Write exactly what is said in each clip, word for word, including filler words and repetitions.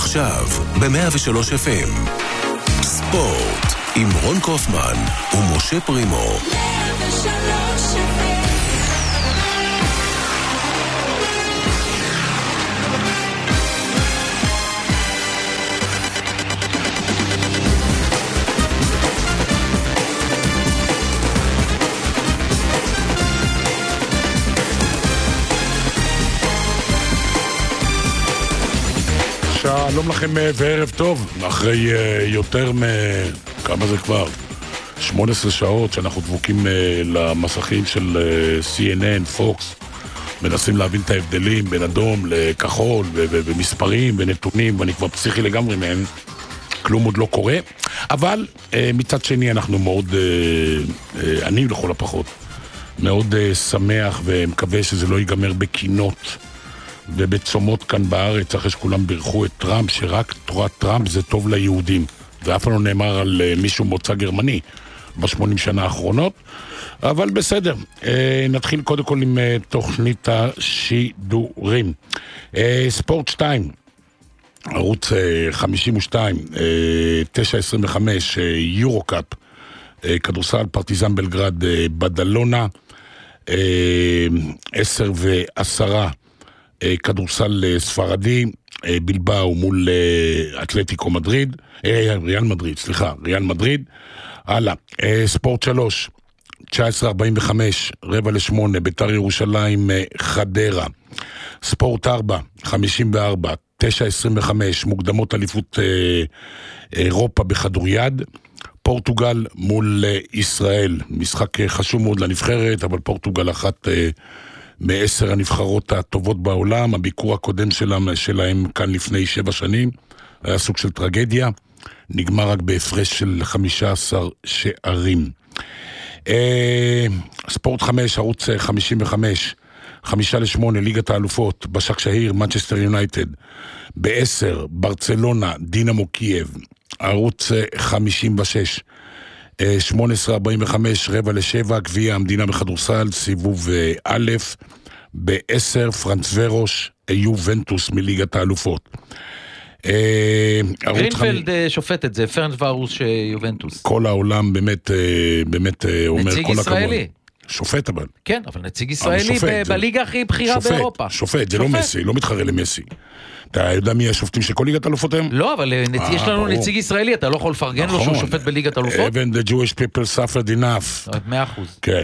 עכשיו ב-מאה ושלוש אף אם ספורט עם רון קופמן ומשה פרימו. שלום לכם וערב טוב, אחרי יותר מ... כמה זה כבר? שמונה עשרה שעות שאנחנו דבוקים למסכים של סי אן אן, פוקס, מנסים להבין את ההבדלים בין אדום לכחול ומספרים ונתונים, ואני כבר פסיכי לגמרי מהם, כלום עוד לא קורה, אבל מצד שני אנחנו מאוד, אני לכל הפחות, מאוד שמח ומקווה שזה לא ייגמר בקינות ובצומות כאן בארץ, אחרי שכולם בירכו את טראמפ, שרק תורת טראמפ זה טוב ליהודים. זה אף פעם לא נאמר על מישהו מוצא גרמני ב-שמונים שנה האחרונות, אבל בסדר. נתחיל קודם כל עם תוכנית השידורים. ספורט שתיים, ערוץ חמישים ושתיים, תשע עשרים וחמש, יורו-קאפ, כדורסל פרטיזן בלגרד בדלונה, עשר ועשרה, כדורסל ספרדי, בלבאו מול אתלטיקו מדריד, ריאל מדריד, סליחה, ריאל מדריד. הלאה, ספורט שלוש, תשע עשרה ארבעים וחמש, רבע לשמונה, ביתר ירושלים חדרה. ספורט ארבע, חמישים וארבע, תשע עשרים וחמש, מוקדמות אליפות אירופה בכדוריד. פורטוגל מול ישראל, משחק חשוב מאוד לנבחרת, אבל פורטוגל אחת מעשר הנבחרות הטובות בעולם. הביקור הקודם שלהם, שלהם כאן לפני שבע שנים היה סוג של טרגדיה, נגמר רק בהפרש של חמישה עשר שערים. אה, ספורט חמש, ערוץ חמישים וחמש, חמישה לשמונה, ליגת האלופות, בשק שהיר, מנצ'סטר יונייטד, בעשר, ברצלונה, דינמו קייב. ערוץ חמישים ושש, שמונה עשרה ארבעים וחמש, רבע לשבע, גביע המדינה בכדורסל, סיבוב א', בעשר, פרנץ ורוש, יובנטוס מליגת האלופות. גרינפלד שופט את זה, פרנץ ורוש יובנטוס. כל העולם באמת, באמת אומר כל הכבוד. נציג ישראלי. שופט אבל. כן, אבל נציג ישראלי בליגה הכי בכירה באירופה. שופט, זה לא מסי, לא מתחרה למסי. אתה יודע מי השופטים של כל ליגת אלופות הם? לא, אבל יש לנו נציג ישראלי, אתה לא יכול לפרגן לו שהוא שופט בליגת אלופות? Even the Jewish people suffered enough. מאה אחוז. כן.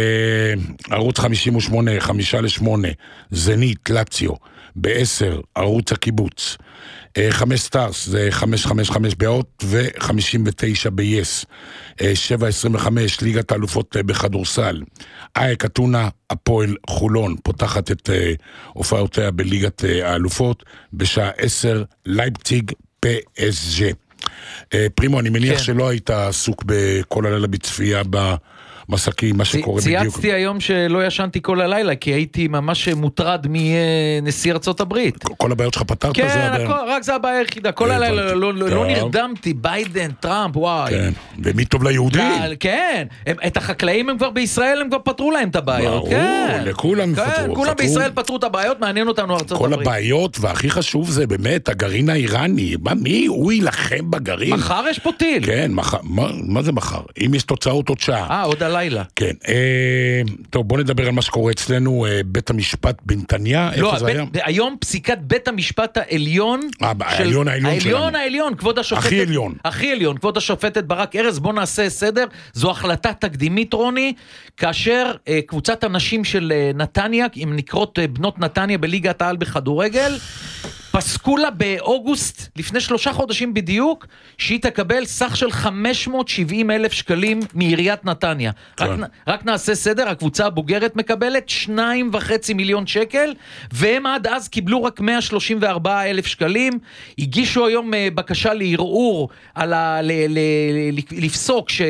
ערוץ חמישים ושמונה, חמישה לשמונה, זנית, לציו, בעשר, ערוץ הקיבוץ. חמש סטארס, זה חמש חמש חמש באות, ו-חמישים ותשע ב-יס. שבע עשרים וחמש, ליגת האלופות בחדורסל. אייק אתונה, הפועל חולון, פותחת את הופעותיה בליגת האלופות, בשעה עשר, לייפציג, פי אס ג'י. פרימו, אני מניח כן. שלא היית עסוק בכל הלילה בצפייה ב... מסקים, מה שקורה בדיוק. צייצתי היום שלא ישנתי כל הלילה, כי הייתי ממש מוטרד מנשיא ארצות הברית. כל הבעיות שלך פתרת? כן, רק זה הבעיה היחידה. כל הלילה לא נרדמתי, ביידן, טראמפ, וואי. כן, ומי טוב ליהודים? כן, את החקלאים הם כבר בישראל, הם כבר פתרו להם את הבעיות. כן, לכולם פתרו. כולם בישראל פתרו את הבעיות, מעניין אותנו ארצות הברית. כל הבעיות, והכי חשוב זה באמת הגרעין האיראני. מי הוא ילחם בגרעין? מחר יש פה טיל. כן, מה זה מחר? אם יש תוצאות עוד שעה. אה, עוד הלילה. כן, אה, טוב, בוא נדבר על מה שקורה אצלנו, אה, בית המשפט בנתניה, לא, איפה זה היה? היום פסיקת בית המשפט העליון, אה, העליון העליון שלנו. העליון העליון, כבוד השופטת. הכי עליון. הכי עליון, כבוד השופטת ברק ארז, בוא נעשה סדר, זו החלטה תקדימית רוני, כאשר אה, קבוצת הנשים של אה, נתניה, אם נקרות אה, בנות נתניה בליגת העל בכדורגל, פסקו לה באוגוסט, לפני שלושה חודשים בדיוק, שהיא תקבל סך של חמש מאות ושבעים אלף שקלים מעיריית נתניה. רק, רק נעשה סדר, הקבוצה הבוגרת מקבלת שניים וחצי מיליון שקל, והם עד אז קיבלו רק מאה שלושים וארבעה אלף שקלים. הגישו היום בקשה לערעור, על ה, ל, ל, ל, לפסוק ש...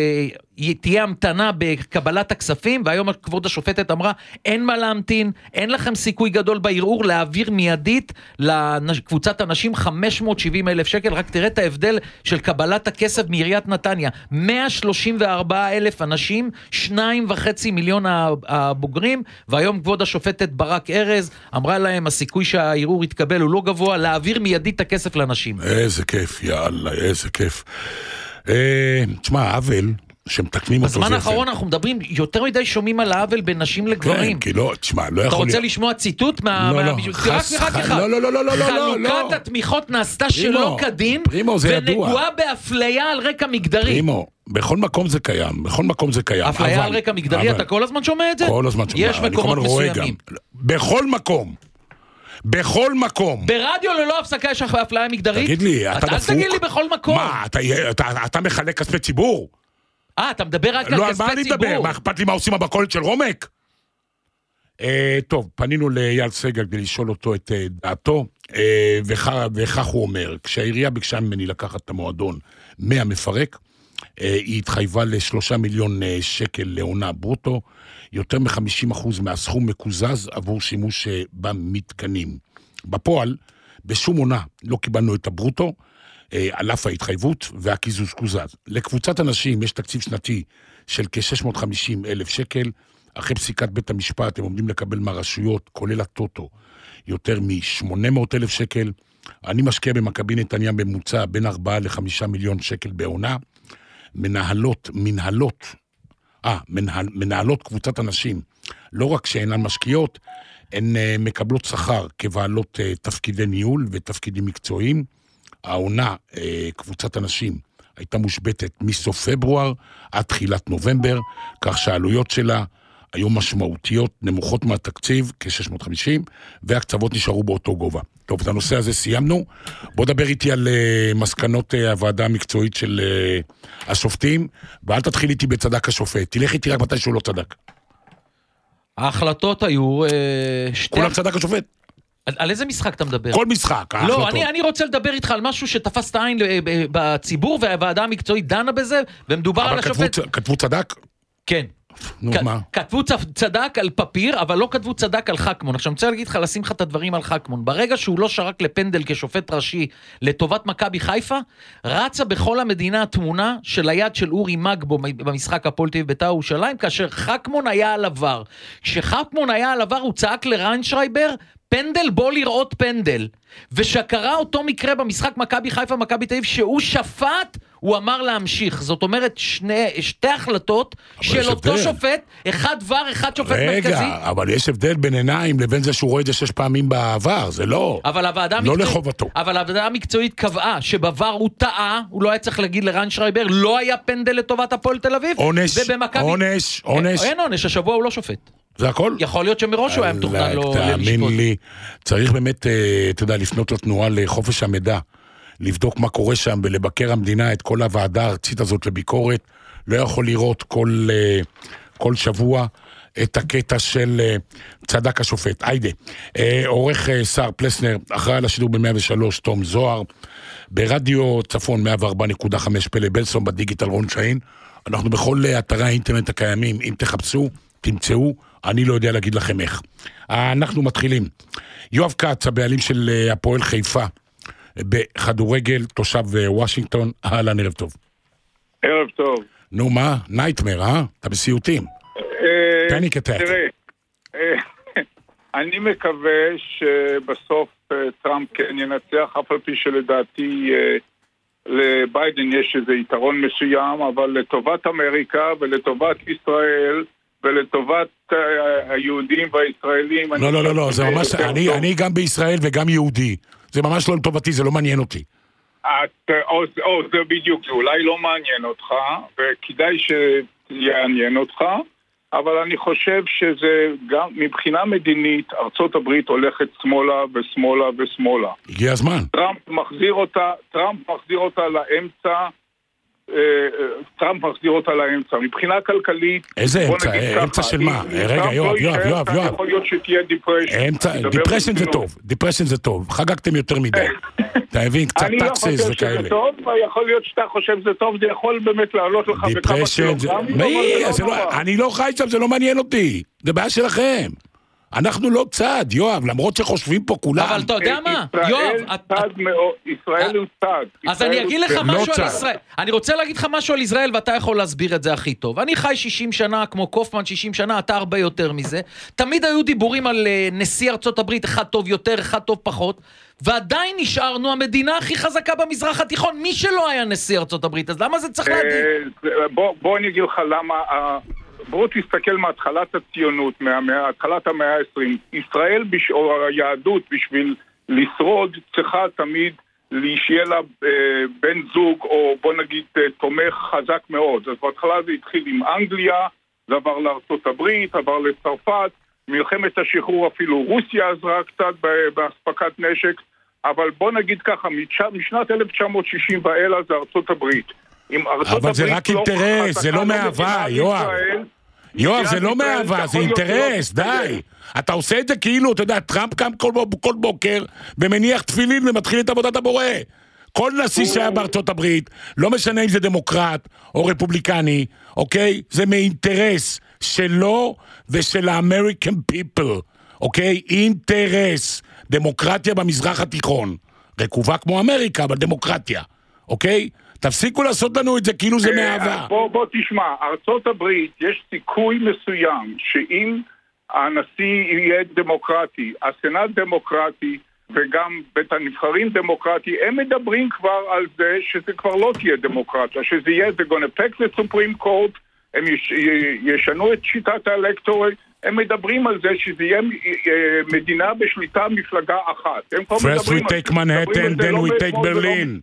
תהיה המתנה בקבלת הכספים, והיום כבוד השופטת אמרה, אין מה להמתין, אין לכם סיכוי גדול בערעור להעביר מיידית לקבוצת אנשים חמש מאות שבעים אלף שקל, רק תראה את ההבדל של קבלת הכסף מעיריית נתניה, מאה שלושים וארבעה אלף אנשים, שניים וחצי מיליון הבוגרים, והיום כבוד השופטת ברק ארז אמרה להם, הסיכוי שהערעור יתקבל הוא לא גבוה, להעביר מיידית את הכסף לאנשים. איזה כיף, יאללה, איזה כיף. תשמע, אבל שמתקנים אותו. בזמן האחרון אנחנו מדברים, יותר מדי שומעים על העוול בין נשים לגברים. כן, כי לא, תשמע, לא יכול... אתה רוצה לשמוע ציטוט מה... לא, לא, חס, חס, לא, לא, לא, לא, לא, לא, לא. חלוקת התמיכות נעשתה שלא כדין, ונגועה באפליה על רקע מגדרי. פרימו, בכל מקום זה קיים, בכל מקום זה קיים. אפליה על רקע מגדרי, אתה כל הזמן שומע את זה? כל הזמן שומע. יש מקומות מסוימים. בכל מקום. בכל מקום. ברדיו ללא הפסקה יש אפליה מגדרית? תגיד לי, אתה דפוק? אל תגיד לי בכל מקום. מה, אתה מחלק כספי ציבור? אה, אתה מדבר רק על כספי ציבור. לא, על מה אני מדבר? מה אכפת לי מה עושים הבקולת של רומק? טוב, פנינו לאייל סגל כדי לשאול אותו את דעתו, וכך הוא אומר, כשהעירייה ביקשה ממני לקחת את המועדון מהמפרק, היא התחייבה לשלושה מיליון שקל לעונה ברוטו, יותר מ-חמישים אחוז מהסכום מקוזז עבור שימוש במתקנים. בפועל, בשום עונה לא קיבלנו את הברוטו, על אף ההתחייבות והקיזוז קוזז. לקבוצת אנשים יש תקציב שנתי של כ-שש מאות וחמישים אלף שקל, אחרי פסיקת בית המשפט הם עומדים לקבל מהרשויות, כולל הטוטו, יותר מ-שמונה מאות אלף שקל. אני משקיע במכבי נתניה בממוצע בין ארבעה לחמישה מיליון שקל בעונה. מנהלות, מנהלות, אה, מנהל, מנהלות קבוצת אנשים, לא רק שאינן משקיעות, הן uh, מקבלות שכר כבעלות uh, תפקידי ניהול ותפקידים מקצועיים. העונה, uh, קבוצת אנשים, הייתה מושבתת מסוף פברואר עד תחילת נובמבר, כך שהעלויות שלה היו משמעותיות, נמוכות מהתקציב, כ-שש מאות וחמישים, והקצוות נשארו באותו גובה. טוב, את הנושא הזה סיימנו. בוא דבר איתי על uh, מסקנות uh, הוועדה המקצועית של uh, השופטים, ואל תתחיל איתי בצדק השופט, תלך איתי רק מתי שהוא לא צדק. ההחלטות היו... Uh, שתי... כולם צדק השופט. על, על איזה משחק אתה מדבר? כל משחק, ההחלטות. לא, אני, אני רוצה לדבר איתך על משהו שתפס את העין בציבור, והוועדה המקצועית דנה בזה, ומדובר על השופט... אבל כתבו צדק? כן. נו, מה? כתבו צדק על פפיר, אבל לא כתבו צדק על חכמון. עכשיו אני רוצה להגיד לך, לשים לך את הדברים על חכמון. ברגע שהוא לא שרק לפנדל כשופט ראשי לטובת מכבי חיפה, רצה בכל המדינה התמונה של היד של אורי מגבו במשחק הפועל תל אביב בית"ר ירושלים, כאשר חכמון היה על עבר. כשחכמון היה על עבר, הוא צעק לריינשרייבר, פנדל, בוא לראות פנדל. ושקרה אותו מקרה במשחק מכבי חיפה, מכבי תל אביב, שהוא שפט, הוא אמר להמשיך. זאת אומרת, שני, שתי החלטות של אותו הבדל. שופט, אחד דבר, אחד שופט רגע, מרכזי. רגע, אבל יש הבדל בין עיניים לבין זה שהוא רואה את זה שש פעמים בעבר, זה לא, אבל הוועדה לא המקצועית, לחובתו. אבל הוועדה המקצועית קבעה שבעבר הוא טעה, הוא לא היה צריך להגיד לריינשרייבר, לא היה פנדל לטובת הפועל תל אביב. עונש, ובמכבי... עונש, עונש. אין עונש, השבוע הוא לא שופט. זה הכל? יכול להיות שמראש הוא היה מתוכנן לו לשפוט. תאמין לי, צריך באמת, אתה יודע, לפנות לתנועה לחופש המידע, לבדוק מה קורה שם ולבקר המדינה את כל הוועדה הארצית הזאת לביקורת, לא יכול לראות כל, כל שבוע את הקטע של צדק השופט. היידה, עורך שר פלסנר, אחראי על השידור ב-מאה ושלוש, תום זוהר, ברדיו צפון מאה וארבע נקודה חמש פלא בלסון, בדיגיטל רון שיין, אנחנו בכל אתרי האינטרנט הקיימים, אם תחפשו, תמצאו, אני לא יודע להגיד לכם איך. אנחנו מתחילים. יואב קץ, הבעלים של הפועל חיפה, בכדורגל, תושב וושינגטון, אהלן, ערב טוב. ערב טוב. נו מה? נייטמר, אה? אתה בסיוטים. פניק אטאק. תראה, אני מקווה שבסוף טראמפ כן ינצח, אף על פי שלדעתי לביידן יש איזה יתרון מסוים, אבל לטובת אמריקה ולטובת ישראל ולטובת היהודים והישראלים... לא, לא, לא, לא, זה ממש... אני גם בישראל וגם יהודי. זה ממש לא לטובתי, זה לא מעניין אותי. או, זה בדיוק, זה אולי לא מעניין אותך, וכדאי שיעניין אותך, אבל אני חושב שזה גם מבחינה מדינית, ארצות הברית הולכת שמאלה ושמאלה ושמאלה. הגיע הזמן. טראמפ מחזיר אותה, טראמפ מחזיר אותה לאמצע, טראמפ מחזיר אותה לאמצע. מבחינה כלכלית... איזה אמצע? אמצע של מה? רגע, יואב, יואב, יואב, יואב. יכול להיות שתהיה דיפרשן. דיפרשן זה טוב, דיפרשן זה טוב. חגגתם יותר מדי. אתה מבין, קצת טקסס וכאלה. אני לא חושב שזה טוב, יכול להיות שאתה חושב שזה טוב, זה יכול באמת לעלות לך בכמה קילוגרמים. אני לא חי שם, זה לא מעניין אותי. זה בעיה שלכם. אנחנו לא צד, יואב, למרות שחושבים פה כולם. אבל אתה יודע מה? יואב, ישראל הוא צד. אז אני אגיד לך משהו על ישראל. אני רוצה להגיד לך משהו על ישראל, ואתה יכול להסביר את זה הכי טוב. אני חי שישים שנה, כמו קופמן שישים שנה, אתה הרבה יותר מזה. תמיד היו דיבורים על נשיא ארצות הברית, אחד טוב יותר, אחד טוב פחות, ועדיין נשארנו המדינה הכי חזקה במזרח התיכון, מי שלא היה נשיא ארצות הברית, אז למה זה צריך להגיד? בוא אני אגיד לך למה... בואו תסתכל מהתחלת הציונות, מהתחלת המאה ה-עשרים. ישראל או היהדות בשביל לשרוד צריכה תמיד שיהיה לה בן זוג או בוא נגיד תומך חזק מאוד. אז בהתחלה זה התחיל עם אנגליה, זה עבר לארצות הברית, עבר לצרפת, מלחמת השחרור אפילו רוסיה עזרה קצת בהספקת נשק, אבל בוא נגיד ככה, משנת אלף תשע מאות שישים ואלה זה ארצות הברית. אבל זה רק אינטרס, זה לא מאהבה, יואב. יואב, זה לא מאהבה, זה אינטרס, די. אתה עושה את זה כאילו, אתה יודע, טראמפ קם כל בוקר ומניח תפילין ומתחיל את עבודת הבורא. כל נשיא שהיה בארצות הברית, לא משנה אם זה דמוקרט או רפובליקני, אוקיי? זה מאינטרס שלו ושל האמריקן פיפל, אוקיי? אינטרס. דמוקרטיה במזרח התיכון. רקובה כמו אמריקה, אבל דמוקרטיה, אוקיי? תפסיקו לעשות לנו את זה כאילו זה מאהבה. בוא, בוא תשמע, ארצות הברית יש סיכוי מסוים שאם הנשיא יהיה דמוקרטי, הסנאט דמוקרטי וגם בית הנבחרים דמוקרטי, הם מדברים כבר על זה שזה כבר לא תהיה דמוקרטיה, שזה יהיה, זה gonna pack the Supreme Court, הם יש, ישנו את שיטת האלקטורית, הם מדברים על זה שזה יהיה מדינה בשליטה מפלגה אחת. First we take Manhattan, then we take Berlin.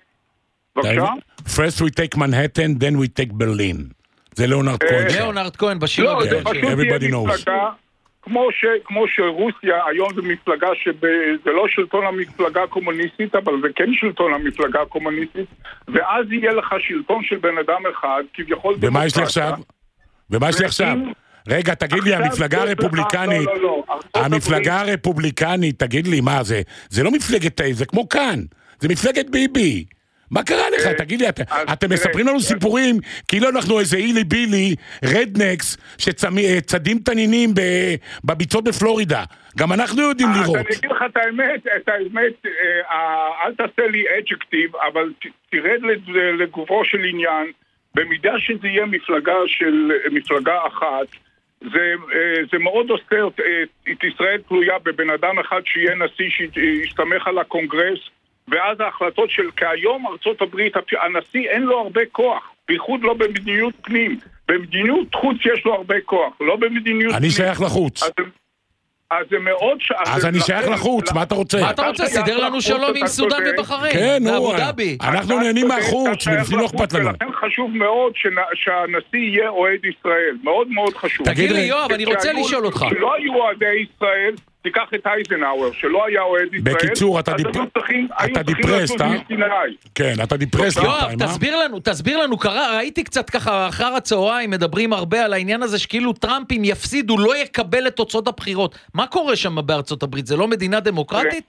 First we take Manhattan, then we take Berlin. זה ליאונרד כהן. ליאונרד כהן בשיר הגדול. Everybody knows. כמו שרוסיה היום זה מפלגה שזה לא שלטון המפלגה הקומוניסטית, אבל זה כן שלטון המפלגה הקומוניסטית, ואז יהיה לך שלטון של בן אדם אחד, כביכול דמוקרטיה. ומה יש לי עכשיו? ומה יש לי עכשיו? רגע, תגיד לי, המפלגה הרפובליקנית, המפלגה הרפובליקנית, תגיד לי, מה זה? זה לא מפלגת, זה כמו כאן, זה מפלגת ביבי. מה קרה לך? תגיד לי, אתם מספרים לנו סיפורים כאילו אנחנו איזה אילי בילי, רדנקס, שצדים תנינים בביצות בפלורידה. גם אנחנו יודעים לראות. אז אני אגיד לך את האמת, את האמת, אל תעשה לי אדג'קטיב, אבל תרד לגופו של עניין, במידה שזה יהיה מפלגה של מפלגה אחת, זה, זה מאוד עושה את ישראל תלויה בבן אדם אחד שיהיה נשיא שיסתמך על הקונגרס, ואז ההחלטות של כהיום ארצות הברית, הנשיא אין לו הרבה כוח, בייחוד לא במדיניות פנים, במדיניות חוץ יש לו הרבה כוח, לא במדיניות אני פנים. שייך לחוץ. אז, אז זה מאוד... ש... אז אני שייך לחוץ, מה אתה רוצה? מה אתה רוצה? סידר לנו שלום עם סודן ובחריין. כן, נו, אנחנו נהנים מהחוץ, ולפי לא אכפת לנו. ולכן חשוב מאוד שהנשיא יהיה אוהד ישראל, מאוד מאוד חשוב. תגיד לי, יואב, אני רוצה לשאול אותך. שלא היו אוהדי ישראל, תיקח את אייזנהאואר, שלא היה אוהד ישראל. בקיצור, אתה דיפרסט, אה? כן, אתה דיפרסט. יואב, תסביר לנו, תסביר לנו, קרה, ראיתי קצת ככה אחר הצהריים, מדברים הרבה על העניין הזה שכאילו טראמפים יפסידו, לא יקבל את תוצאות הבחירות. מה קורה שם בארצות הברית? זה לא מדינה דמוקרטית?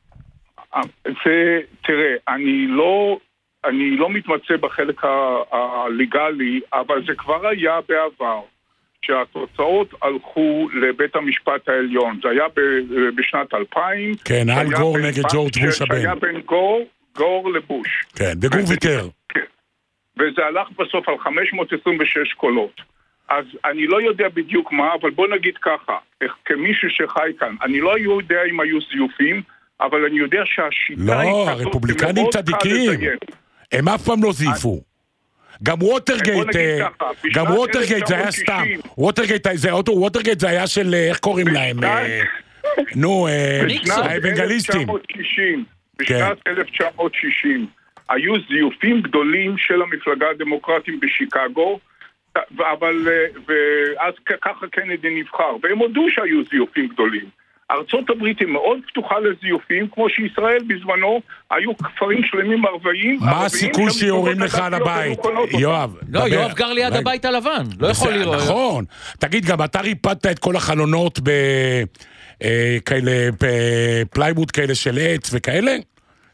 תראה, אני לא... אני לא מתמצא בחלק הליגלי, אבל זה כבר היה בעבר. שהתוצאות הלכו לבית המשפט העליון. זה היה בשנת אלפיים. כן, אל גור נגד ג'ורג' בוש הבן. שהיה בין גור, גור לבוש. כן, וגור ויתר. וזה הלך בסוף על חמש מאות עשרים ושש קולות. אז אני לא יודע בדיוק מה, אבל בוא נגיד ככה, כמישהו שחי כאן, אני לא יודע אם היו זיופים, אבל אני יודע שהשיטה... לא, הרפובליקנים צדיקים. הם אף פעם לא זייפו. גם ווטרגייט, גם ווטרגייט זה היה סתם, ווטרגייט זה היה של, איך קוראים להם? נו, האבנגליסטים. בשנת אלף תשע מאות שישים היו זיופים גדולים של המפלגה הדמוקרטית בשיקגו, אבל, ואז ככה קנדי נבחר, והם הודו שהיו זיופים גדולים. ארצות הברית היא מאוד פתוחה לזיופים, כמו שישראל בזמנו היו כפרים שלמים ערביים. מה הסיכוי שיורים לך על הבית? יואב. לא, יואב גר ליד הבית הלבן, לא יכול לראות. נכון. תגיד, גם אתה ריפדת את כל החלונות בכאלה, פלייבוט כאלה של עץ וכאלה?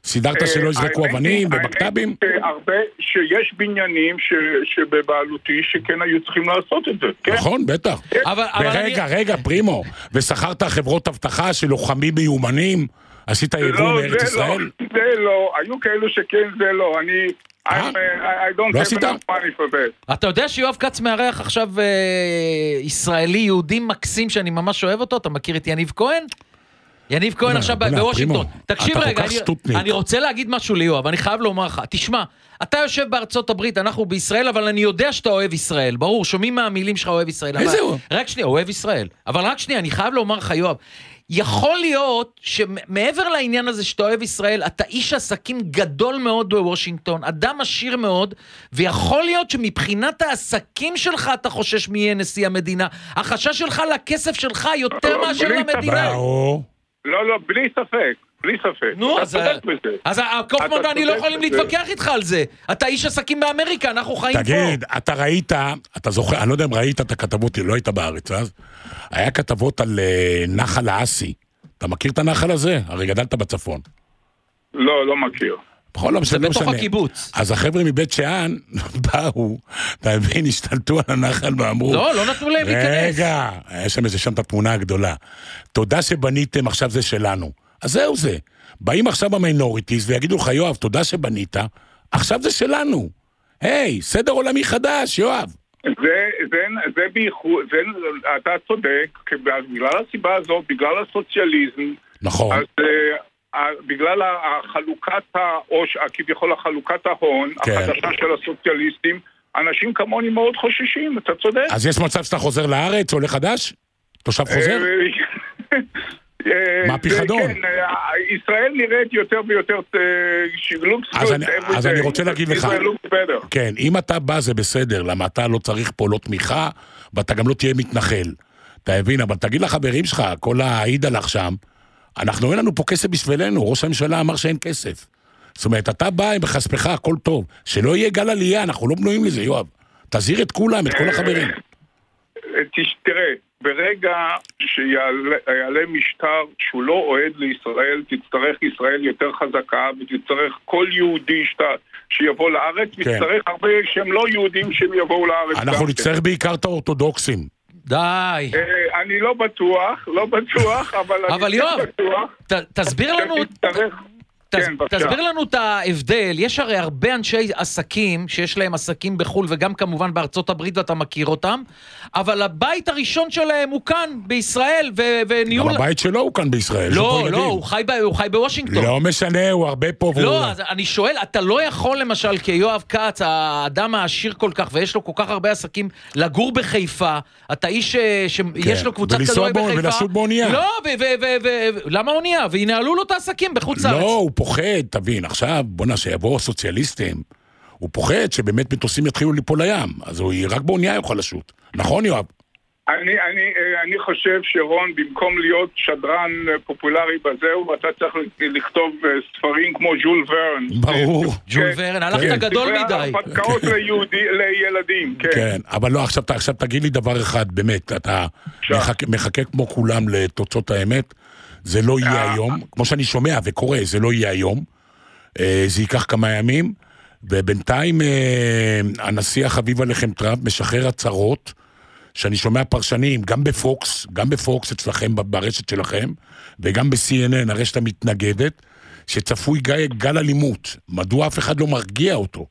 סידרת שלא יזרקו אבנים ובקטבים? שיש בניינים שבבעלותי שכן היו צריכים לעשות את זה. נכון, בטח. ורגע, רגע, פרימו, ושכרת חברות הבטחה של לוחמים מיומנים? עשית יבוא מארץ ישראל? זה לא, היו כאלו שכן, זה לא. אני... I don't have enough money for that. אתה יודע שיואב כץ מארח עכשיו ישראלי יהודי מקסים שאני ממש אוהב אותו? אתה מכיר את יניב כהן? יניב כהן עכשיו בוושינגטון. תקשיב רגע, אני רוצה להגיד משהו ליואב, אני חייב לומר לך, תשמע, אתה יושב בארצות הברית, אנחנו בישראל, אבל אני יודע שאתה אוהב ישראל, ברור, שומעים מהמילים שלך אוהב ישראל. איזה הוא? רק שנייה, אוהב ישראל. אבל רק שנייה, אני חייב לומר לך, יואב, יכול להיות שמעבר לעניין הזה שאתה אוהב ישראל, אתה איש עסקים גדול מאוד בוושינגטון, אדם עשיר מאוד, ויכול להיות שמבחינת העסקים שלך אתה חושש מי יהיה נשיא המדינה. החשש שלך לכסף שלך יותר מאשר למדינה. לא, לא, בלי ספק, בלי ספק. נו, אז קופמן ואני לא יכולים להתווכח איתך על זה. אתה איש עסקים באמריקה, אנחנו חיים פה. תגיד, אתה ראית, אתה זוכר, אני לא יודע אם ראית את הכתבות, לא היית בארץ אז, היה כתבות על נחל האסי. אתה מכיר את הנחל הזה? הרי גדלת בצפון. לא, לא מכיר. בכל לא משנה. זה בתוך הקיבוץ. אז החבר'ה מבית שאן באו, אתה מבין, השתלטו על הנחל ואמרו... לא, לא נתנו להם להיכנס. רגע, יש שם איזה שם את התמונה הגדולה. תודה שבניתם, עכשיו זה שלנו. אז זהו זה. באים עכשיו המינוריטיז ויגידו לך, יואב, תודה שבנית, עכשיו זה שלנו. היי, סדר עולמי חדש, יואב. זה, זה, זה בייחוד, זה, אתה צודק, בגלל הסיבה הזאת, בגלל הסוציאליזם, נכון. אז בגלל החלוקת העוש, כביכול החלוקת ההון, כן. החדשה של הסוציאליסטים, אנשים כמוני מאוד חוששים, אתה צודק. אז יש מצב שאתה חוזר לארץ, עולה חדש? תושב חוזר? מה פחדון? כן, ישראל נראית יותר ויותר שגלוק סגות. אז אני רוצה להגיד לך, כן, אם אתה בא זה בסדר, למה אתה לא צריך פה לא תמיכה, ואתה גם לא תהיה מתנחל. אתה מבין, אבל תגיד לחברים שלך, כל העיד הלך שם, אנחנו אין לנו פה כסף בשבילנו, ראש הממשלה אמר שאין כסף. זאת אומרת, אתה בא עם בחספך, הכל טוב, שלא יהיה גל עלייה, אנחנו לא בנויים לזה, יואב. תזהיר את כולם, את כל החברים. תראה, ברגע שיעלה משטר שהוא לא אוהד לישראל, תצטרך ישראל יותר חזקה, ותצטרך כל יהודי שיבוא לארץ, ותצטרך הרבה שהם לא יהודים שהם יבואו לארץ. אנחנו נצטרך בעיקר את האורתודוקסים. די. אני לא בטוח, לא בטוח, אבל אני אבל יואב, תסביר לנו... תסביר לנו את ההבדל, יש הרי הרבה אנשי עסקים שיש להם עסקים בחול וגם כמובן בארצות הברית ואתה מכיר אותם, אבל הבית הראשון שלהם הוא כאן בישראל וניהול... אבל הבית שלו הוא כאן בישראל. לא, לא, הוא חי בוושינגטון. לא משנה, הוא הרבה פה. לא, אז אני שואל, אתה לא יכול למשל כיואב כץ, האדם העשיר כל כך ויש לו כל כך הרבה עסקים, לגור בחיפה, אתה איש שיש לו קבוצת כדורי בחיפה. ולשוט באונייה. לא, למה אונייה? וינהלו לו את העסקים בחוץ לארץ. לא, הוא פוחד, תבין, עכשיו, בוא נעשה, יבואו הסוציאליסטים, הוא פוחד שבאמת מטוסים יתחילו ליפול לים, אז הוא רק באונייה יוכל לשוט. נכון, יואב? אני, אני, אני חושב שרון, במקום להיות שדרן פופולרי בזהו, אתה צריך לכתוב ספרים כמו ז'ול ורן. ברור. ז'ול ורן, הלכת גדול מדי. הרפתקאות לילדים, כן. כן, אבל לא, עכשיו, עכשיו תגיד לי דבר אחד, באמת, אתה מחכה כמו כולם לתוצאות האמת, זה לא יהיה היום, כמו שאני שומע וקורא, זה לא יהיה היום, זה ייקח כמה ימים, ובינתיים הנשיא החביב עליכם טראמפ משחרר הצהרות, שאני שומע פרשנים, גם בפוקס, גם בפוקס אצלכם, ברשת שלכם, וגם ב-סי אן אן, הרשת המתנגדת, שצפוי גל אלימות. מדוע אף אחד לא מרגיע אותו?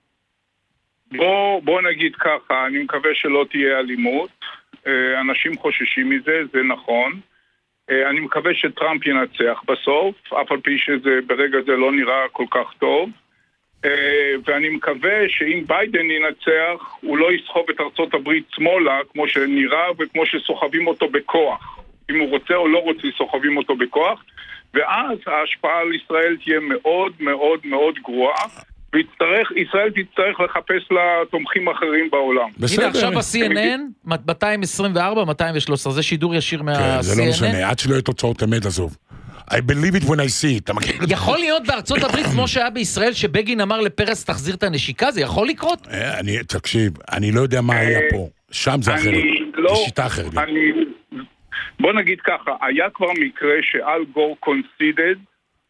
בוא, בוא נגיד ככה, אני מקווה שלא תהיה אלימות, אנשים חוששים מזה, זה נכון, אני מקווה שטראמפ ינצח בסוף, אף על פי שזה ברגע זה לא נראה כל כך טוב, ואני מקווה שאם ביידן ינצח, הוא לא יסחוב את ארצות הברית שמאלה, כמו שנראה וכמו שסוחבים אותו בכוח. אם הוא רוצה או לא רוצה, סוחבים אותו בכוח, ואז ההשפעה על ישראל תהיה מאוד מאוד מאוד גרועה, וישראל תצטרך לחפש לה תומכים אחרים בעולם. הנה עכשיו ב-סי אן אן, מאתיים עשרים וארבע מאתיים ושלוש עשרה, זה שידור ישיר מה-סי אן אן. זה לא משנה, עד שלא יהיה תוצאות אמת, עזוב. I believe it when I see it. יכול להיות בארצות הברית כמו שהיה בישראל שבגין אמר לפרס תחזיר את הנשיקה, זה יכול לקרות? אני, תקשיב, אני לא יודע מה היה פה, שם זה אחרת, זה שיטה אחרת. בוא נגיד ככה, היה כבר מקרה שאל גור קונסידד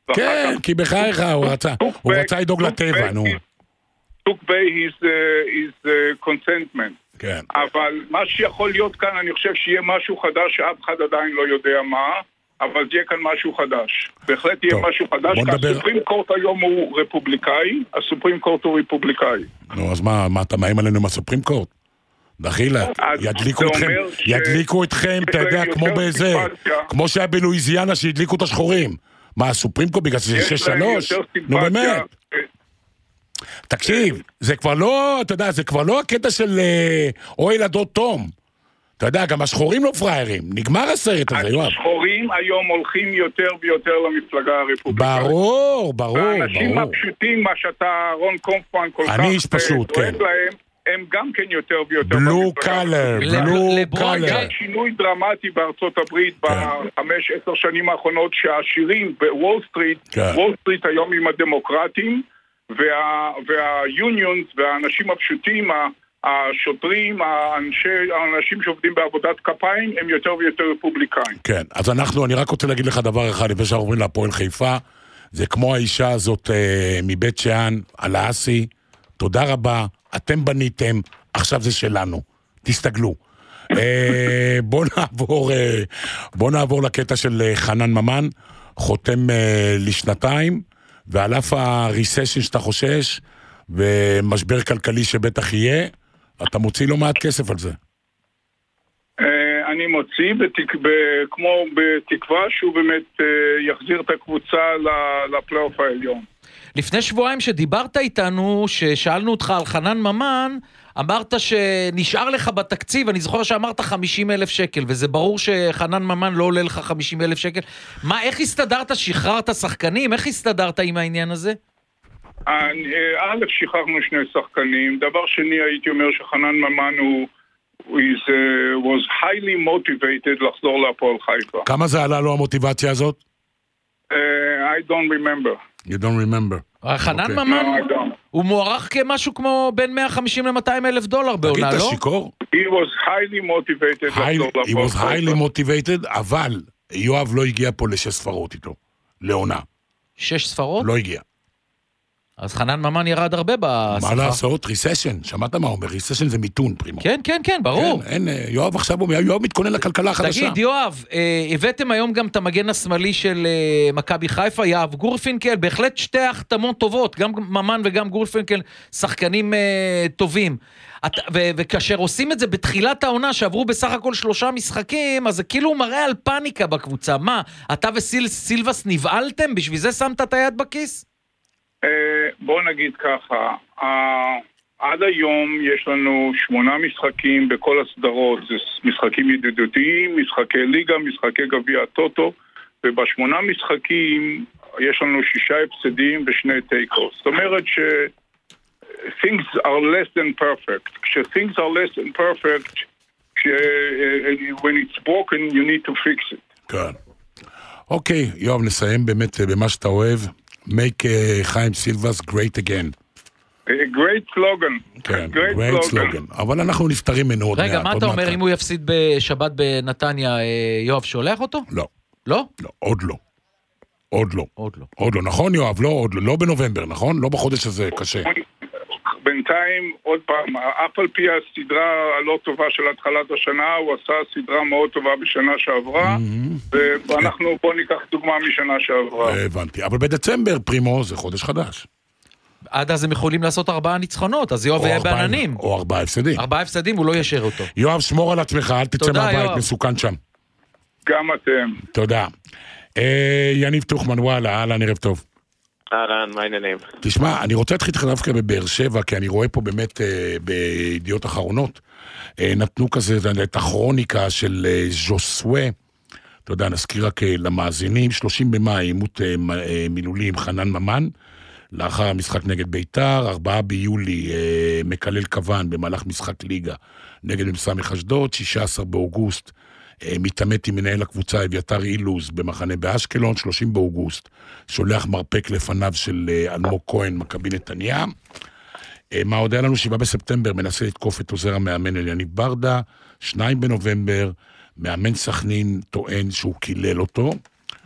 כן, כי בחייך הוא רצה, הוא רצה לדאוג לטבע, נו. took by his, uh, his uh, consentment. כן. אבל מה שיכול להיות כאן, אני חושב שיהיה משהו חדש שאף אחד עדיין לא יודע מה, אבל יהיה כאן משהו חדש. בהחלט יהיה משהו חדש, כי הסופרים קורט היום הוא רפובליקאי, הסופרים קורט הוא רפובליקאי. נו, אז מה, מה אתה מאיים עלינו עם הסופרים קורט? דחילה, ידליקו אתכם, ידליקו אתכם, אתה יודע, כמו באיזה, כמו שהיה בלואיזיאנה שהדליקו את השחורים. מה, הסופרים קורט בגלל שזה שש שלוש? נו באמת. תקשיב, זה כבר לא, אתה יודע, זה כבר לא הקטע של או ילדות תום. אתה יודע, גם השחורים לא פריירים. נגמר הסרט הזה, יואב. השחורים היום הולכים יותר ויותר למפלגה הרפובליקאית. ברור, ברור, ברור. האנשים הפשוטים, מה שאתה, רון קומפמן, כל כך אני איש פשוט, כן. להם, הם גם כן יותר ויותר בלו קלר, בלו קלר. היה שינוי דרמטי בארצות הברית בחמש, עשר שנים האחרונות, שהעשירים בוול סטריט, וול סטריט היום עם הדמוקרטים, והיוניונס והאנשים הפשוטים, השוטרים, האנשים שעובדים בעבודת כפיים, הם יותר ויותר רפובליקאים. כן, אז אנחנו, אני רק רוצה להגיד לך דבר אחד, לפני שאנחנו עוברים להפועל חיפה, זה כמו האישה הזאת אה, מבית שאן, על האסי, תודה רבה, אתם בניתם, עכשיו זה שלנו, תסתגלו. אה, בוא נעבור, אה, בוא נעבור לקטע של חנן ממן, חותם אה, לשנתיים, ועל אף הריסשן שאתה חושש, ומשבר כלכלי שבטח יהיה, אתה מוציא לא מעט כסף על זה. אני מוציא, כמו בתקווה שהוא באמת יחזיר את הקבוצה לפלייאוף העליון. לפני שבועיים שדיברת איתנו, ששאלנו אותך על חנן ממן, אמרת שנשאר לך בתקציב, אני זוכר שאמרת חמישים אלף שקל, וזה ברור שחנן ממן לא עולה לך חמישים אלף שקל. מה, איך הסתדרת? שחררת שחקנים? איך הסתדרת עם העניין הזה? א', שחררנו שני שחקנים. דבר שני, הייתי אומר שחנן ממן הוא is, uh, was highly motivated לחזור להפועל חיפה. כמה זה עלה לו המוטיבציה הזאת? Uh, I don't remember. You don't remember. חנן ממן הוא מוערך כמשהו כמו בין מאה וחמישים ל-מאתיים אלף דולר בעונה, לא? תגיד, אתה שיקור? He was highly motivated לחזור להפועל חיפה. He was highly motivated, אבל יואב לא הגיע פה לשש ספרות איתו. לעונה. שש ספרות? לא הגיע. אז חנן ממן ירד הרבה בשפה. מה לעשות? ריסשן, שמעת מה אומר? ריסשן זה מיתון, פרימו. כן, כן, כן, ברור. כן, אין, יואב עכשיו, יואב מתכונן לכלכלה החדשה. תגיד, יואב, הבאתם היום גם את המגן השמאלי של מכבי חיפה, יואב גורפינקל, בהחלט שתי החתמות טובות, גם ממן וגם גורפינקל, שחקנים טובים. וכאשר עושים את זה בתחילת העונה, שעברו בסך הכל שלושה משחקים, אז זה כאילו מראה על פאניקה בקבוצה. מה, אתה וסילבס נבעלתם? בשביל זה שמת את היד בכיס? בוא נגיד ככה, עד היום יש לנו שמונה משחקים בכל הסדרות, זה משחקים ידידותיים, משחקי ליגה, משחקי גביע הטוטו, ובשמונה משחקים יש לנו שישה הפסדים ושני טייקות. זאת אומרת ש things are less than perfect. כש things are less than perfect, כש when it's broken you need to fix it. כן. אוקיי, יואב, נסיים באמת במה שאתה אוהב. make uh, חיים סילבס great again. A great slogan. כן, great, great slogan. slogan. אבל אנחנו נפטרים ממנו עוד מעט. רגע, מה אתה אומר, אם הוא יפסיד בשבת בנתניה, יואב שולח אותו? לא. לא? לא, עוד לא. עוד לא. עוד לא. עוד לא, נכון יואב? לא, עוד לא. לא בנובמבר, נכון? לא בחודש הזה קשה. בינתיים, עוד פעם, אף על פי הסדרה הלא טובה של התחלת השנה, הוא עשה סדרה מאוד טובה בשנה שעברה, ואנחנו בוא ניקח דוגמה משנה שעברה. הבנתי, אבל בדצמבר, פרימו, זה חודש חדש. עד אז הם יכולים לעשות ארבעה ניצחונות, אז יואב יהיה בעננים. או ארבעה הפסדים. ארבעה הפסדים, הוא לא ישר אותו. יואב, שמור על עצמך, אל תצא מהבית, מסוכן שם. גם אתם. תודה. יניב תוכמן, וואלה, אהלן, ערב טוב. אהלן, מה העניינים? תשמע, אני רוצה להתחיל דווקא בבאר שבע, כי אני רואה פה באמת אה, בידיעות אחרונות, אה, נתנו כזה את הכרוניקה של אה, ז'וסווה, אתה יודע, נזכיר רק אה, למאזינים, שלושים במאי, עימות אה, אה, מילולי עם חנן ממן, לאחר המשחק נגד ביתר, ארבעה ביולי, אה, מקלל כוון במהלך משחק ליגה נגד מסמך אשדוד, שישה עשר באוגוסט, מתעמת עם מנהל הקבוצה אביתר אילוז במחנה באשקלון, שלושים באוגוסט, שולח מרפק לפניו של אלמוג כהן מכבי נתניה. מה עוד היה לנו? שבעה בספטמבר מנסה לתקוף את עוזר המאמן אליניב ברדה, שניים בנובמבר מאמן סכנין טוען שהוא קילל אותו,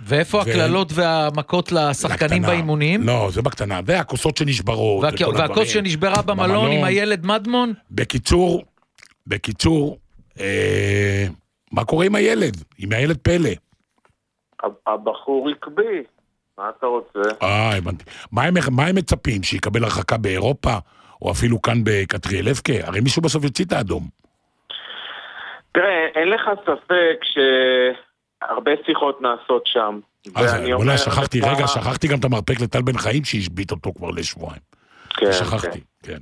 ואיפה הכללות והמכות לשחקנים באימונים? לא, זה בקטנה. והכוסות שנשברות. והכוס שנשברה במלון עם הילד מדמון? בקיצור, בקיצור, מה קורה עם הילד? עם הילד פלא? הבחור יקבי. מה אתה רוצה? אה, הבנתי. מה הם מצפים? שיקבל הרחקה באירופה? או אפילו כאן בקטריאלבקה? הרי מישהו בסוף יוציא את האדום. תראה, אין לך ספק שהרבה שיחות נעשות שם. אז בוא'נה, שכחתי, רגע, שכחתי גם את המרפק לטל בן חיים שהשבית אותו כבר לשבועיים. כן, שכחתי, כן.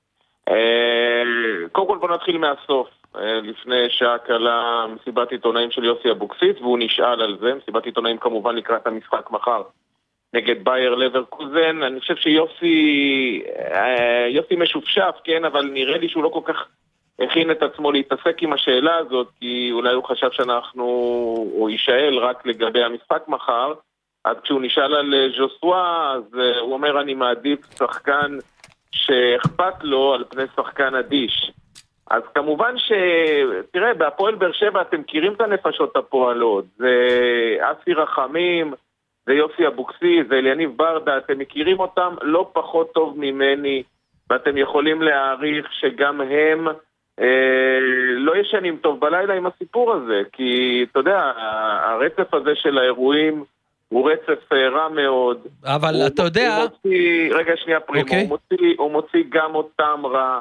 קודם כל בוא נתחיל מהסוף. לפני שעה קלה מסיבת עיתונאים של יוסי אבוקסיס, והוא נשאל על זה, מסיבת עיתונאים כמובן לקראת המשחק מחר נגד בייר לברקוזן. אני חושב שיוסי יוסי משופשף, כן, אבל נראה לי שהוא לא כל כך הכין את עצמו להתעסק עם השאלה הזאת, כי אולי הוא חשב שאנחנו, הוא יישאל רק לגבי המשחק מחר. אז כשהוא נשאל על ז'וסווה, אז הוא אומר אני מעדיף שחקן שאכפת לו על פני שחקן אדיש. אז כמובן ש... תראה, בהפועל באר שבע אתם מכירים את הנפשות הפועלות. זה אסי רחמים, זה יוסי אבוקסיס, זה אליניב ברדה, אתם מכירים אותם לא פחות טוב ממני, ואתם יכולים להעריך שגם הם אה, לא ישנים טוב בלילה עם הסיפור הזה, כי אתה יודע, הרצף הזה של האירועים הוא רצף רע מאוד. אבל אתה יודע... מוציא, רגע שנייה פרימו, okay. הוא, מוציא, הוא מוציא גם אותם רע,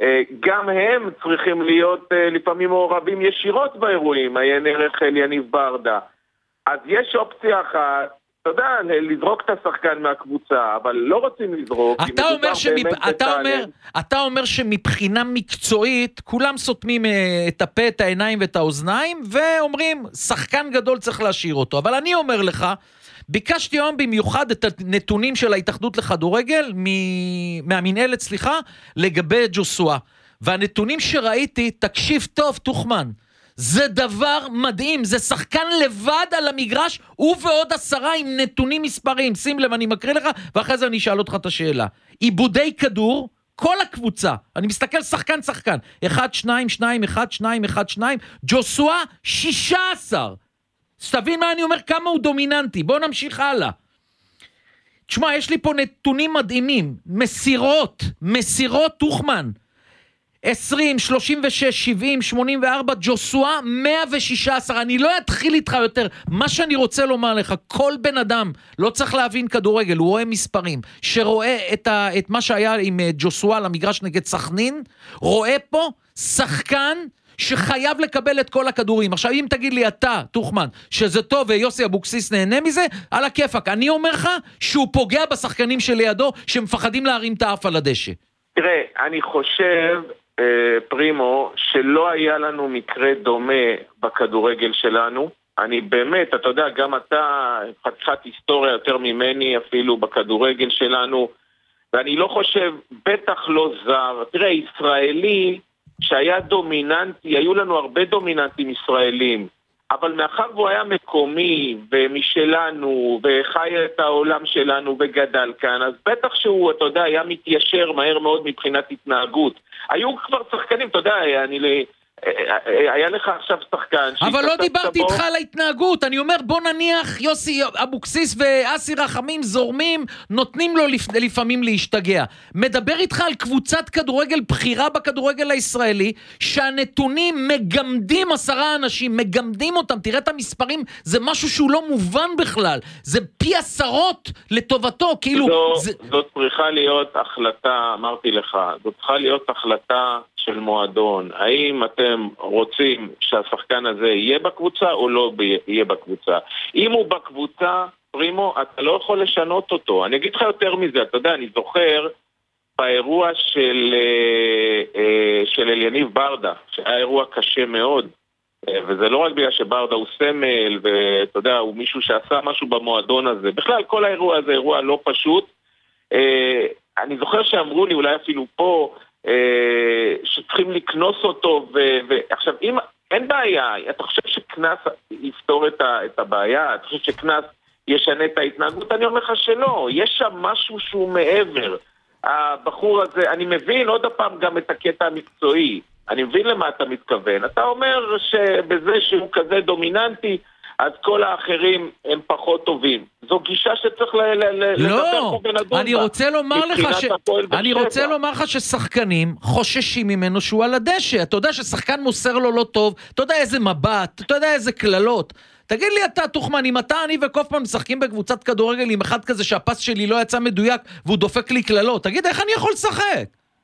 גם הם צריכים להיות לפעמים מעורבים ישירות באירועים, היה נערך אליניב ברדה. אז יש אופציה אחת, אתה יודע, לזרוק את השחקן מהקבוצה, אבל לא רוצים לזרוק. אתה אומר, שמפ... אתה, אומר, אתה אומר שמבחינה מקצועית, כולם סותמים את הפה, את העיניים ואת האוזניים, ואומרים, שחקן גדול צריך להשאיר אותו. אבל אני אומר לך, ביקשתי היום במיוחד את הנתונים של ההתאחדות לכדורגל, מהמנהלת, סליחה, לגבי ג'וסווה. והנתונים שראיתי, תקשיב טוב, תוחמן, זה דבר מדהים, זה שחקן לבד על המגרש, הוא ועוד עשרה עם נתונים מספרים. שים לב, אני מקריא לך, ואחרי זה אני אשאל אותך את השאלה. עיבודי כדור, כל הקבוצה, אני מסתכל שחקן שחקן, אחד, שניים, שניים, אחד, שניים, אחד, שניים, ג'וסווה, שישה עשר. תבין מה אני אומר, כמה הוא דומיננטי. בואו נמשיך הלאה. תשמע, יש לי פה נתונים מדהימים. מסירות, מסירות תוחמן. עשרים, שלושים ושש, שבעים, שמונים וארבע, ג'וסווה, מאה ושישה עשר. אני לא אתחיל איתך יותר. מה שאני רוצה לומר לך, כל בן אדם לא צריך להבין כדורגל, הוא רואה מספרים, שרואה את, ה, את מה שהיה עם ג'וסווה למגרש נגד סכנין, רואה פה שחקן שחייב לקבל את כל הכדורים. עכשיו, אם תגיד לי אתה, תוחמן, שזה טוב ויוסי אבוקסיס נהנה מזה, על הכיפק. אני אומר לך שהוא פוגע בשחקנים שלידו, שמפחדים להרים את האף על הדשא. תראה, אני חושב, אה, פרימו, שלא היה לנו מקרה דומה בכדורגל שלנו. אני באמת, אתה יודע, גם אתה חתיכת היסטוריה יותר ממני אפילו בכדורגל שלנו, ואני לא חושב, בטח לא זר. תראה, ישראלי שהיה דומיננטי, היו לנו הרבה דומיננטים ישראלים, אבל מאחר והוא היה מקומי ומשלנו וחי את העולם שלנו וגדל כאן, אז בטח שהוא, אתה יודע, היה מתיישר מהר מאוד מבחינת התנהגות. היו כבר שחקנים, אתה יודע, אני... היה לך עכשיו שחקן... אבל לא דיברתי איתך על ההתנהגות, אני אומר בוא נניח יוסי אבוקסיס ואסי רחמים זורמים, נותנים לו לפעמים להשתגע. מדבר איתך על קבוצת כדורגל בחירה בכדורגל הישראלי, שהנתונים מגמדים עשרה אנשים, מגמדים אותם, תראה את המספרים, זה משהו שהוא לא מובן בכלל, זה פי עשרות לטובתו, כאילו... זו, זה... זאת צריכה להיות החלטה, אמרתי לך, זאת צריכה להיות החלטה של מועדון. האם אתם רוצים שהשחקן הזה יהיה בקבוצה או לא יהיה בקבוצה? אם הוא בקבוצה, פרימו, אתה לא יכול לשנות אותו. אני אגיד לך יותר מזה, אתה יודע, אני זוכר באירוע של, של אליניב ברדה, שהיה אירוע קשה מאוד, וזה לא רק בגלל שברדה הוא סמל, ואתה יודע, הוא מישהו שעשה משהו במועדון הזה. בכלל, כל האירוע הזה אירוע לא פשוט. אני זוכר שאמרו לי, אולי אפילו פה, שצריכים לקנוס אותו, ועכשיו, אם אין בעיה, אתה חושב שקנס יפתור את הבעיה? אתה חושב שקנס ישנה את ההתנהגות? אני אומר לך שלא, יש שם משהו שהוא מעבר. הבחור הזה, אני מבין עוד הפעם גם את הקטע המקצועי, אני מבין למה אתה מתכוון. אתה אומר שבזה שהוא כזה דומיננטי, אז כל האחרים הם פחות טובים. זו גישה שצריך לא, אני רוצה לומר לך ש... אני רוצה לומר לך ששחקנים חוששים ממנו שהוא על הדשא. אתה יודע ששחקן מוסר לו לא טוב, אתה יודע איזה מבט, אתה יודע איזה כללות. תגיד לי אתה, תוחמן, אם אתה, אני וקופמן משחקים בקבוצת כדורגל עם אחד כזה שהפס שלי לא יצא מדויק והוא דופק לי כללות, תגיד איך אני יכול לשחק?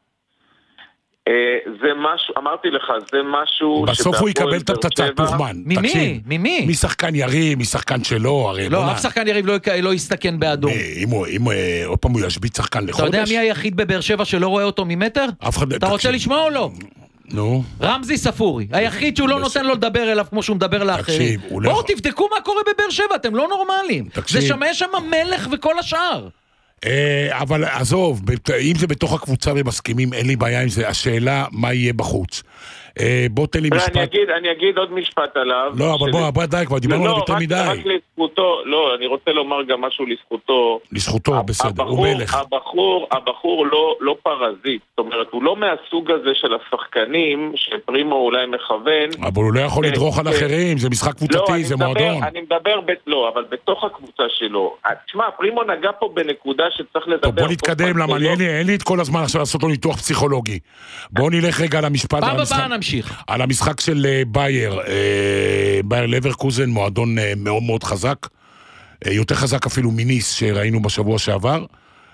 זה משהו, אמרתי לך, זה משהו... בסוף הוא יקבל את הפצצה, תוחמן. ממי? ממי? משחקן יריב, משחקן שלו, הרי... לא, אף שחקן יריב לא יסתכן באדום. אם עוד פעם הוא ישבית שחקן לחודש... אתה יודע מי היחיד בבאר שבע שלא רואה אותו ממטר? אתה רוצה לשמוע או לא? נו. רמזי ספורי, היחיד שהוא לא נותן לו לדבר אליו כמו שהוא מדבר לאחרים. בואו תבדקו מה קורה בבאר שבע, אתם לא נורמליים. זה שמה יש שם מלך וכל השאר. אבל עזוב, אם זה בתוך הקבוצה ומסכימים, אין לי בעיה עם זה. השאלה מה יהיה בחוץ. בוא תן לי משפט. אני אגיד עוד משפט עליו. לא, אבל בוא, בוא די, כבר דיברנו עליו יותר מדי. רק לזכותו, לא, אני רוצה לומר גם משהו לזכותו. לזכותו, בסדר, הוא מלך. הבחור, הבחור לא פרזיט. זאת אומרת, הוא לא מהסוג הזה של השחקנים, שפרימו אולי מכוון. אבל הוא לא יכול לדרוך על אחרים, זה משחק קבוצתי, זה מועדון. אני מדבר, לא, אבל בתוך הקבוצה שלו. תשמע, פרימו נגע פה בנקודה שצריך לדבר. בוא נתקדם, למה אין לי את כל הזמן עכשיו לעשות לו ניתוח פסיכולוגי. בוא נלך רגע על המשפט. פעם הבאה נמשיך. על המשחק של בייר, בייר לברקוזן, מועדון מאוד מאוד חזק, יותר חזק אפילו מניס שראינו בשבוע שעבר.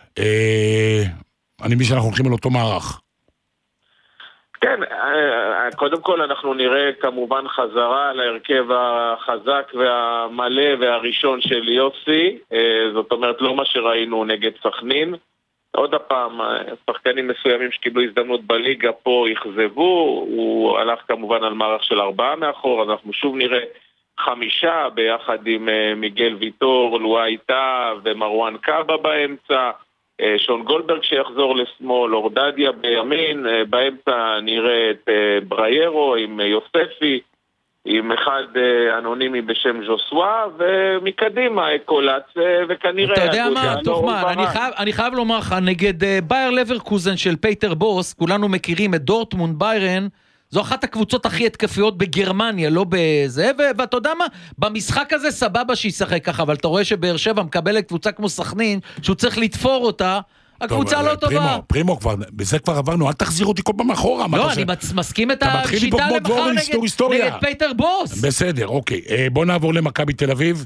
אני מבין שאנחנו הולכים על אותו מערך. כן, קודם כל אנחנו נראה כמובן חזרה להרכב החזק והמלא והראשון של יוסי, זאת אומרת לא מה שראינו נגד סכנין. עוד הפעם, שחקנים מסוימים שקיבלו הזדמנות בליגה פה יחזבו, הוא הלך כמובן על מערך של ארבעה מאחור, אז אנחנו שוב נראה חמישה ביחד עם מיגל ויטור, לואי טאה ומרואן קאבה באמצע, שון גולדברג שיחזור לשמאל, אורדדיה בימין, באמצע נראה את בריירו עם יוספי, עם אחד אנונימי בשם ז'וסווה, ומקדימה קולץ, וכנראה... אתה יודע מה, תוחמן, אני חייב לומר לך, נגד בייר לברקוזן של פייטר בוס, כולנו מכירים את דורטמונד ביירן, זו אחת הקבוצות הכי התקפיות בגרמניה, לא בזה, ואתה יודע מה, במשחק הזה סבבה שישחק ככה, אבל אתה רואה שבאר שבע מקבלת קבוצה כמו סכנין, שהוא צריך לתפור אותה, הקבוצה לא טובה. פרימו, פרימו כבר, בזה כבר עברנו, אל תחזיר אותי כל פעם אחורה. לא, אני מסכים את השיטה למחר נגד פייטר בוס. בסדר, אוקיי. בוא נעבור למכבי תל אביב,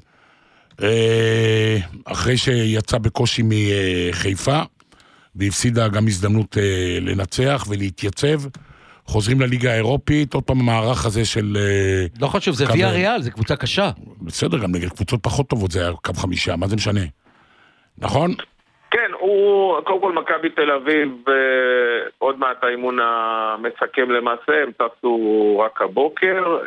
אחרי שיצא בקושי מחיפה, והפסידה גם הזדמנות לנצח ולהתייצב, חוזרים לליגה האירופית, עוד פעם המערך הזה של... לא חושב, זה ויה ריאל, זה קבוצה קשה. בסדר, גם נגד קבוצות פחות טובות, זה היה קו חמישה, מה זה משנה? נכון? כן, הוא, קודם כל מכבי תל אביב, עוד מעט האימון המסכם למעשה, הם טסו רק הבוקר,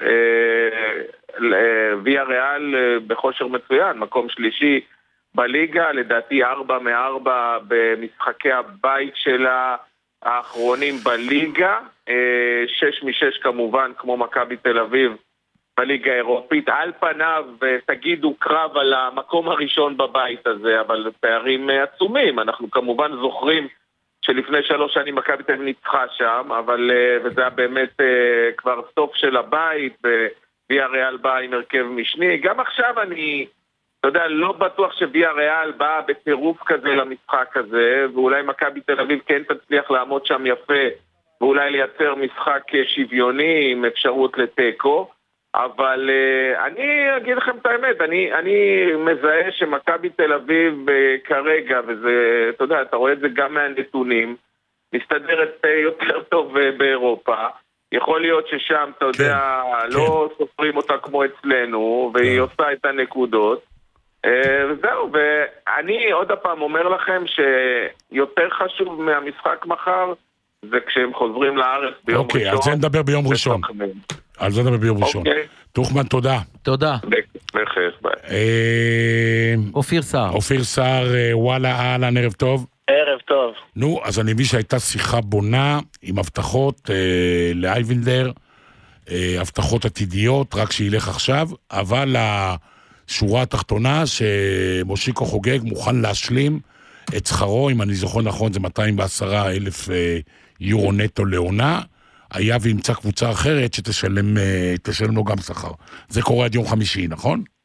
ויה ריאל בכושר מצוין, מקום שלישי בליגה, לדעתי ארבע מארבע במשחקי הבית שלה האחרונים בליגה, שש משש כמובן כמו מכבי תל אביב בליגה האירופית. על פניו תגידו קרב על המקום הראשון בבית הזה, אבל פערים עצומים. אנחנו כמובן זוכרים שלפני שלוש שנים מכבי תל אביב ניצחה שם, אבל וזה היה באמת כבר סוף של הבית, וויה ריאל באה עם הרכב משני. גם עכשיו אני, אתה יודע, לא בטוח שוויה ריאל באה בטירוף כזה למשחק הזה, ואולי מכבי תל אביב כן תצליח לעמוד שם יפה, ואולי לייצר משחק שוויוני עם אפשרות לטקו. אבל uh, אני אגיד לכם את האמת, אני, אני מזהה שמכבי תל אביב uh, כרגע, וזה, אתה יודע, אתה רואה את זה גם מהנתונים, מסתדרת uh, יותר טוב uh, באירופה. יכול להיות ששם, אתה כן, יודע, כן. לא סופרים אותה כמו אצלנו, והיא כן. עושה את הנקודות. Uh, וזהו, ואני עוד הפעם אומר לכם שיותר חשוב מהמשחק מחר, זה כשהם חוזרים לארץ ביום אוקיי, ראשון. אוקיי, אז זה נדבר ביום ראשון. על זה נדבר ביום ראשון. תוחמן, תודה. תודה. בכך, ביי. אופיר סער. אופיר סער, וואלה, אהלן, ערב טוב. ערב טוב. נו, אז אני מבין שהייתה שיחה בונה עם הבטחות לאייבינדר, הבטחות עתידיות, רק שילך עכשיו, אבל השורה התחתונה שמושיקו חוגג מוכן להשלים את שכרו, אם אני זוכר נכון, זה מאתיים ועשרה אלף יורו נטו לעונה, היה וימצא קבוצה אחרת שתשלם תשלם לו גם שכר. זה קורה עד יום חמישי, נכון?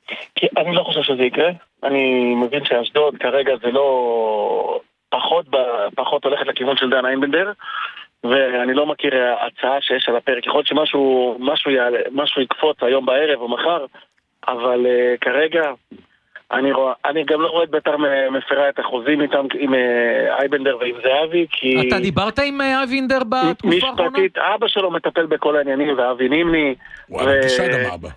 כי אני לא חושב שזה יקרה. אני מבין שאשדוד כרגע זה לא פחות, פחות הולכת לכיוון של דן איינבנדר, ואני לא מכיר הצעה שיש על הפרק. יכול להיות שמשהו משהו, משהו יקפוץ היום בערב או מחר, אבל uh, כרגע אני, רוא, אני גם לא רואה את בית"ר מפרה את החוזים איתם, עם uh, אייבנדר ועם זהבי, כי... אתה דיברת עם אייבנדר בתקופה האחרונה? משפטית, אבא שלו מטפל בכל העניינים, ואבי נימני. וואלה, ו... תשע גם אבא.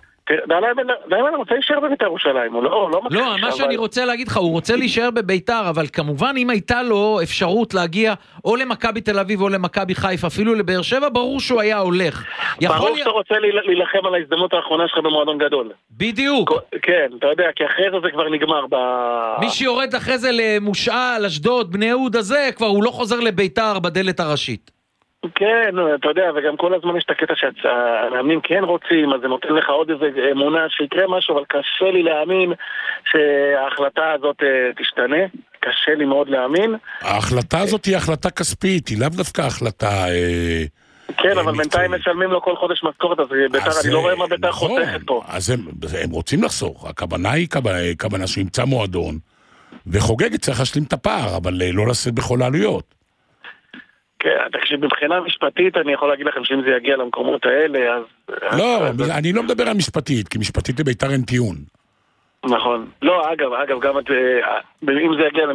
דיימן רוצה להישאר בבית"ר ירושלים, הוא לא, לא מכיר. לא, מה שאני רוצה להגיד לך, הוא רוצה להישאר בבית"ר, אבל כמובן אם הייתה לו אפשרות להגיע או למכבי תל אביב או למכבי חיפה, אפילו לבאר שבע, ברור שהוא היה הולך. ברור שאתה רוצה להילחם על ההזדמנות האחרונה שלך במועדון גדול. בדיוק. כן, אתה יודע, כי אחרי זה זה כבר נגמר ב... מי שיורד אחרי זה למושאל, אשדוד, בני יהודה הזה, כבר הוא לא חוזר לבית"ר בדלת הראשית. כן, אתה יודע, וגם כל הזמן יש את הקטע שהמאמנים כן רוצים, אז זה נותן לך עוד איזה אמונה שיקרה משהו, אבל קשה לי להאמין שההחלטה הזאת תשתנה, קשה לי מאוד להאמין. ההחלטה הזאת היא החלטה כספית, היא לאו דווקא החלטה... כן, אבל בינתיים משלמים לו כל חודש משכורת, אז בית"ר, אני לא רואה מה בית"ר חותכת פה. אז הם רוצים לחסוך, הכוונה היא כוונה שימצא מועדון, וחוגגת צריך להשלים את הפער, אבל לא לשאת בכל העלויות. כן, תקשיב, מבחינה משפטית אני יכול להגיד לכם שאם זה יגיע למקומות האלה, אז... לא, אני לא מדבר על משפטית, כי משפטית לבית"ר אין טיעון. נכון. לא, אגב, אגב, גם אם זה יגיע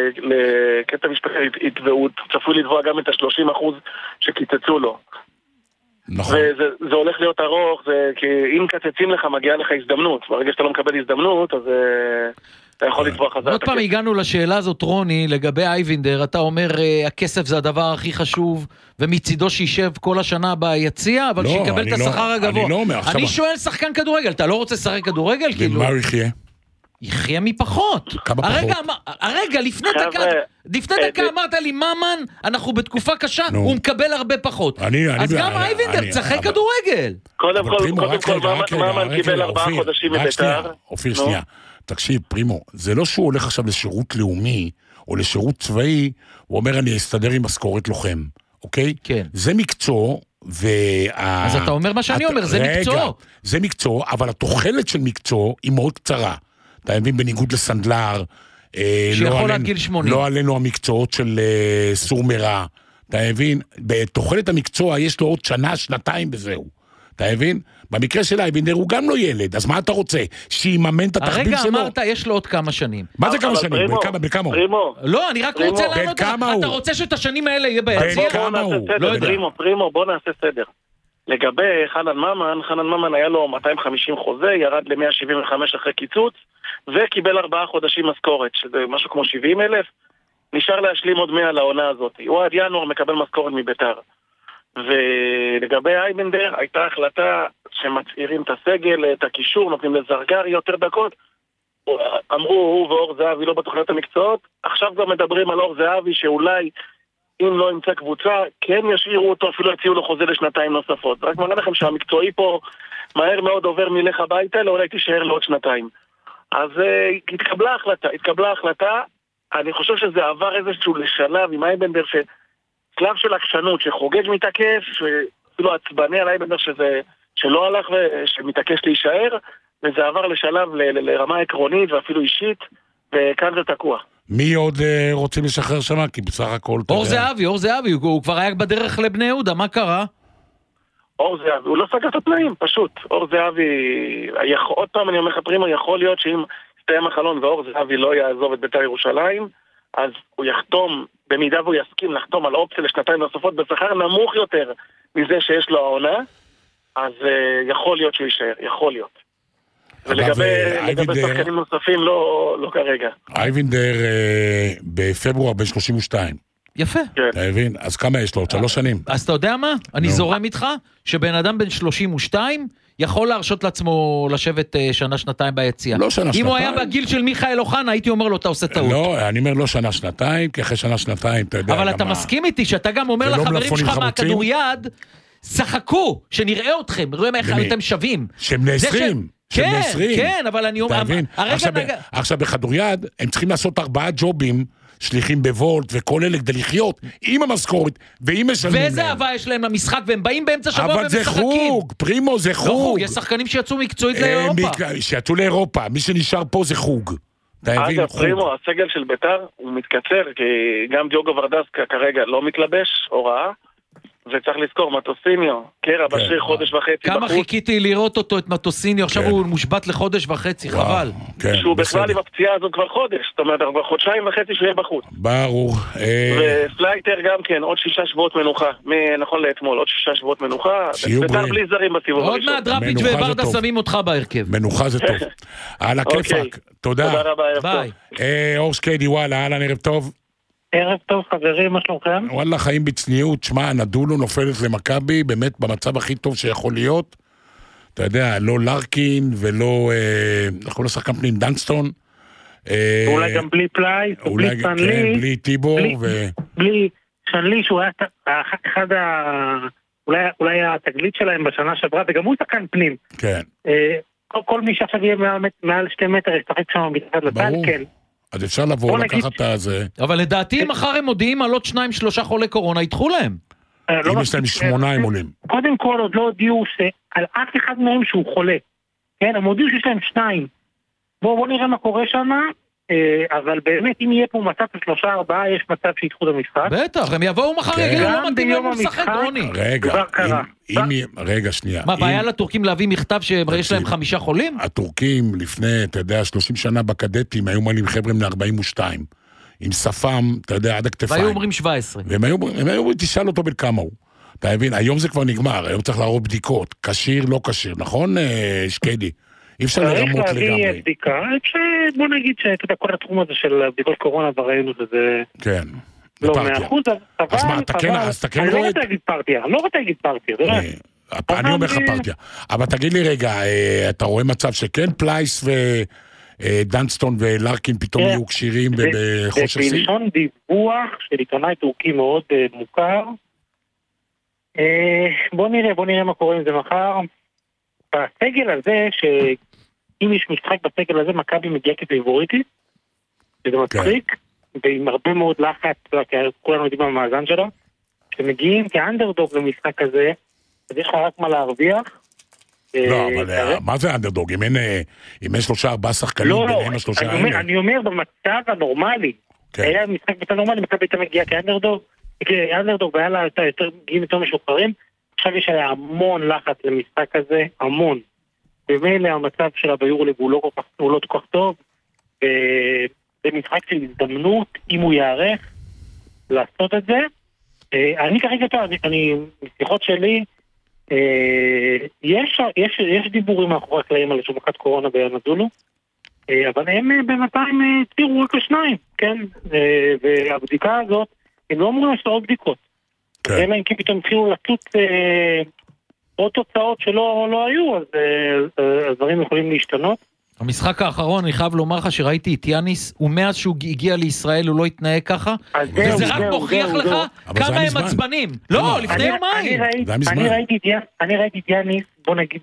לקטע משפטי, הוא צפוי לתבוע גם את ה-שלושים אחוז שקיצצו לו. נכון. וזה הולך להיות ארוך, כי אם קצצים לך, מגיעה לך הזדמנות. ברגע שאתה לא מקבל הזדמנות, אז... אתה יכול לתבוע חזק. עוד פעם הגענו לשאלה הזאת, רוני, לגבי אייבנדר, אתה אומר, הכסף זה הדבר הכי חשוב, ומצידו שישב כל השנה ביציע, אבל שיקבל את השכר הגבוה. אני לא אומר. אני שואל שחקן כדורגל, אתה לא רוצה לשחק כדורגל? ומה הוא יחיה? יחיה מפחות. כמה פחות? הרגע, לפני דקה, לפני דקה אמרת לי, מאמן, אנחנו בתקופה קשה, הוא מקבל הרבה פחות. אז גם אייבנדר צחק כדורגל. קודם כל, מאמן קיבל ארבעה חודשים מבית"ר. אופיר, שנייה. תקשיב, פרימו, זה לא שהוא הולך עכשיו לשירות לאומי, או לשירות צבאי, הוא אומר, אני אסתדר עם משכורת לוחם, אוקיי? כן. זה מקצוע, וה... אז אתה אומר מה שאני אומר, זה מקצוע. רגע, זה מקצוע, אבל התוחלת של מקצוע היא מאוד קצרה. אתה מבין, בניגוד לסנדלר, שיכול עד גיל שמונים. לא עלינו המקצועות של סור מרע. אתה מבין? בתוחלת המקצוע יש לו עוד שנה, שנתיים וזהו. אתה מבין? במקרה של אייבנדר הוא גם לא ילד, אז מה אתה רוצה? שיממן את התחביב שלו? הרגע אמרת, יש לו עוד כמה שנים. מה זה כמה שנים? בכמה הוא? לא, אני רק רוצה לענות, אתה רוצה שאת השנים האלה יהיה ביציע? בכמה הוא? פרימו, פרימו, בוא נעשה סדר. לגבי חנן ממן, חנן ממן היה לו מאתיים וחמישים חוזה, ירד ל-מאה שבעים וחמש אחרי קיצוץ, וקיבל ארבעה חודשים משכורת, שזה משהו כמו שבעים אלף, נשאר להשלים עוד מאה לעונה הזאת. הוא עד ינואר מקבל משכורת מבית"ר. ולגבי אייבנדר הייתה החלטה שמצעירים את הסגל, את הקישור, נותנים לזרגר יותר דקות. אמרו, הוא ואור זהבי לא בתוכניות המקצועות, עכשיו גם מדברים על אור זהבי שאולי אם לא ימצא קבוצה, כן ישאירו אותו, אפילו יציעו לו חוזה לשנתיים נוספות. רק מראה לכם שהמקצועי פה מהר מאוד עובר מלך הביתה, לא אולי תישאר לו עוד שנתיים. אז uh, התקבלה החלטה, התקבלה החלטה, אני חושב שזה עבר איזשהו לשלב עם אייבנדר ש... שלב של עקשנות, שחוגג מתעקש, אפילו עצבני על אייבנדר שזה, שלא הלך ושמתעקש להישאר, וזה עבר לשלב ל, ל, לרמה עקרונית ואפילו אישית, וכאן זה תקוע. מי עוד uh, רוצים לשחרר שמה? כי בסך הכל... אור זהבי, אור זהבי, הוא, הוא כבר היה בדרך לבני יהודה, מה קרה? אור זהבי, הוא לא סגר את התנאים, פשוט. אור זהבי, יכול, עוד פעם אני אומר לך פרימו, יכול להיות שאם יסתיים החלון ואור זהבי לא יעזוב את בית"ר ירושלים, אז הוא יחתום, במידה והוא יסכים לחתום על אופציה לשנתיים נוספות בשכר נמוך יותר מזה שיש לו העונה, אז uh, יכול להיות שהוא יישאר, יכול להיות. ולגבי שחקנים נוספים לא, לא כרגע. אייבנדר uh, בפברואר בין שלושים ושתיים. יפה. אתה מבין? אז כמה יש לו? עוד שלוש שנים. אז אתה יודע מה? אני זורם איתך שבן אדם בין שלושים ושתיים יכול להרשות לעצמו לשבת שנה, שנתיים ביציאה. לא שנה, שנתיים. אם הוא היה בגיל של מיכאל אוחנה, הייתי אומר לו, אתה עושה טעות. לא, אני אומר לא שנה, שנתיים, כי אחרי שנה, שנתיים, אתה יודע. אבל אתה מסכים איתי שאתה גם אומר לחברים שלך מהכדוריד, שחקו, שנראה אתכם, רואים איך אתם שווים. שהם בני עשרים. כן, כן, אבל אני אומר... עכשיו בכדוריד, הם צריכים לעשות ארבעה ג'ובים, שליחים בוולט וכל אלה כדי לחיות עם המשכורת ועם משלמים להם. ואיזה אהבה יש להם למשחק, והם באים באמצע שבוע ומשחקים. אבל זה חוג, פרימו, זה חוג. לא חוג, יש שחקנים שיצאו מקצועית לאירופה. שיצאו לאירופה, מי שנשאר פה זה חוג. אגב, פרימו, הסגל של ביתר הוא מתקצר, כי גם דיוגו ורדסקה כרגע לא מתלבש, הוראה, וצריך לזכור, מטוסיניו, קרע בשיר חודש וחצי בחוץ. כמה חיכיתי לראות אותו, את מטוסיניו, עכשיו הוא מושבת לחודש וחצי, חבל. שהוא בכלל עם הפציעה הזאת כבר חודש, זאת אומרת, כבר חודשיים וחצי שהוא יהיה בחוץ. ברור. ופלייטר גם כן, עוד שישה שבועות מנוחה, נכון לאתמול, עוד שישה שבועות מנוחה, ביתר בלי זרים בסיבוב הראשון. עוד מעט דראפיץ' וברדה שמים אותך בהרכב. מנוחה זה טוב. על הכיפק, תודה. תודה רבה, ערב טוב. אור שקדי, וואלה, אהלן, ערב טוב. ערב טוב חברים, מה שלומכם? וואלה, חיים בצניעות, שמה, נדולו נופלת למכבי, באמת במצב הכי טוב שיכול להיות. אתה יודע, לא לרקין ולא, אנחנו לא שחקן פנים, דנסטון. אולי גם בלי פלייס, בלי סנלי. בלי טיבור. בלי סנלי, שהוא היה אחד ה... אולי התגלית שלהם בשנה שעברה, וגם הוא שחקן פנים. כן. כל מי שעכשיו יהיה מעל שתי מטר, ישחק שם מתחת לצד, כן. אז אפשר לבוא, לקחת את הזה. אבל לדעתי, מחר הם מודיעים על עוד שניים, שלושה חולי קורונה, ידחו להם. אם יש להם שמונה הם עולים. קודם כל, עוד לא הודיעו על אף אחד מהם שהוא חולה. כן, הם הודיעו שיש להם שניים. בואו נראה מה קורה שם, אבל באמת, אם יהיה פה מצב של שלושה ארבעה, יש מצב שידחו את המשחק. בטח, הם יבואו מחר, יגידו, לא מתאים לנו לשחק, רוני. רגע, רגע, שנייה. מה, בעיה לטורקים להביא מכתב שיש להם חמישה חולים? הטורקים לפני, אתה יודע, שלושים שנה בקדטים, היו מעלים חבר'ה מ-ארבעים ושתיים. עם שפם, אתה יודע, עד הכתפיים. והיו אומרים שבע עשרה. והם היו אומרים, תשאל אותו בין כמה הוא. אתה מבין, היום זה כבר נגמר, היום צריך להראות בדיקות. כשיר, לא כשיר, נכון, שקדי? אי אפשר לרמות לגמרי. צריך להביא בדיקה, בוא נגיד שאתה יודע, כל התחום הזה של בדיקות קורונה בראינו שזה... כן, לא מאה אחוז, אבל... אז מה, אתה כן, אז אתה כן רואה... אני לא רוצה להגיד פרטיה, לא רוצה להגיד פרטיה, זה לא... אני אומר לך פרטיה. אבל תגיד לי רגע, אתה רואה מצב שכן פלייס ודנסטון ולרקין פתאום יהיו כשירים בחושר סין? בלשון דיווח של עיתונאי טורקי מאוד מוכר. בוא נראה, בוא נראה מה קורה עם זה מחר. בסגל הזה, שאם יש משחק בסגל הזה, מכבי מגיעה כפייבוריטית, שזה מצחיק, ועם הרבה מאוד לחץ, כולנו יודעים במאזן שלו, שמגיעים כאנדרדוג למשחק הזה, אז יש לך רק מה להרוויח. לא, אבל מה זה אנדרדוג? אם אין שלושה ארבעה שחקנים ביניהם השלושה האלה? אני אומר, במצב הנורמלי, היה משחק במצב נורמלי, מכבי הייתה מגיעה כאנדרדוג, כאנדרדוג, והיה לה יותר מגיעים יותר משוחררים, עכשיו יש עליה המון לחץ למשחק הזה, המון. במילא המצב שלה ביורליג הוא לא כל כך, הוא לא כל כך טוב, וזה משחק של הזדמנות, אם הוא יערך, לעשות את זה. אני כרגע, אני, משיחות שלי, יש, יש, יש דיבורים מאחורי הקלעים על איזשהו מכת קורונה בנדולו, אבל הם בינתיים תראו רק לשניים, כן? והבדיקה הזאת, הם לא אמורים לעשות עוד בדיקות. אלא אם כי פתאום התחילו לצוץ עוד תוצאות שלא לא היו, אז הדברים יכולים להשתנות. המשחק האחרון, אני חייב לומר לך שראיתי את יאניס, ומאז שהוא הגיע לישראל הוא לא התנהג ככה, וזה רק מוכיח לך כמה הם עצבנים. לא, לפני יומיים. אני ראיתי את יאניס, בוא נגיד,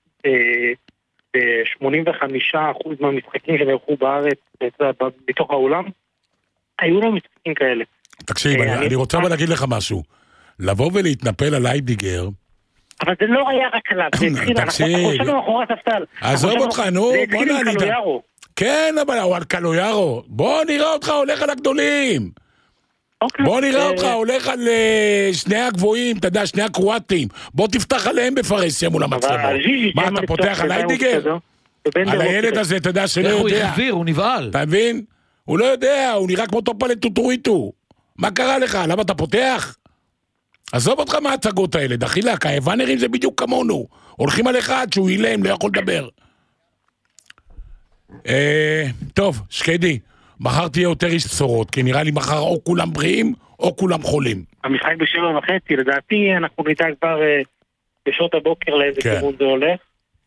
ב-שמונים וחמישה אחוז מהמשחקים שנערכו בארץ, בתוך העולם, היו להם משחקים כאלה. תקשיב, אני רוצה אבל להגיד לך משהו. לבוא ולהתנפל על איידיגר, אבל זה לא היה רק עליו, זה התחיל, אנחנו חושבים אחורה ספסל. עזוב אותך, נו, בוא נענידה. כן, אבל הוא על קלויארו. בוא נראה אותך הולך על הגדולים. בוא נראה אותך הולך על שני הגבוהים, אתה יודע, שני הקרואטים. בוא תפתח עליהם בפרסיה מול המצלמות. מה, אתה פותח על איידיגר? על הילד הזה, אתה יודע, שלא יודע. הוא החביר, הוא נבעל. אתה מבין? הוא לא יודע, הוא נראה כמו טופלת טוטוריטו. מה קרה לך? למה אתה פותח? עזוב אותך מההצגות האלה, דחילק, האבנרים זה בדיוק כמונו. הולכים על אחד שהוא אילם, לא יכול לדבר. טוב, שקדי, מחר תהיה יותר איש בשורות, כי נראה לי מחר או כולם בריאים, או כולם חולים. המשחק בשבע וחצי, לדעתי אנחנו נדע כבר בשעות הבוקר לאיזה כיוון זה הולך.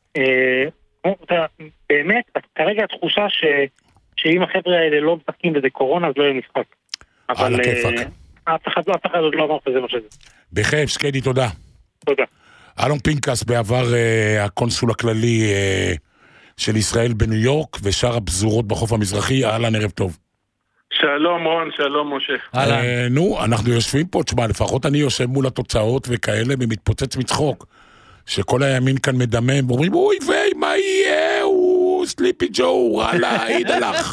באמת, כרגע התחושה שאם החבר'ה האלה לא משחקים וזה קורונה, אז לא יהיה משחק. על הכיפק. אף אחד לא, אף אחד עוד לא אמר שזה מה שזה. בכיף, שקדי, תודה. תודה. אלון פינקס, בעבר uh, הקונסול הכללי uh, של ישראל בניו יורק, ושאר הפזורות בחוף המזרחי, אהלן, ערב טוב. שלום רון, שלום משה. אה, נו, אנחנו יושבים פה, תשמע, לפחות אני יושב מול התוצאות וכאלה ומתפוצץ מצחוק. שכל הימין כאן מדמם, ואומרים, אוי ואי, מה יהיה? הוא סליפי ג'ו, וואלה, עיד הלך.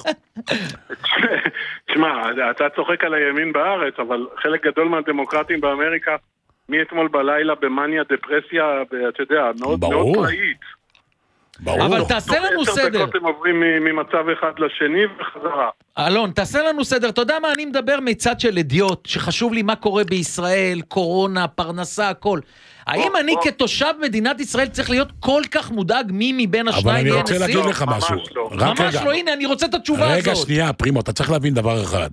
תשמע, אתה צוחק על הימין בארץ, אבל חלק גדול מהדמוקרטים באמריקה, מאתמול בלילה במניה, דפרסיה, אתה יודע, מאוד פראית. ברור. אבל תעשה לנו סדר. עשר דקות הם עוברים ממצב אחד לשני וחזרה. אלון, תעשה לנו סדר. אתה יודע מה, אני מדבר מצד של אדיוט, שחשוב לי מה קורה בישראל, קורונה, פרנסה, הכל. האם אני כתושב מדינת ישראל צריך להיות כל כך מודאג מי מבין השניים? אבל אני רוצה להגיד לך משהו. ממש לא, הנה, אני רוצה את התשובה הזאת. רגע, שנייה, פרימו, אתה צריך להבין דבר אחד.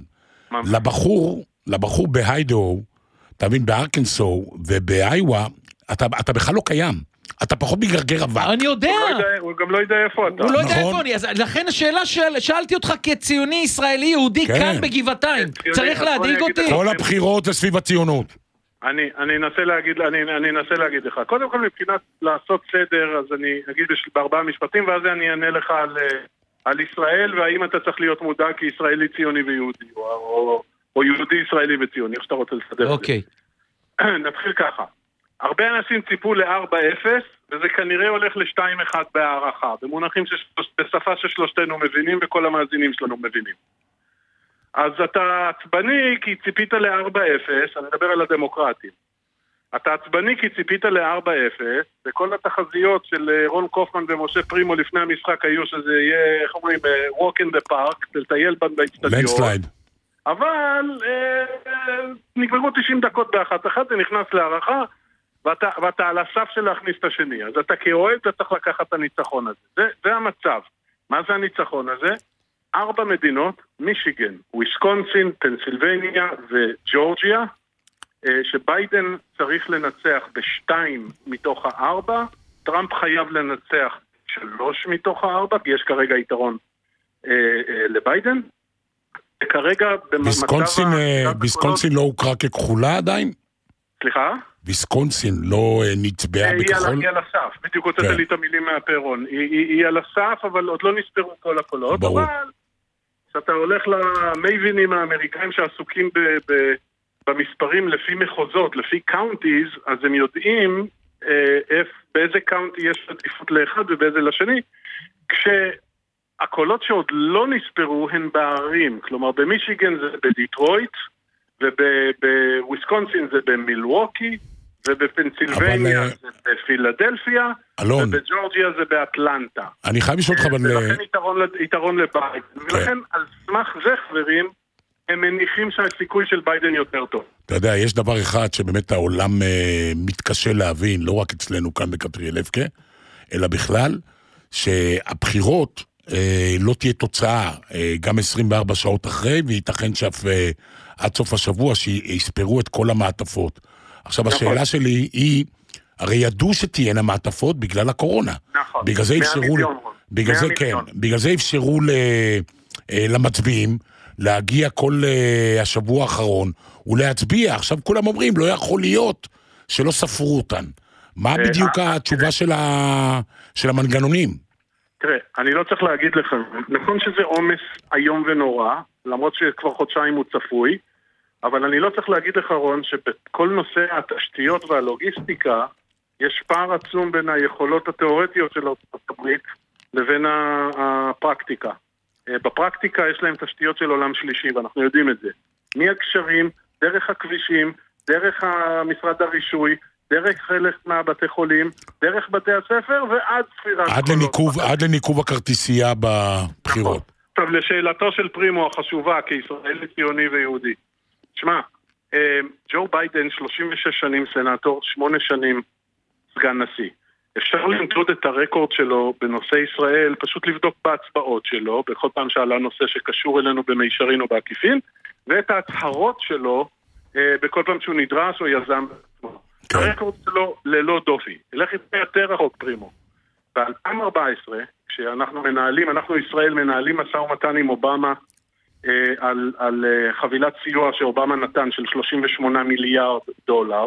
לבחור, לבחור בהיידו, אתה מבין, בארקנסו ובאיווה, אתה בכלל לא קיים. אתה פחות מגרגר עבר. אני יודע. הוא גם לא יודע איפה אתה. הוא לא יודע איפה אני. לכן השאלה שאלתי אותך כציוני ישראלי יהודי כאן בגבעתיים. צריך להדאיג אותי. כל הבחירות זה סביב הציונות. אני, אני אנסה להגיד, אני, אני אנסה להגיד לך. קודם כל, מבחינת לעשות סדר, אז אני אגיד בארבעה משפטים, ואז אני אענה לך על, על ישראל, והאם אתה צריך להיות מודע כישראלי ציוני ויהודי, או, או, או יהודי ישראלי וציוני, איך שאתה רוצה לסדר. אוקיי. נתחיל ככה. הרבה אנשים ציפו ל-ארבע אפס, וזה כנראה הולך ל-שתיים אחד בהערכה, במונחים ששלוש, בשפה ששלושתנו מבינים, וכל המאזינים שלנו מבינים. אז אתה עצבני כי ציפית ל-ארבע אפס, אני מדבר על הדמוקרטים. אתה עצבני כי ציפית ל-ארבע אפס, וכל התחזיות של רון קופמן ומשה פרימו לפני המשחק היו שזה יהיה, איך אומרים, walk in the park, לטייל באצטדיון. לנדסלייד. אבל אה, נגמרו תשעים דקות באחת אחת, זה נכנס להערכה, ואתה, ואתה על הסף של להכניס את השני. אז אתה כאוהד, אתה צריך לקחת את הניצחון הזה. זה, זה המצב. מה זה הניצחון הזה? ארבע מדינות, מישיגן, וויסקונסין, פנסילבניה וג'ורג'יה, שביידן צריך לנצח בשתיים מתוך הארבע, טראמפ חייב לנצח שלוש מתוך הארבע, כי יש כרגע יתרון אה, אה, לביידן. כרגע ויסקונסין, ויסקונסין לא הוכרה ככחולה עדיין? סליחה? ויסקונסין לא נצבעה בכחול? היא על הסף, בדיוק הוצאת לי את המילים מהפרון. היא על הסף, אבל עוד לא נספרו כל הקולות. ברור. אבל כשאתה הולך למייבינים האמריקאים שעסוקים ב- ב- במספרים לפי מחוזות, לפי קאונטיז, אז הם יודעים אה, איפ, באיזה קאונטי יש עדיפות לאחד ובאיזה לשני, כשהקולות שעוד לא נספרו הן בערים, כלומר במישיגן זה בדיטרויט, ובוויסקונסין זה במילווקי, ובפנסילבניה אבל... זה בפילדלפיה, אלון. ובג'ורג'יה זה באטלנטה. אני חייב לשאול אותך, אבל... ולכן יתרון, יתרון לביידן. כן. ולכן על סמך זה, חברים, הם מניחים שהסיכוי של ביידן יותר טוב. אתה יודע, יש דבר אחד שבאמת העולם אה, מתקשה להבין, לא רק אצלנו כאן בקטריאלבקה, אלא בכלל, שהבחירות אה, לא תהיה תוצאה אה, גם עשרים וארבע שעות אחרי, וייתכן שאף אה, עד סוף השבוע שיספרו את כל המעטפות. עכשיו, נכון. השאלה שלי היא, הרי ידעו שתהיינה מעטפות בגלל הקורונה. נכון. בגלל זה אפשרו, בגלל זה, כן, בגלל זה אפשרו ל, אה, למצביעים, להגיע כל uh, השבוע האחרון ולהצביע. עכשיו כולם אומרים, לא יכול להיות שלא ספרו אותן. מה בדיוק התשובה של, ה... של המנגנונים? תראה, אני לא צריך להגיד לך, נכון שזה עומס היום ונורא, למרות שכבר חודשיים הוא צפוי, אבל אני לא צריך להגיד לך, רון, שבכל נושא התשתיות והלוגיסטיקה, יש פער עצום בין היכולות התיאורטיות של ארצות הברית לבין הפרקטיקה. בפרקטיקה יש להם תשתיות של עולם שלישי, ואנחנו יודעים את זה. מהקשרים, דרך הכבישים, דרך המשרד הרישוי, דרך חלק מהבתי חולים, דרך בתי הספר, ועד ספירת עד לניקוב, עד לניקוב הכרטיסייה בבחירות. טוב, לשאלתו של פרימו החשובה, כישראלי ציוני ויהודי. שמע, ג'ו ביידן שלושים ושש שנים סנאטור, שמונה שנים סגן נשיא. אפשר למדוד את הרקורד שלו בנושא ישראל, פשוט לבדוק בהצבעות שלו, בכל פעם שעלה נושא שקשור אלינו במישרין או בעקיפין, ואת ההצהרות שלו אה, בכל פעם שהוא נדרש או יזם. כן. הרקורד שלו ללא דופי. ילך יותר רחוק פרימו. ב-אלפיים וארבע עשרה, כשאנחנו מנהלים, אנחנו ישראל מנהלים משא ומתן עם אובמה, אה, על, על אה, חבילת סיוע שאובמה נתן של שלושים ושמונה מיליארד דולר,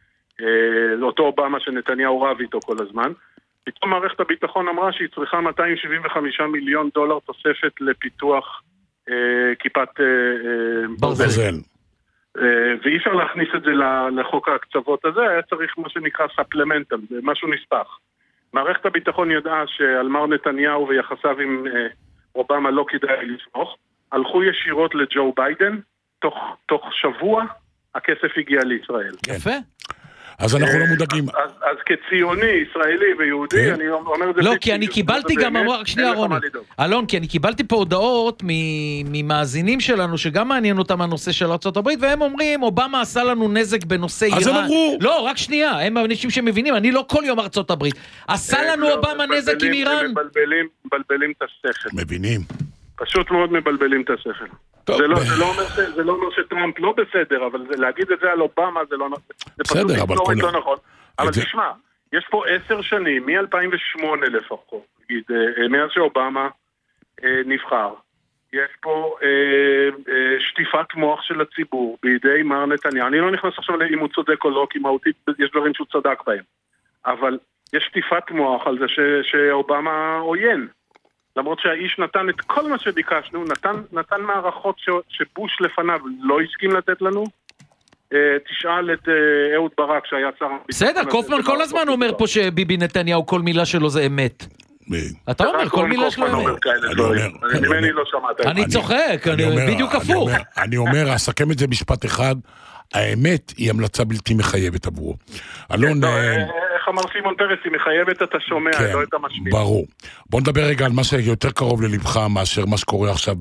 אותו אובמה שנתניהו רב איתו כל הזמן, פתאום מערכת הביטחון אמרה שהיא צריכה מאתיים שבעים וחמישה מיליון דולר תוספת לפיתוח כיפת ברזל. ואי אפשר להכניס את זה לחוק הקצוות הזה, היה צריך מה שנקרא ספלמנטל, משהו נספח. מערכת הביטחון ידעה שעל מר נתניהו ויחסיו עם אובמה לא כדאי לסמוך, הלכו ישירות לג'ו ביידן, תוך, תוך שבוע הכסף הגיע לישראל. יפה. אז אנחנו לא מודאגים. אז, אז כציוני, ישראלי ויהודי, אני אומר את זה... לא, כי אני קיבלתי גם, רק שנייה רוני, אלון, כי אני קיבלתי פה הודעות ממאזינים שלנו, שגם מעניין אותם הנושא של ארצות הברית, והם אומרים, אובמה עשה לנו נזק בנושא איראן. אז הם אמרו. לא, רק שנייה, הם אנשים שמבינים, אני לא כל יום ארצות הברית. עשה לנו אובמה נזק עם איראן? הם מבלבלים את השכל. מבינים. פשוט מאוד מבלבלים את השכל. זה לא, זה לא אומר ש, זה לא אומר שטראמפ לא בסדר, אבל זה, להגיד את זה על אובמה זה לא, זה פשוט היסטורית לא נכון. אבל זה... תשמע, יש פה עשר שנים, מ-אלפיים ושמונה לפחות, נגיד, מאז שאובמה אה, נבחר, יש פה אה, אה, שטיפת מוח של הציבור בידי מר נתניהו. אני לא נכנס עכשיו אם הוא צודק או לא, כי מהותית יש דברים שהוא צדק בהם. אבל יש שטיפת מוח על זה ש, שאובמה עוין. למרות שהאיש נתן את כל מה שביקשנו, נתן, נתן מערכות ש, שבוש לפניו לא הסכים לתת לנו. תשאל את אהוד ברק שהיה שר... בסדר, קופמן כל הזמן אומר פה שביבי נתניהו כל מילה שלו זה אמת. אתה אומר כל מילה שלו אמת. אני צוחק, בדיוק הפוך. אני אומר, אסכם את זה משפט אחד, האמת היא המלצה בלתי מחייבת עבורו. אלון... איך אמר סימון פרס, היא מחייבת את השומע, לא את המשמיע. ברור. בוא נדבר רגע על מה שיותר קרוב ללבך מאשר מה שקורה עכשיו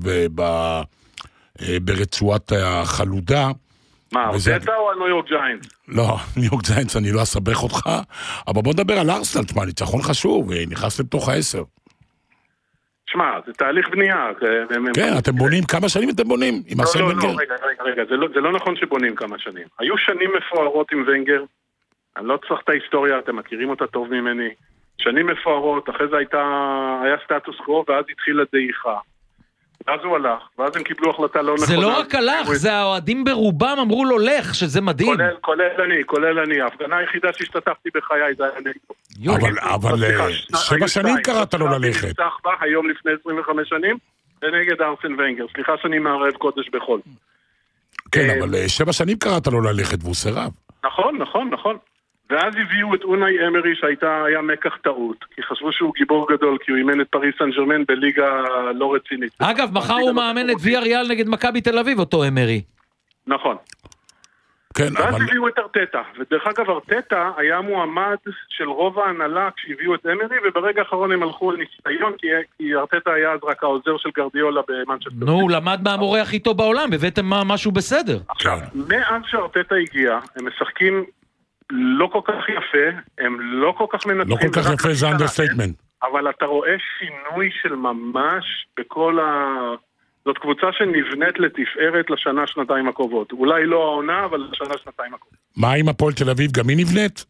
ברצועת החלודה. מה, ארטטה או הניו יורק ג'יינטס? לא, ניו יורק ג'יינטס אני לא אסבך אותך, אבל בוא נדבר על ארסנל, תשמע, ניצחון חשוב, נכנס לתוך העשר. תשמע, זה תהליך בנייה. כן, אתם בונים, כמה שנים אתם בונים? לא, לא, לא, רגע, רגע, רגע, זה לא נכון שבונים כמה שנים. היו שנים מפוארות עם ונגר, אני לא צריך את ההיסטוריה, אתם מכירים אותה טוב ממני. שנים מפוארות, אחרי זה היה סטטוס קוו, ואז התחילה דעיכה. ואז הוא הלך, ואז הם קיבלו החלטה לא נכונה. זה לא רק הלך, זה האוהדים ברובם אמרו לו לך, שזה מדהים. כולל, כולל אני, כולל אני. ההפגנה היחידה שהשתתפתי בחיי, זה היה נגדו. אבל שבע שנים קראת לו ללכת. היום לפני עשרים וחמש שנים, ונגד ארסן ונגר. סליחה שאני מערב קודש בחול. כן, אבל שבע שנים קראת לו ללכת, והוא סירב. נכון, נכון, נכון. ואז הביאו את אונאי אמרי שהיה מקח טעות, כי חשבו שהוא גיבור גדול, כי הוא אימן את פריס סן ז'רמן בליגה לא רצינית. אגב, מחר הוא מאמן את ויאריאל נגד מכבי תל אביב, אותו אמרי. נכון. כן, ואז אבל... הביאו את ארטטה, ודרך אגב ארטטה היה מועמד של רוב ההנהלה כשהביאו את אמרי, וברגע האחרון הם הלכו על ניסיון, כי ארטטה היה אז רק העוזר של גרדיולה במנצ'סטר. נו, הוא למד מהמורה הכי טוב בעולם, הבאתם משהו בסדר. עכשיו, מאז שארטטה הגיע, הם משחקים לא כל כך יפה, הם לא כל כך מנצחים. לא כל כך יפה, זה אנדרסטייטמנט. אבל אתה רואה שינוי של ממש בכל ה... זאת קבוצה שנבנית לתפארת לשנה, שנתיים הקרובות. אולי לא העונה, אבל לשנה, שנתיים הקרובות. מה עם הפועל תל אביב? גם היא נבנית?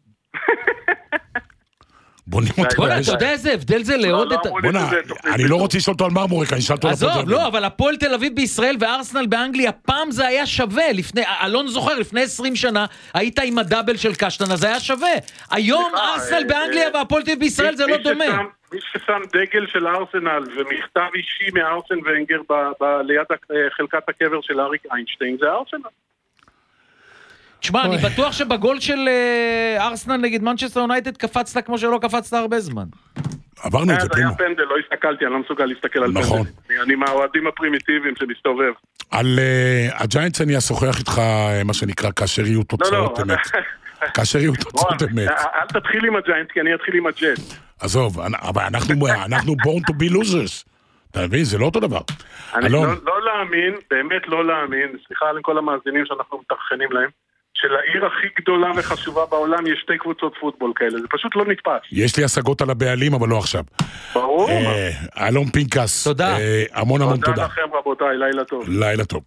בונים אותה. בונה, אתה יודע איזה הבדל זה לעוד את... בונה, אני לא רוצה לשאול אותו על מרמורק, אני אשאל אותו על הפועל תל אביב. עזוב, לא, אבל הפועל תל אביב בישראל וארסנל באנגליה, פעם זה היה שווה. לפני, אלון זוכר, לפני עשרים שנה, היית עם הדאבל של קשטן, אז זה היה שווה. היום ארסנל באנגליה והפועל תל אביב בישראל זה לא דומה. מי ששם דגל של ארסנל ומכתב אישי מארסן ואנגר ליד חלקת הקבר של אריק איינשטיין, זה ארסנל. תשמע, אני בטוח שבגול של ארסנל נגד מנצ'סטר יונייטד קפצת כמו שלא קפצת הרבה זמן. עברנו את זה, פרימו. זה היה פנדל, לא הסתכלתי, אני לא מסוגל להסתכל על פנדל. אני מהאוהדים הפרימיטיביים שמסתובב. על הג'יינטס אני אשוחח איתך, מה שנקרא, כאשר יהיו תוצאות אמת. כאשר יהיו תוצאות אמת. אל תתחיל עם הג'יינטס, כי אני אתחיל עם הג'ט. עזוב, אבל אנחנו born to be losers. אתה מבין? זה לא אותו דבר. אני לא להאמין, באמת לא להאמין, סליחה על כל המאזינים שאנחנו מתרחנים להם, שלעיר הכי גדולה וחשובה בעולם יש שתי קבוצות פוטבול כאלה, זה פשוט לא נתפס. יש לי השגות על הבעלים, אבל לא עכשיו. ברור. אלון פינקס. תודה. המון המון תודה. תודה לכם רבותיי, לילה טוב. לילה טוב.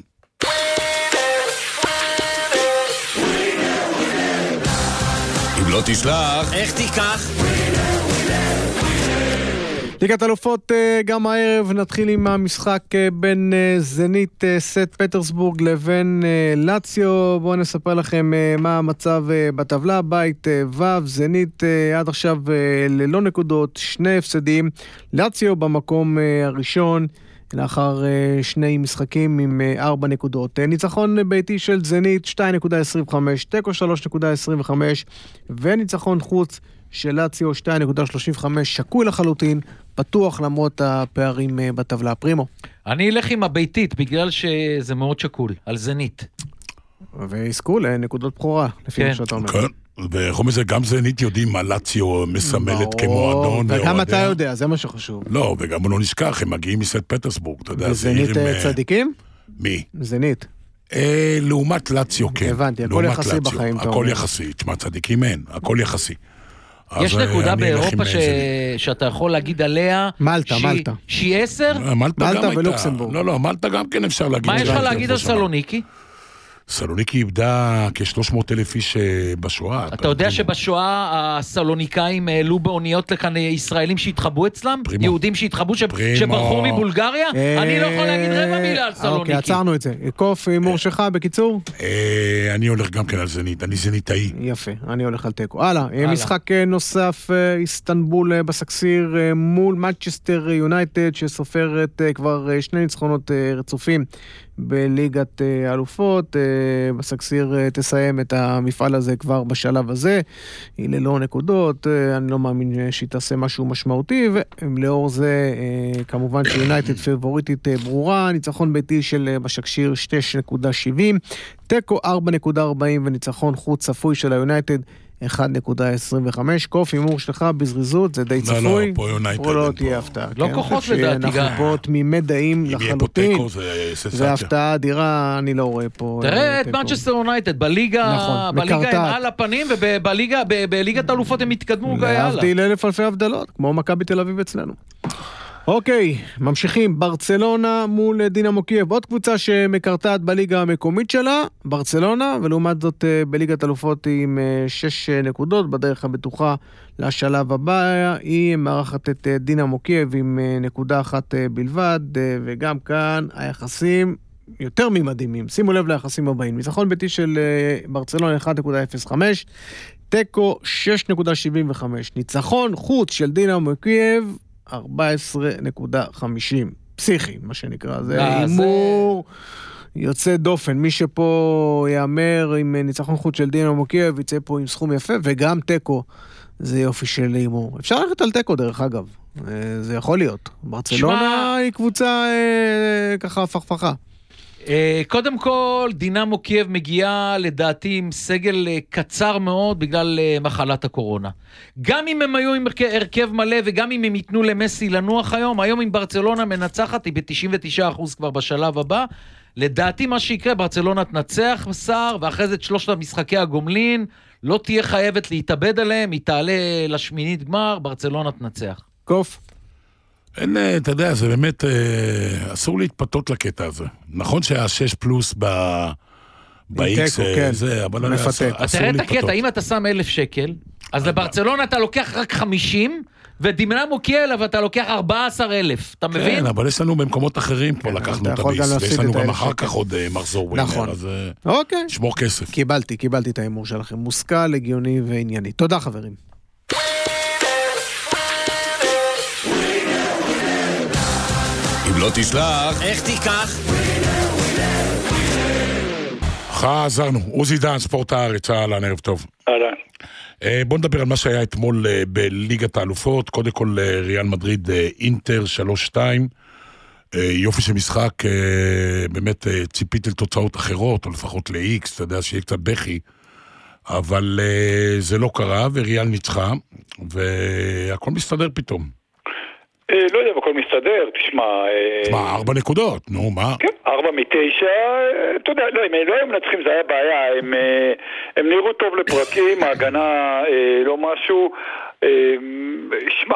אם לא תשלח, איך תיקח? ליגת אלופות גם הערב, נתחיל עם המשחק בין זנית סט פטרסבורג לבין לאציו. בואו נספר לכם מה המצב בטבלה. בית ו', זנית עד עכשיו ללא נקודות, שני הפסדים. לאציו במקום הראשון לאחר שני משחקים עם ארבע נקודות. ניצחון ביתי של זנית שתיים נקודה עשרים וחמש, תיקו שלוש נקודה עשרים וחמש, וניצחון חוץ של לאציו שתיים נקודה שלושים וחמש, שקוי לחלוטין, פתוח למרות הפערים בטבלה. פרימו. אני אלך עם הביתית, בגלל שזה מאוד שקול, על זנית. ועסקו לנקודות בחורה, לפי מה שאתה אומר. כן. וחום מזה, גם זנית יודעים מה לאציו מסמלת כמועדון. וגם אתה יודע, זה מה שחשוב. לא, וגם לא נשכח, הם מגיעים מסט פטרסבורג, אתה יודע. וזנית צדיקים? מי? זנית. לעומת לאציו, כן. הבנתי, הכל יחסי בחיים. הכל יחסי, תשמע, צדיקים אין, הכל יחסי. יש נקודה באירופה שאתה יכול להגיד עליה... מלטה, מלטה. שהיא עשר? מלטה ולוקסמבורג. לא, לא, מלטה גם כן אפשר להגיד. מה יש לך להגיד על סלוניקי? סלוניקי איבדה כ-שלוש מאות אלף איש בשואה. אתה יודע שבשואה הסלוניקאים העלו באוניות לכאן ישראלים שהתחבאו אצלם? יהודים שהתחבאו שברחו מבולגריה? אני לא יכול להגיד רבע מילה על סלוניקי. אוקיי, עצרנו את זה. קוף, הימור שלך בקיצור? אני הולך גם כן על זנית, אני זניתאי. יפה, אני הולך על תיקו. הלאה, משחק נוסף, איסטנבול בסקסיר מול מנצ'סטר יונייטד, שסופרת כבר שני ניצחונות רצופים בליגת אלופות. בסקסיר תסיים את המפעל הזה כבר בשלב הזה, היא ללא נקודות, אני לא מאמין שהיא תעשה משהו משמעותי, ולאור זה כמובן שיונייטד פייבוריטית ברורה, ניצחון ביתי של בשקשיר שתיים נקודה שבעים, תיקו ארבע נקודה ארבעים וניצחון חוץ צפוי של היונייטד אחת נקודה עשרים וחמש. קוף, הימור שלך בזריזות, זה די צפוי. לא, לא, פה יונייטד. פה לא תהיה הפתעה. לא כוחות לדעתי גם. אנחנו פה תמימי דעים לחלוטין. זה הפתעה אדירה, אני לא רואה פה. תראה את מנצ'סטר יונייטד, בליגה הם על הפנים, ובליגת אלופות הם התקדמו גאי הלאה. להבדיל אלף אלפי הבדלות, כמו מכבי תל אביב אצלנו. אוקיי, ממשיכים, ברצלונה מול דינמו קייב, עוד קבוצה שמקרטעת בליגה המקומית שלה, ברצלונה, ולעומת זאת בליגת אלופות היא עם שש נקודות, בדרך הבטוחה לשלב הבא, היא מארחת את דינמו קייב עם נקודה אחת בלבד, וגם כאן היחסים יותר ממדהימים, שימו לב ליחסים הבאים, ניצחון ביתי של ברצלונה אחת נקודה אפס חמש, תיקו שש נקודה שבעים וחמש, ניצחון חוץ של דינמו קייב, ארבע עשרה נקודה חמישים, פסיכי, מה שנקרא, זה הימור יוצא דופן, מי שפה יאמר עם ניצחון חוץ של דינמו קייב, יצא פה עם סכום יפה, וגם תיקו, זה יופי של הימור. אפשר ללכת על תיקו דרך אגב, זה יכול להיות. ברצלונה היא קבוצה ככה פחפחה. קודם כל, דינמו קייב מגיעה לדעתי עם סגל קצר מאוד בגלל מחלת הקורונה. גם אם הם היו עם הרכב מלא וגם אם הם ייתנו למסי לנוח היום, היום עם ברצלונה מנצחת, היא ב-תשעים ותשעה אחוז כבר בשלב הבא. לדעתי מה שיקרה, ברצלונה תנצח בסער, ואחרי זה את שלושת המשחקי הגומלין, לא תהיה חייבת להתאבד עליהם, היא תעלה לשמינית גמר, ברצלונה תנצח. קוף. אין, אתה יודע, זה באמת, אה, אסור להתפתות לקטע הזה. נכון שהשש פלוס ב... ב-X, כן. זה, אבל אסור, אסור להתפתות. תראה את הקטע, אם אתה שם אלף שקל, אז לברצלונה אתה לוקח רק חמישים, ודינמו קייב ואתה לוקח ארבעה עשר אלף, אתה מבין? כן, אבל יש לנו במקומות אחרים, פה לקחנו את הביס, ויש לנו גם אחר כך עוד מחזור ווינר, נכון. אז אוקיי. שמור כסף. קיבלתי, קיבלתי את האמור שלכם, מושכל, הגיוני וענייני. תודה חברים. אם לא תשלח, איך תיקח? חזרנו, עוזי דן, ספורט הארץ, אהלן, ערב טוב. אהלן. בוא נדבר על מה שהיה אתמול בליגת האלופות, קודם כל ריאל מדריד אינטר שלוש שתיים, יופי של משחק, באמת ציפית לתוצאות אחרות, או לפחות ל-X, אתה יודע שיהיה קצת בכי, אבל זה לא קרה, וריאל ניצחה, והכל מסתדר פתאום. לא יודע, הכל מסתדר, תשמע... תשמע, ארבע נקודות, נו, מה? כן, ארבע מתשע, אתה יודע, לא, אם לא היו מנצחים זה היה בעיה, הם, הם נראו טוב לפרקים, ההגנה לא משהו, שמע,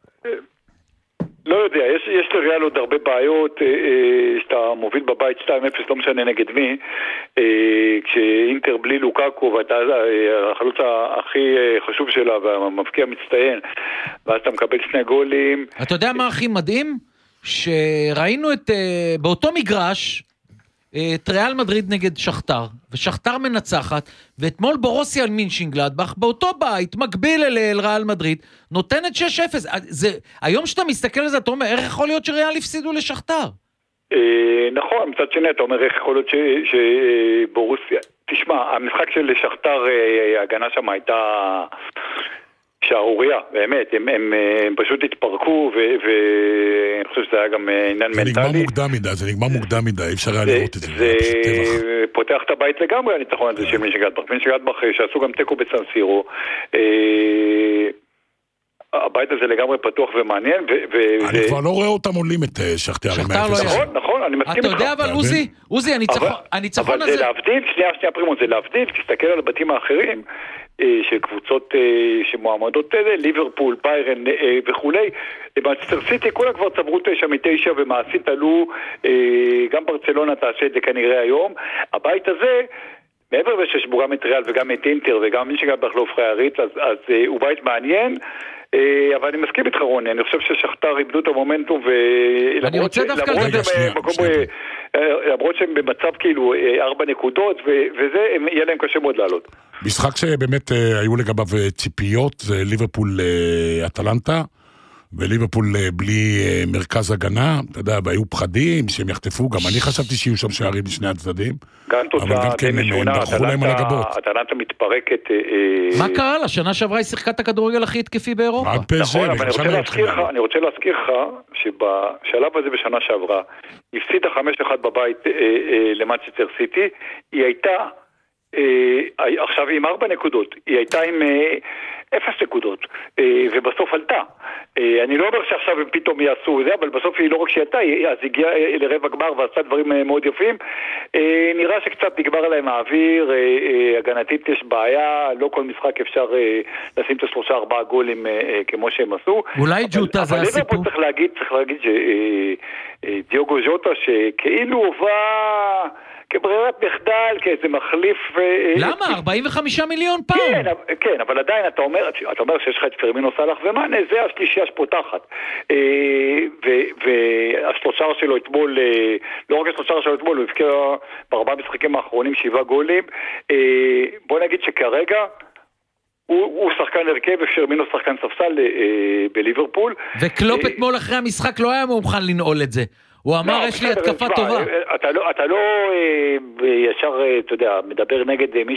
לא יודע, יש, יש לריאל עוד הרבה בעיות, שאתה מוביל בבית שתיים אפס, לא משנה נגד מי, כשאינטר בלי לוקאקו, ואתה החלוץ הכי חשוב שלה, והמבקיע מצטיין, ואז אתה מקבל שני גולים. אתה יודע מה הכי מדהים? שראינו את, באותו מגרש, את ריאל מדריד נגד שכתר, ושכתר מנצחת, ואתמול בורוסיה על מינשנגלדבך, באותו בית, מקביל אל ריאל מדריד, נותנת שש אפס. זה, היום שאתה מסתכל על זה, אתה אומר, איך יכול להיות שריאל הפסידו לשכתר? נכון, מצד שני, אתה אומר, איך יכול להיות שבורוסיה... תשמע, המשחק של שכתר, ההגנה שם הייתה... שערוריה, באמת, הם, הם, הם פשוט התפרקו, ואני חושב שזה היה גם עניין מנטלי. זה נגמר מוקדם מדי, זה נגמר מוקדם מדי, אי אפשר היה לראות את זה. זה פותח את הבית לגמרי, הניצחון הזה של מינשנגלדבך. מינשנגלדבך שעשו גם טקו בסן סירו. הבית הזה לגמרי פתוח ומעניין. אני כבר לא רואה אותם עולים את שכתר. נכון, נכון, אני מסכים איתך. אתה יודע, אבל עוזי, עוזי, הניצחון הזה... אבל זה להבדיל, שנייה, שנייה פרימו, זה להבדיל, תסתכל על הבתים האחרים, של קבוצות שמועמדות אלה, ליברפול, ביירן וכולי. מנצ'סטר סיטי, כולה כבר צברו תשע מתשע ומעשית עלו, גם ברצלונה תעשה את זה כנראה היום. הבית הזה, מעבר לששבו גם את ריאל וגם את אינטר וגם מי שגם בחלוף חיירית, אז, אז הוא בית מעניין. אבל אני מסכים איתך רוני, אני חושב ששכתר איבדו את המומנטום אני רוצה דווקא לדבר למרות שהם במצב כאילו ארבע נקודות וזה, יהיה להם קשה מאוד לעלות. משחק שבאמת היו לגביו ציפיות, זה ליברפול אטלנטה, וליברפול בלי מרכז הגנה, אתה יודע, והיו פחדים שהם יחטפו, גם אני חשבתי שיהיו שם שערים לשני הצדדים, גם תוצאה די משונה, אטלנטה מתפרקת. מה קרה לה? שנה שעברה היא שיחקה את הכדורגל הכי התקפי באירופה. נכון, אבל אני רוצה להזכיר לך שבשלב הזה בשנה שעברה, הפסידה חמש אחת בבית למנצ'סטר סיטי, היא הייתה עכשיו עם ארבע נקודות, היא הייתה עם אפס נקודות, ובסוף עלתה. אני לא אומר שעכשיו הם פתאום יעשו זה, אבל בסוף היא לא רק שעלתה, אז הגיעה לרבע גמר ועשתה דברים מאוד יפים. נראה שקצת נגמר עליהם האוויר, הגנתית יש בעיה, לא כל משחק אפשר לשים את השלושה ארבעה גולים כמו שהם עשו. אולי ג'וטה זה הסיפור? אבל צריך להגיד, צריך להגיד שדיוגו ז'וטה שכאילו הובא... כברירת מחדל, כאיזה מחליף... למה? ארבעים וחמישה מיליון פאונד. כן, כן, אבל עדיין אתה אומר, אתה אומר שיש לך את פרמינו סלאח ומאנה, זה השלישייה שפותחת. והשלושה שלו אתמול, לא רק השלושה שלו אתמול, הוא הבקיע בארבעה משחקים האחרונים שבעה גולים. בוא נגיד שכרגע הוא שחקן הרכב ופרמינו שחקן ספסל בליברפול. וקלופ אתמול אחרי המשחק לא היה מוכן לנעול את זה. הוא אמר, יש לי התקפה טובה. אתה לא ישר, אתה יודע, מדבר נגד מי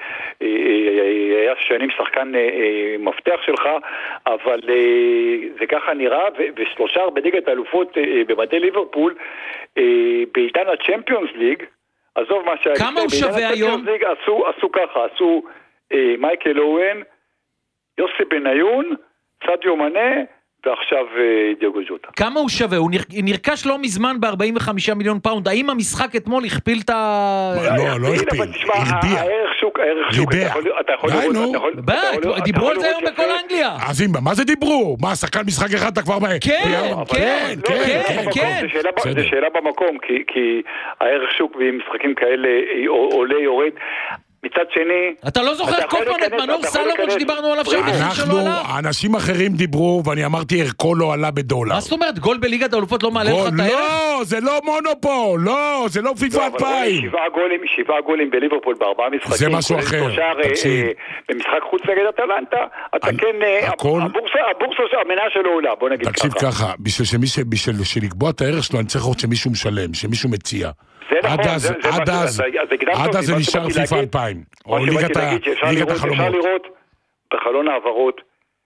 שהיה שנים שחקן מפתח שלך, אבל זה ככה נראה, ושלושה בליגת האלופות במדי ליברפול, בעידן הצ'מפיונס ליג, עזוב מה שהיה... כמה הוא שווה היום? עשו ככה, עשו מייקל אוהן, יוסי בניון, סדיו מנה, ועכשיו דיוגו ז'וטה. כמה הוא שווה? הוא נרכש לא מזמן ב-ארבעים וחמישה מיליון פאונד. האם המשחק אתמול הכפיל את ה... לא, לא הכפיל. הרביע. הערך שוק, הערך שוק. אתה יכול לראות... דיברו על זה היום בכל אנגליה. אז מה זה דיברו? מה, שחקן משחק אחד אתה כבר... כן, כן, כן, כן. זה שאלה במקום, כי הערך שוק במשחקים כאלה עולה, יורד. מצד שני... אתה לא זוכר קופמן את מנור סלומון שדיברנו עליו שם? אנחנו, אנשים אחרים דיברו, ואני אמרתי, ערכו לא עלה בדולר. מה זאת אומרת? גול בליגת האלופות לא מעלה לך את הערך? לא, זה לא מונופול, לא, זה לא פיפה אלפיים. שבעה גולים, שבעה גולים בליברפול בארבעה משחקים. זה משהו אחר, תקשיב. במשחק חוץ נגד אטלנטה, אתה כן... הבורסה שהמנה שלו עולה, בוא נגיד ככה. תקשיב ככה, בשביל שלקבוע את הערך שלו, אני צריך לראות שמישהו משלם, שמישהו מציע. עד אז, עד אז, עד אז זה נשאר פיפה אלפיים, או ליגת החלומות. אפשר לראות בחלון העברות,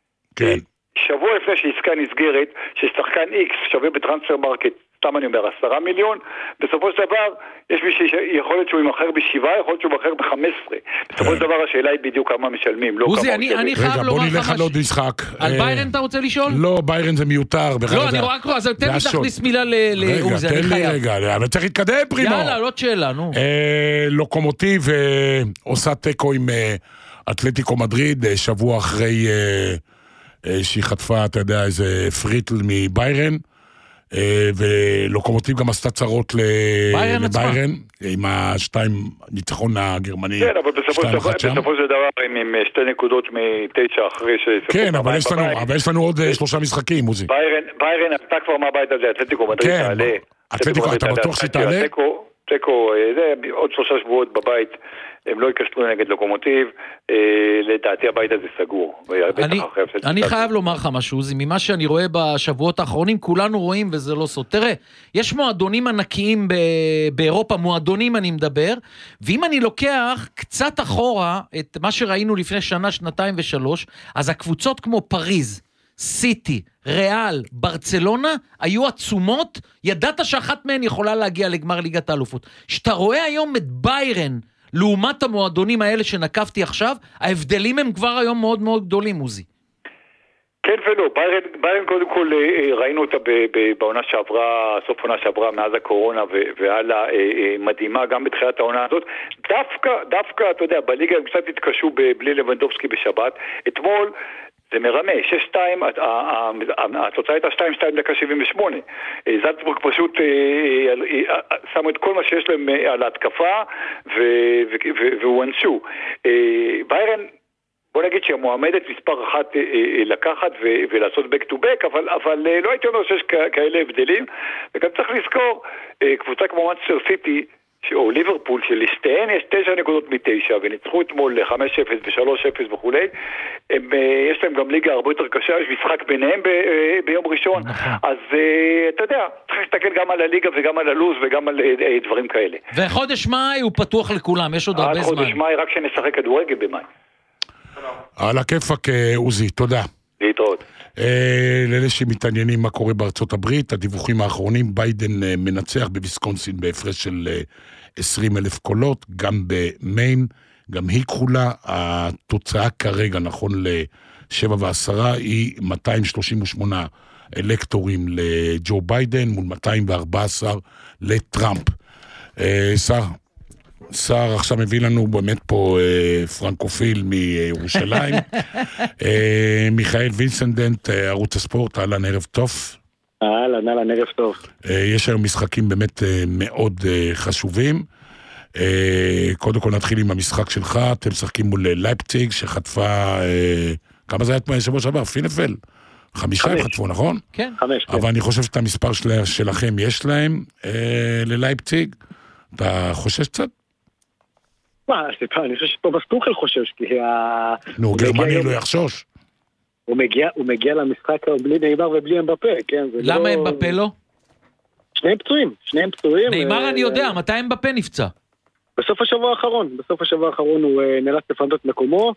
שבוע לפני שעסקה נסגרת, ששחקן איקס שווה בטרנספר מרקט, סתם אני אומר, עשרה מיליון, בסופו של דבר, יש מי שיכול להיות שהוא ימחר בשבעה, יכול להיות שהוא ימחר בחמש עשרה. בסופו של דבר, השאלה היא בדיוק כמה משלמים, לא כמה... עוזי, אני חייב לומר לך... רגע, בוא נלך על עוד משחק. על ביירן אתה רוצה לשאול? לא, ביירן זה מיותר. לא, אני רק רואה, אז תן לי להכניס מילה לעוזי, אני חייב. רגע, רגע, אבל צריך להתקדם, פרימו. יאללה, עוד שאלה, נו. לוקומוטיב עושה טקו עם אתלטיקו מדריד, שבוע אחרי שהיא חטפה, אתה יודע, איזה פריטל מביירן, ולוקומוטיב גם עשתה צרות לביירן, עם השתיים ניצחון הגרמני. כן, אבל בסופו של דבר עם שתי נקודות מתשע אחרי ש... כן, אבל יש לנו עוד שלושה משחקים, מוזי. ביירן עשתה כבר מהבית הזה, אתלטיקו מדריד תעלה. אתלטיקו, אתה בטוח שתעלה? תיקו, זה, עוד שלושה שבועות בבית, הם לא יקשרו נגד לוקומוטיב, לדעתי הבית הזה סגור. אני, אני חייב לומר לך משהו, זה ממה שאני רואה בשבועות האחרונים, כולנו רואים וזה לא סוד. תראה, יש מועדונים ענקיים באירופה, מועדונים אני מדבר, ואם אני לוקח קצת אחורה את מה שראינו לפני שנה, שנתיים ושלוש, אז הקבוצות כמו פריז, סיטי, ריאל, ברצלונה, היו עצומות, ידעת שאחת מהן יכולה להגיע לגמר ליגת האלופות. שאתה רואה היום את ביירן, לעומת המועדונים האלה שנקפתי עכשיו, ההבדלים הם כבר היום מאוד מאוד גדולים, מוזי. כן ולא, ביירן, ביירן קודם כל ראינו אותה בעונה שעברה, סוף עונה שעברה מאז הקורונה והלאה מדהימה גם בתחילת העונה הזאת. דווקא, דווקא, אתה יודע, בליגה הם קצת התקשו בלי לבנדובסקי בשבת. אתמול זה מרמה, שש שתיים, התוצאה הייתה שתיים שתיים דקה שבעים ושמונה. זלצבורג פשוט שמו את כל מה שיש להם על ההתקפה והואנסו. ביירן, בוא נגיד שהמועמדת מספר אחת לקחת ולעשות back to back, אבל, אבל לא הייתי אומר שיש כאלה הבדלים. וגם צריך לזכור, קבוצה כמו מנצ'סטר סיטי, או ליברפול, שלשתיהן יש תשע נקודות מתשע, וניצחו אתמול ל-חמש אפס ו-שלוש אפס וכולי, הם, יש להם גם ליגה הרבה יותר קשה, יש משחק ביניהם ב, ביום ראשון, אז אתה יודע, צריך להסתכל גם על הליגה וגם על הלוז וגם על דברים כאלה. וחודש מאי הוא פתוח לכולם, יש עוד הרבה זמן. חודש מאי רק שנשחק כדורגל במאי. על הכיפק, עוזי, תודה. להתראות. לאלה שמתעניינים מה קורה בארצות הברית, הדיווחים האחרונים, ביידן מנצח בוויסקונסין בהפרש של עשרים אלף קולות, גם במיין, גם היא כחולה, התוצאה כרגע, נכון לשבע ועשרה, היא מאתיים שלושים ושמונה אלקטורים לג'ו ביידן, מול מאתיים וארבע עשרה לטראמפ. שר, שר עכשיו מביא לנו באמת פה אה, פרנקופיל מירושלים. אה, מיכאל וינסנדנט, אה, ערוץ הספורט, אהלן ערב טוב. אהלן, אהלן ערב טוב. אה, יש היום משחקים באמת אה, מאוד אה, חשובים. אה, קודם כל נתחיל עם המשחק שלך, אתם משחקים מול לייפציג שחטפה, אה, כמה זה היה אתמול שבוע שעבר? פינפל? חמישה הם חטפו, נכון? כן. חמש, אבל כן. אני חושב שאת המספר של, שלכם יש להם אה, ללייפציג. אתה חושש קצת? מה, אני חושב שפה בסטוחל חושש, כי נו, גרמני לא יחשוש. הוא מגיע למשחק בלי נאמר ובלי אמבפה, כן? למה אמבפה לא? שניהם פצועים, שניהם פצועים. נאמר אני יודע, מתי אמבפה נפצע? בסוף השבוע האחרון, בסוף השבוע האחרון הוא נאלץ לפנות את מקומו,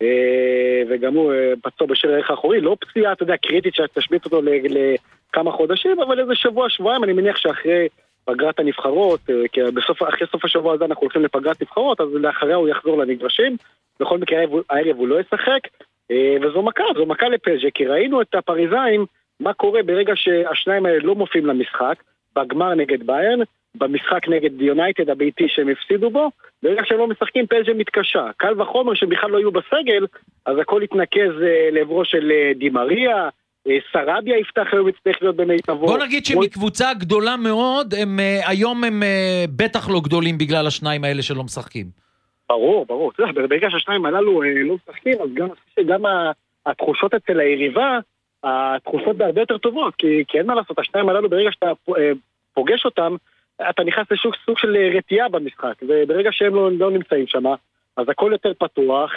וגם הוא פצוע בשריר הערך האחורי, לא פציעה, אתה יודע, קריטית שתשמיט אותו לכמה חודשים, אבל איזה שבוע, שבועיים, אני מניח שאחרי פגרת הנבחרות, כי בסוף, אחרי סוף השבוע הזה אנחנו הולכים לפגרת נבחרות, אז לאחריה הוא יחזור למגרשים, בכל מקרה הערב הוא לא ישחק, וזו מכה, זו מכה לפז'ה, כי ראינו את הפריזאים, מה קורה ברגע שהשניים האלה לא מופיעים למשחק, בגמר נגד ביירן, במשחק נגד יונייטד הביתי שהם הפסידו בו, ברגע שהם לא משחקים פז'ה מתקשה, קל וחומר שבכלל לא יהיו בסגל, אז הכל יתנקז לעברו של דימריה, סרביה יפתח היום יצטרך להיות במיטבו. בוא נגיד שמקבוצה גדולה מאוד, הם, היום הם בטח לא גדולים בגלל השניים האלה שלא משחקים. ברור, ברור. ברגע שהשניים הללו לא משחקים, אז גם, גם התחושות אצל היריבה, התחושות בהרבה יותר טובות, כי, כי אין מה לעשות, השניים הללו ברגע שאתה פוגש אותם, אתה נכנס לשוק סוג של רתיעה במשחק, וברגע שהם לא, לא נמצאים שם, אז הכל יותר פתוח,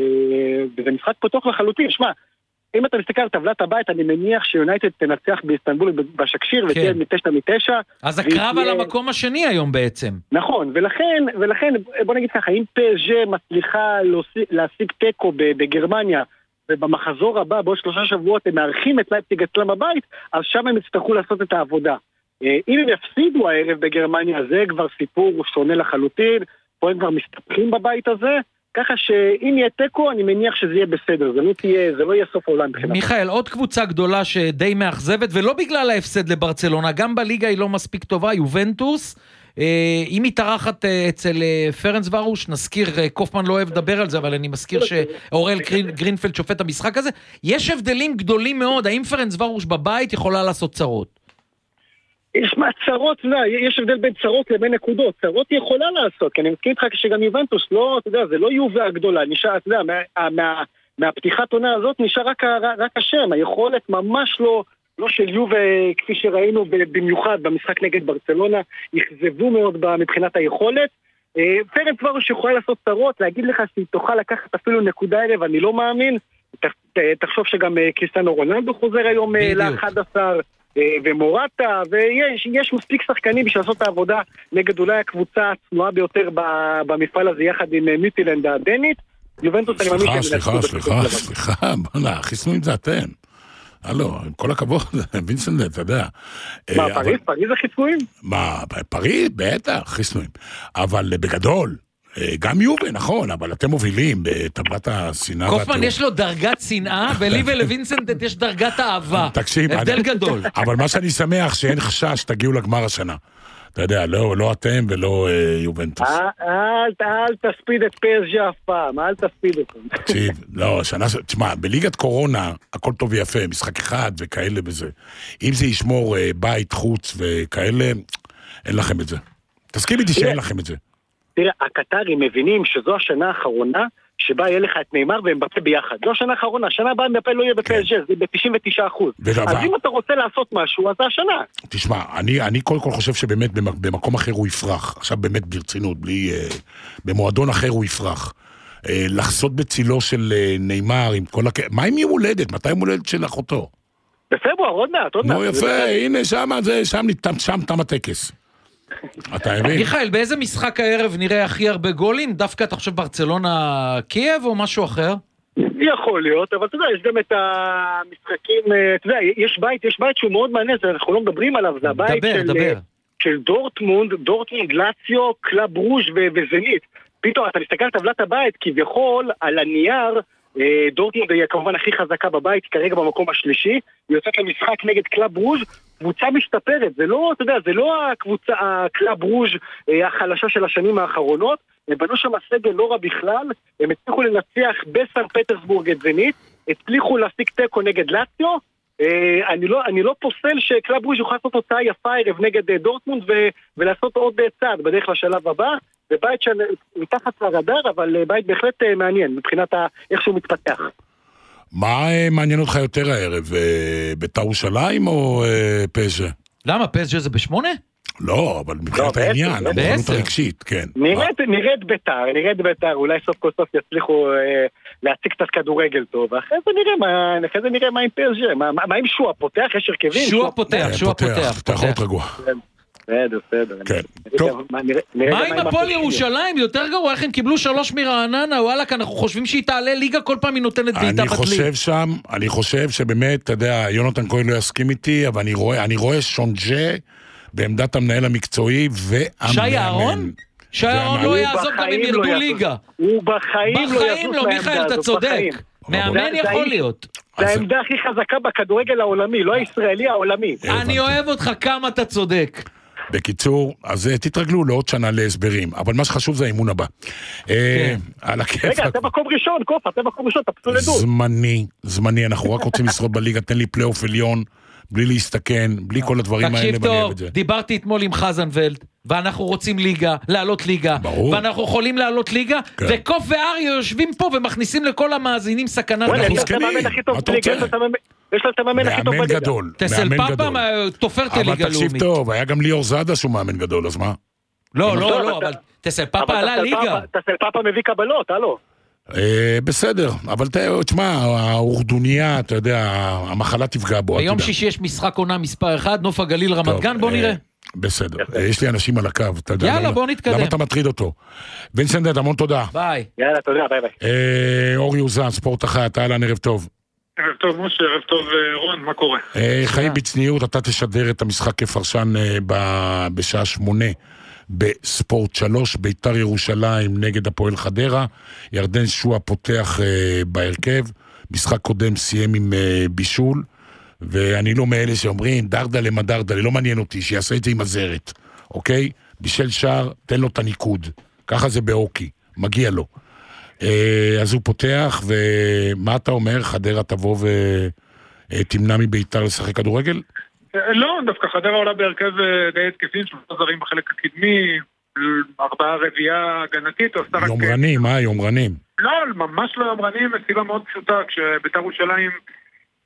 וזה משחק פתוח לחלוטין. שמע, אם אתה מסתכל על טבלת הבית, אני מניח שיונייטד תנצח באיסטנבול בשקשיר, כן. ותהיה מתשע מתשע. אז הקרב על המקום השני היום בעצם. נכון, ולכן, ולכן בוא נגיד ככה, אם פז'ה מצליחה להשיג טקו בגרמניה, ובמחזור הבא, בעוד שלושה שבועות, הם מארחים את לייפציג אצלם בבית, אז שם הם יצטרכו לעשות את העבודה. אם הם יפסידו הערב בגרמניה, זה כבר סיפור שונה לחלוטין, פה הם כבר מסתפחים בבית הזה, ככה שאם יהיה טקו, אני מניח שזה יהיה בסדר, זה לא, תהיה, זה לא יהיה סוף העולם. מיכאל, עוד קבוצה גדולה שדי מאכזבת, ולא בגלל ההפסד לברצלונה, גם בליגה היא לא מספיק טובה, יובנטוס, היא מתארחת אצל פרנס ורוש, נזכיר, קופמן לא אוהב לדבר על זה, אבל אני מזכיר שאורל גרינפלד שופט המשחק הזה, יש הבדלים גדולים מאוד, האם פרנס ורוש בבית יכולה לעשות צרות? יש מה, צרות, לא, יש הבדל בין צרות לבין נקודות, צרות היא יכולה לעשות, כי אני מסכים איתך שגם יובנטוס, לא, אתה יודע, זה לא יובה הגדולה, נשאר, אתה יודע, מה, מה, מהפתיחת עונה הזאת נשאר רק, רק השם, היכולת ממש לא, לא של יובה, כפי שראינו במיוחד במשחק נגד ברצלונה, יחזבו מאוד מבחינת היכולת. פרנס כבר שיכולה לעשות צרות, להגיד לך שהיא תוכל לקחת אפילו נקודה אלף, אני לא מאמין. תחשוב שגם קריסטיאנו רונלדו חוזר היום ל-אחד עשר, ומורטה, ויש מספיק שחקנים בשביל לעשות את העבודה נגד אולי הקבוצה הצנועה ביותר במפעל הזה, יחד עם מיטילנד הדנית. יובנטוס, אני מאמין... סליחה, סליחה, סליחה, בוא'נה, חיסנו את זה אתם. הלו, עם כל הכבוד, וינסנט, אתה יודע. מה, פריז? פריז זה חיסנויים? מה, פריז? בטח, חיסנויים. אבל בגדול, גם יובה, נכון, אבל אתם מובילים בטבלת השנאה. קופמן יש לו דרגת שנאה, ולי ולווינסנט יש דרגת אהבה. תקשיב, הבדל גדול. אבל מה שאני שמח שאין חשש, תגיעו לגמר השנה. אתה יודע, לא, לא אתם ולא אה, יובנטוס. אל, אל תספיד את פסג'ה אף פעם, אל תספיד אותו. תקשיב, לא, שנה, תשמע, בליגת קורונה, הכל טוב ויפה, משחק אחד וכאלה בזה. אם זה ישמור אה, בית, חוץ וכאלה, אין לכם את זה. תסכים איתי שאין לכם את זה. תראה, הקטרים מבינים שזו השנה האחרונה, שבה יהיה לך את ניימר ואמבפה ביחד. זו השנה האחרונה, השנה הבאה אמבפה לא יהיה בפסג'ה, זה ב-תשעים ותשעה אחוז. אז אם אתה רוצה לעשות משהו, אז זה השנה. תשמע, אני, אני קודם כל חושב שבאמת במקום אחר הוא יפרח. עכשיו באמת ברצינות, בלי... במועדון אחר הוא יפרח. לחסות בצילו של ניימר עם כל הכ... מה עם יום הולדת? מתי יום הולדת של אחותו? בפברואר, עוד מעט, עוד מעט. נו יפה, הנה שם, זה, שם, שם תם הטקס. אתה מבין? מיכאל, באיזה משחק הערב נראה הכי הרבה גולים? דווקא אתה חושב ברצלונה קייב או משהו אחר? יכול להיות, אבל אתה יודע, יש גם את המשחקים, אתה יודע, יש בית, יש בית שהוא מאוד מעניין, אנחנו לא מדברים עליו, זה הבית דבר, של, דבר. של דורטמונד, דורטמונד, לאציו, קלאב רוז' וזנית. פתאום אתה מסתכל על טבלת הבית, כביכול, על הנייר, דורטמונד היא כמובן הכי חזקה בבית, כרגע במקום השלישי, היא יוצאת למשחק נגד קלאב רוז', קבוצה משתפרת, זה לא, אתה יודע, זה לא הקבוצה, הקלאב רוז' החלשה של השנים האחרונות, הם בנו שם הסגל לא רע בכלל, הם הצליחו לנצח בסן פטרסבורג את זנית, הצליחו להשיג טקו נגד לאציו, אני לא, אני לא פוסל שקלאב רוז' יוכל לעשות תוצאה יפה ערב נגד דורטמונד ו, ולעשות עוד צעד בדרך לשלב הבא, זה בית של מתחת לרדאר, אבל בית בהחלט מעניין מבחינת איך שהוא מתפתח. מה מעניין אותך יותר הערב? בית"ר ירושלים או פז'ה? למה? פז'ה זה בשמונה? לא, אבל מבחינת העניין, המוכנות הרגשית, כן. נראה את בית"ר, נראה את בית"ר, אולי סוף כל סוף יצליחו להציג קצת כדורגל טוב, ואחרי זה נראה מה עם פז'ה, מה עם שועה פותח, יש הרכבים? שועה פותח, שועה פותח. אתה יכול להיות רגוע. בסדר, בסדר. כן, טוב. מה עם הפועל ירושלים? יותר גרוע, איך הם קיבלו שלוש מרעננה, וואלה, אנחנו חושבים שהיא תעלה ליגה, כל פעם היא נותנת בעיטה בדלי. אני חושב שם, אני חושב שבאמת, אתה יודע, יונתן כהן לא יסכים איתי, אבל אני רואה, אני רואה שונג'ה בעמדת המנהל המקצועי והמאמן. שי אהרון? שי אהרון לא יעזוב גם אם ירדו ליגה. הוא בחיים לא יעזוב בחיים לא, מיכאל, אתה צודק. מאמן יכול להיות. זה העמדה הכי חזקה בכדורגל העולמי, לא הישראלי, העולמי. אני אוהב אותך כמה אתה צודק. בקיצור, אז תתרגלו לעוד שנה להסברים, אבל מה שחשוב זה האימון הבא. על הכיף. רגע, אתה מקום ראשון, קופה, אתה מקום ראשון, אתה פסול לדוד. זמני, זמני, אנחנו רק רוצים לשרוד בליגה, תן לי פלייאוף עליון, בלי להסתכן, בלי כל הדברים האלה. תקשיב טוב, דיברתי אתמול עם חזנבלד, ואנחנו רוצים ליגה, לעלות ליגה, ואנחנו יכולים לעלות ליגה, וקוף ואריה יושבים פה ומכניסים לכל המאזינים סכנה. אנחנו זקנים, מה אתה רוצה? יש לה את המאמן הכי טוב בליגה. גדול, תסל פאפה תופרת ליגה לאומית. אבל תקשיב טוב, היה גם ליאור זאדה שהוא מאמן גדול, אז מה? לא, לא, לא, אבל תסל פאפה עלה ליגה. תסל פאפה מביא קבלות, הלו. בסדר, אבל תשמע, האורדוניה, אתה יודע, המחלה תפגע בו. ביום שישי יש משחק עונה מספר אחד, נוף הגליל רמת גן, בוא נראה. בסדר, יש לי אנשים על הקו. יאללה, בוא נתקדם. למה אתה מטריד אותו? וינסנט, המון תודה. ביי. יאללה, תודה, ביי ביי. אורי אוזן, ספורט אחת, אהלן, ערב טוב. ערב טוב, משה, ערב טוב, רון, מה קורה? חיים בצניעות, אתה תשדר את המשחק כפרשן בשעה שמונה. בספורט שלוש, בית"ר ירושלים נגד הפועל חדרה, ירדן שועה פותח אה, בהרכב, משחק קודם סיים עם אה, בישול, ואני לא מאלה שאומרים דרדלה מדרדלה, לא מעניין אותי, שיעשה את זה עם הזרת, אוקיי? בישל שער, תן לו את הניקוד, ככה זה באוקי, מגיע לו. אה, אז הוא פותח, ומה אתה אומר? חדרה תבוא ותמנע מבית"ר לשחק כדורגל? לא, דווקא חדרה עולה בהרכב די התקפים, שלושה זרים בחלק הקדמי, ארבעה רביעייה הגנתית. יומרנים, מה יומרנים? לא, ממש לא יומרנים, מסיבה מאוד פשוטה, כשבית"ר ירושלים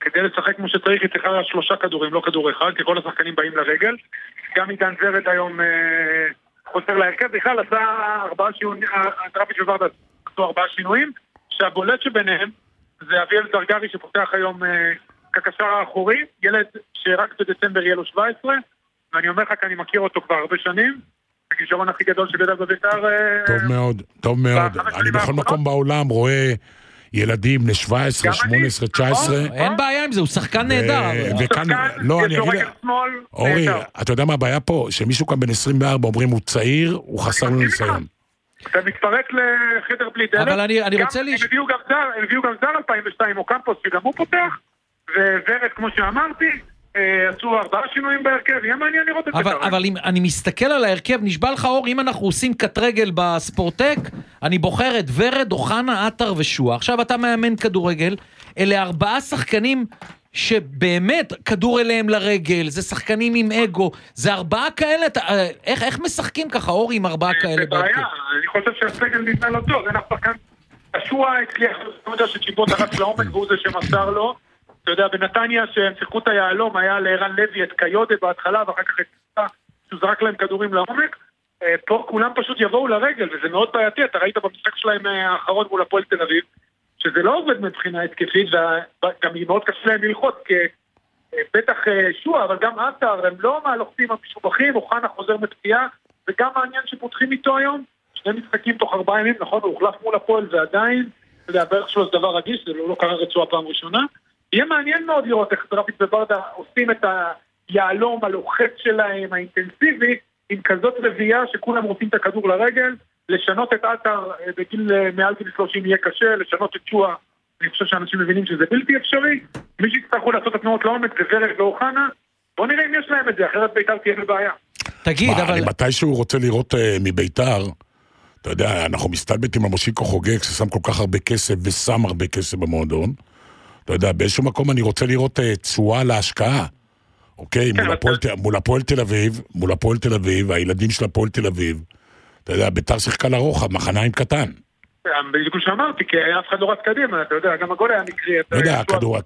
כדי לשחק כמו שצריך, היא צריכה שלושה כדורים, לא כדור אחד, כי כל השחקנים באים לרגל. גם עידן ורד היום אה, חוסר להרכב, בכלל עשה ארבעה שינויים, דראפיץ' וברדה עשו ארבעה שינויים, שהבולט שביניהם זה אביאל זרגרי שפותח היום אה, כקשר האחורי, ילד שרק בדצמבר יהיה לו שבע עשרה, ואני אומר לך כי אני מכיר אותו כבר הרבה שנים, הכישרון הכי גדול שגדל בבית"ר. אה, טוב מאוד, טוב מאוד. אני בכל מקום בעולם רואה ילדים בני שבע עשרה, שמונה עשרה, תשע עשרה. אין בעיה עם זה, הוא שחקן נהדר. וכאן, לא, אני אגיד, אורי, אתה יודע מה הבעיה פה? שמישהו כאן בן עשרים וארבע אומרים הוא צעיר, הוא חסר לו ניסיון. אתה מתפרק לחדר בלי דלת. אבל אני רוצה... הם הביאו גם זר אלפיים ושתיים או קמפוס שגם הוא פותח, וורד כמו שאמרתי, עשו ארבעה שינויים בהרכב, יהיה מעניין לראות את זה. אבל אם אני מסתכל על ההרכב, נשבע לך אור, אם אנחנו עושים קט רגל בספורטק, אני בוחר את ורד, אוחנה, עטר ושועה. עכשיו אתה מאמן כדורגל, אלה ארבעה שחקנים שבאמת כדור אליהם לרגל, זה שחקנים עם אגו, זה ארבעה כאלה, איך, איך משחקים ככה אור עם ארבעה כאלה בהרכב? אני חושב שהסגל נתנה לו טוב, אין אף שחקן, השועה הצליח, אני יודע שצ'יבוט הרץ לעומק והוא זה שמסר לו, אתה יודע, בנתניה שהם שיחקו את היעלום, היה לערן לוי את קיודה בהתחלה, ואחר כך את שהוא זרק להם כדורים לעומק. פה כולם פשוט יבואו לרגל, וזה מאוד בעייתי. אתה ראית במשחק שלהם האחרון מול הפועל תל אביב, שזה לא עובד מבחינה התקפית, וגם היא מאוד קשה להם ללחוץ, כי בטח שועה, אבל גם עטר, הם לא מהלוחצים המשובחים, אוחנה חוזר מפציעה, וגם העניין שפותחים איתו היום, שני משחקים תוך ארבעה ימים, נכון, הוא הוחלף מול הפועל, ועדיין, אתה יודע, בערך שלו זה דבר רגיש, זה לא, לא קרה רצועה פעם ראשונה. יהיה מעניין מאוד לראות איך דראפיץ' וברדה עושים את היעלום הלוחץ שלהם, האינטנסיבי, עם כזאת רבייה שכולם רוצים את הכדור לרגל, לשנות את עטר בגיל מעל גיל שלושים יהיה קשה, לשנות את שועה, אני חושב שאנשים מבינים שזה בלתי אפשרי, מי שיצטרכו לעשות את התנועות לעומק זה ורד ואוחנה, בוא נראה אם יש להם את זה, אחרת בית"ר תהיה בבעיה. תגיד, אבל... מתי שהוא רוצה לראות מבית"ר, אתה יודע, אנחנו מסתלבטים על מושיקו חוגג, ששם כל כך הרבה כסף ושם הרבה כסף במועדון, אתה יודע, באיזשהו מקום אני רוצה לראות תשואה להשקעה, אוקיי? מול הפועל תל אביב, מול הפועל תל אביב, הילדים של הפועל תל אביב, אתה יודע, בית"ר שיחקה לרוחב, מחניים קטן. בדיוק שאמרתי, כי אף אחד לא רץ קדימה, אתה יודע, גם הגול היה מקרי. לא יודע,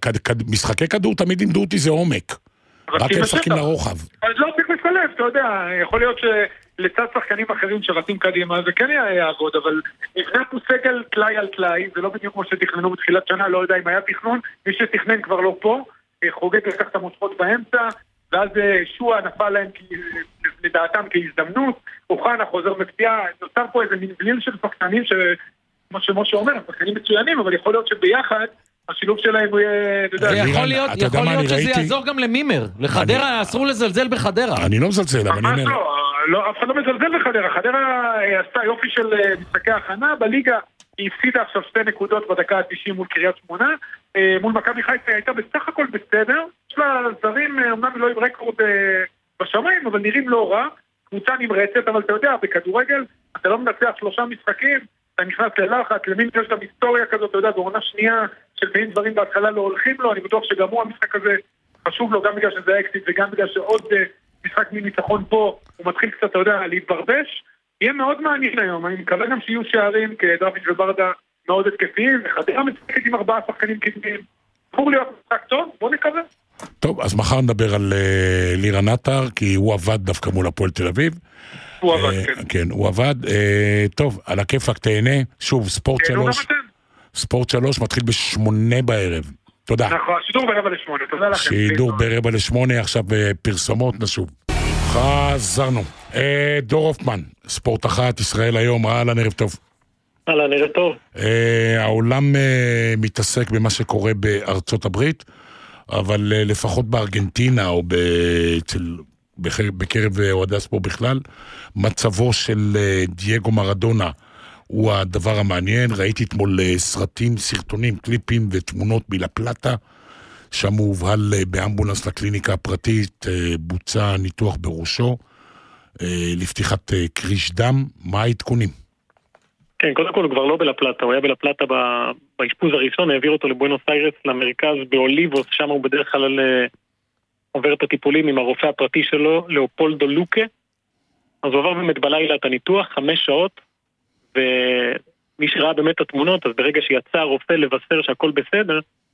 משחקי כדור תמיד לימדו אותי זה עומק. רק הם משחקים לרוחב. אז לא צריך לסלב, אתה יודע, יכול להיות שלצד שחקנים אחרים שרצים קדימה, זה כן יעבוד, אבל נבנה פה סגל תלאי על תלאי, זה לא בדיוק כמו שתכננו בתחילת שנה, לא יודע אם היה תכנון, מי שתכנן כבר לא פה, חוגג לקח את המושכות באמצע, ואז שועה נפל להם לדעתם כהזדמנות, אוחנה חוזר מפתיעה, נוצר פה איזה מבליל של שחקנים שכמו שמשה אומר, שחקנים מצוינים, אבל יכול להיות שביחד השילוב שלהם הוא יהיה... יכול להיות שזה יעזור גם למימר, לחדרה, אסור לזלזל בחדרה. אני לא מזלזל, אבל אני אומר... לא, אף אחד לא מזלזל בחדרה, חדרה עשתה יופי של משחקי הכנה, בליגה היא הפסידה עכשיו שתי נקודות בדקה ה-תשעים מול קריית שמונה, מול מכבי חיפה הייתה בסך הכל בסדר, יש לה זרים, אמנם לא עם רקורד בשמיים, אבל נראים לא רע, קבוצה נמרצת, אבל אתה יודע, בכדורגל אתה לא מנצח שלושה משחקים, אתה נכנס ללחץ, למין יש גם היסטוריה כזאת, אתה יודע, בעונה שנייה של בין דברים בהתחלה לא הולכים לו, אני בטוח שגם הוא המשחק הזה חשוב לו, גם בגלל שזה אקסיט וגם בגלל שעוד משחק מניצחון פה, הוא מתחיל קצת, אתה יודע, להתברבש, יהיה מאוד מעניין היום, אני מקווה גם שיהיו שערים כדראפיץ' וברדה מאוד התקפיים, וחדרה משחקת עם ארבעה שחקנים קדמיים, אמור להיות משחק טוב, בוא נקווה. טוב, אז מחר נדבר על uh, לירן עטר, כי הוא עבד דווקא מול הפועל תל אביב. הוא עבד, uh, כן. כן, הוא עבד. Uh, טוב, על הכיפק תהנה. שוב, ספורט כן, שלוש. ספורט שלוש מתחיל בשמונה בערב. תודה. נכון, שידור ברבע לשמונה, תודה לכם. שידור ברבע לשמונה, עכשיו פרסומות, נשוב. חזרנו. Uh, דור הופמן, ספורט אחת, ישראל היום, אהלן, ערב טוב. אהלן, ערב טוב. Uh, העולם uh, מתעסק במה שקורה בארצות הברית, אבל uh, לפחות בארגנטינה או אצל, בקרב אוהדי הספורט בכלל, מצבו של uh, דייגו מרדונה הוא הדבר המעניין. ראיתי אתמול uh, סרטים, סרטונים, קליפים ותמונות בלה פלטה, שם הוא הובהל uh, באמבולנס לקליניקה הפרטית, uh, בוצע ניתוח בראשו, uh, לפתיחת uh, קריש דם. מה העדכונים? כן, קודם כל הוא כבר לא בלפלטה, הוא היה בלפלטה באשפוז הראשון, העביר אותו לבואנוס איירס למרכז באוליבוס, שם הוא בדרך כלל עובר את הטיפולים עם הרופא הפרטי שלו, לאופולדו לוקה, אז הוא עבר באמת בלילה את הניתוח, חמש שעות, ומי שראה באמת את התמונות, אז ברגע שיצא הרופא לבשר שהכל בסדר,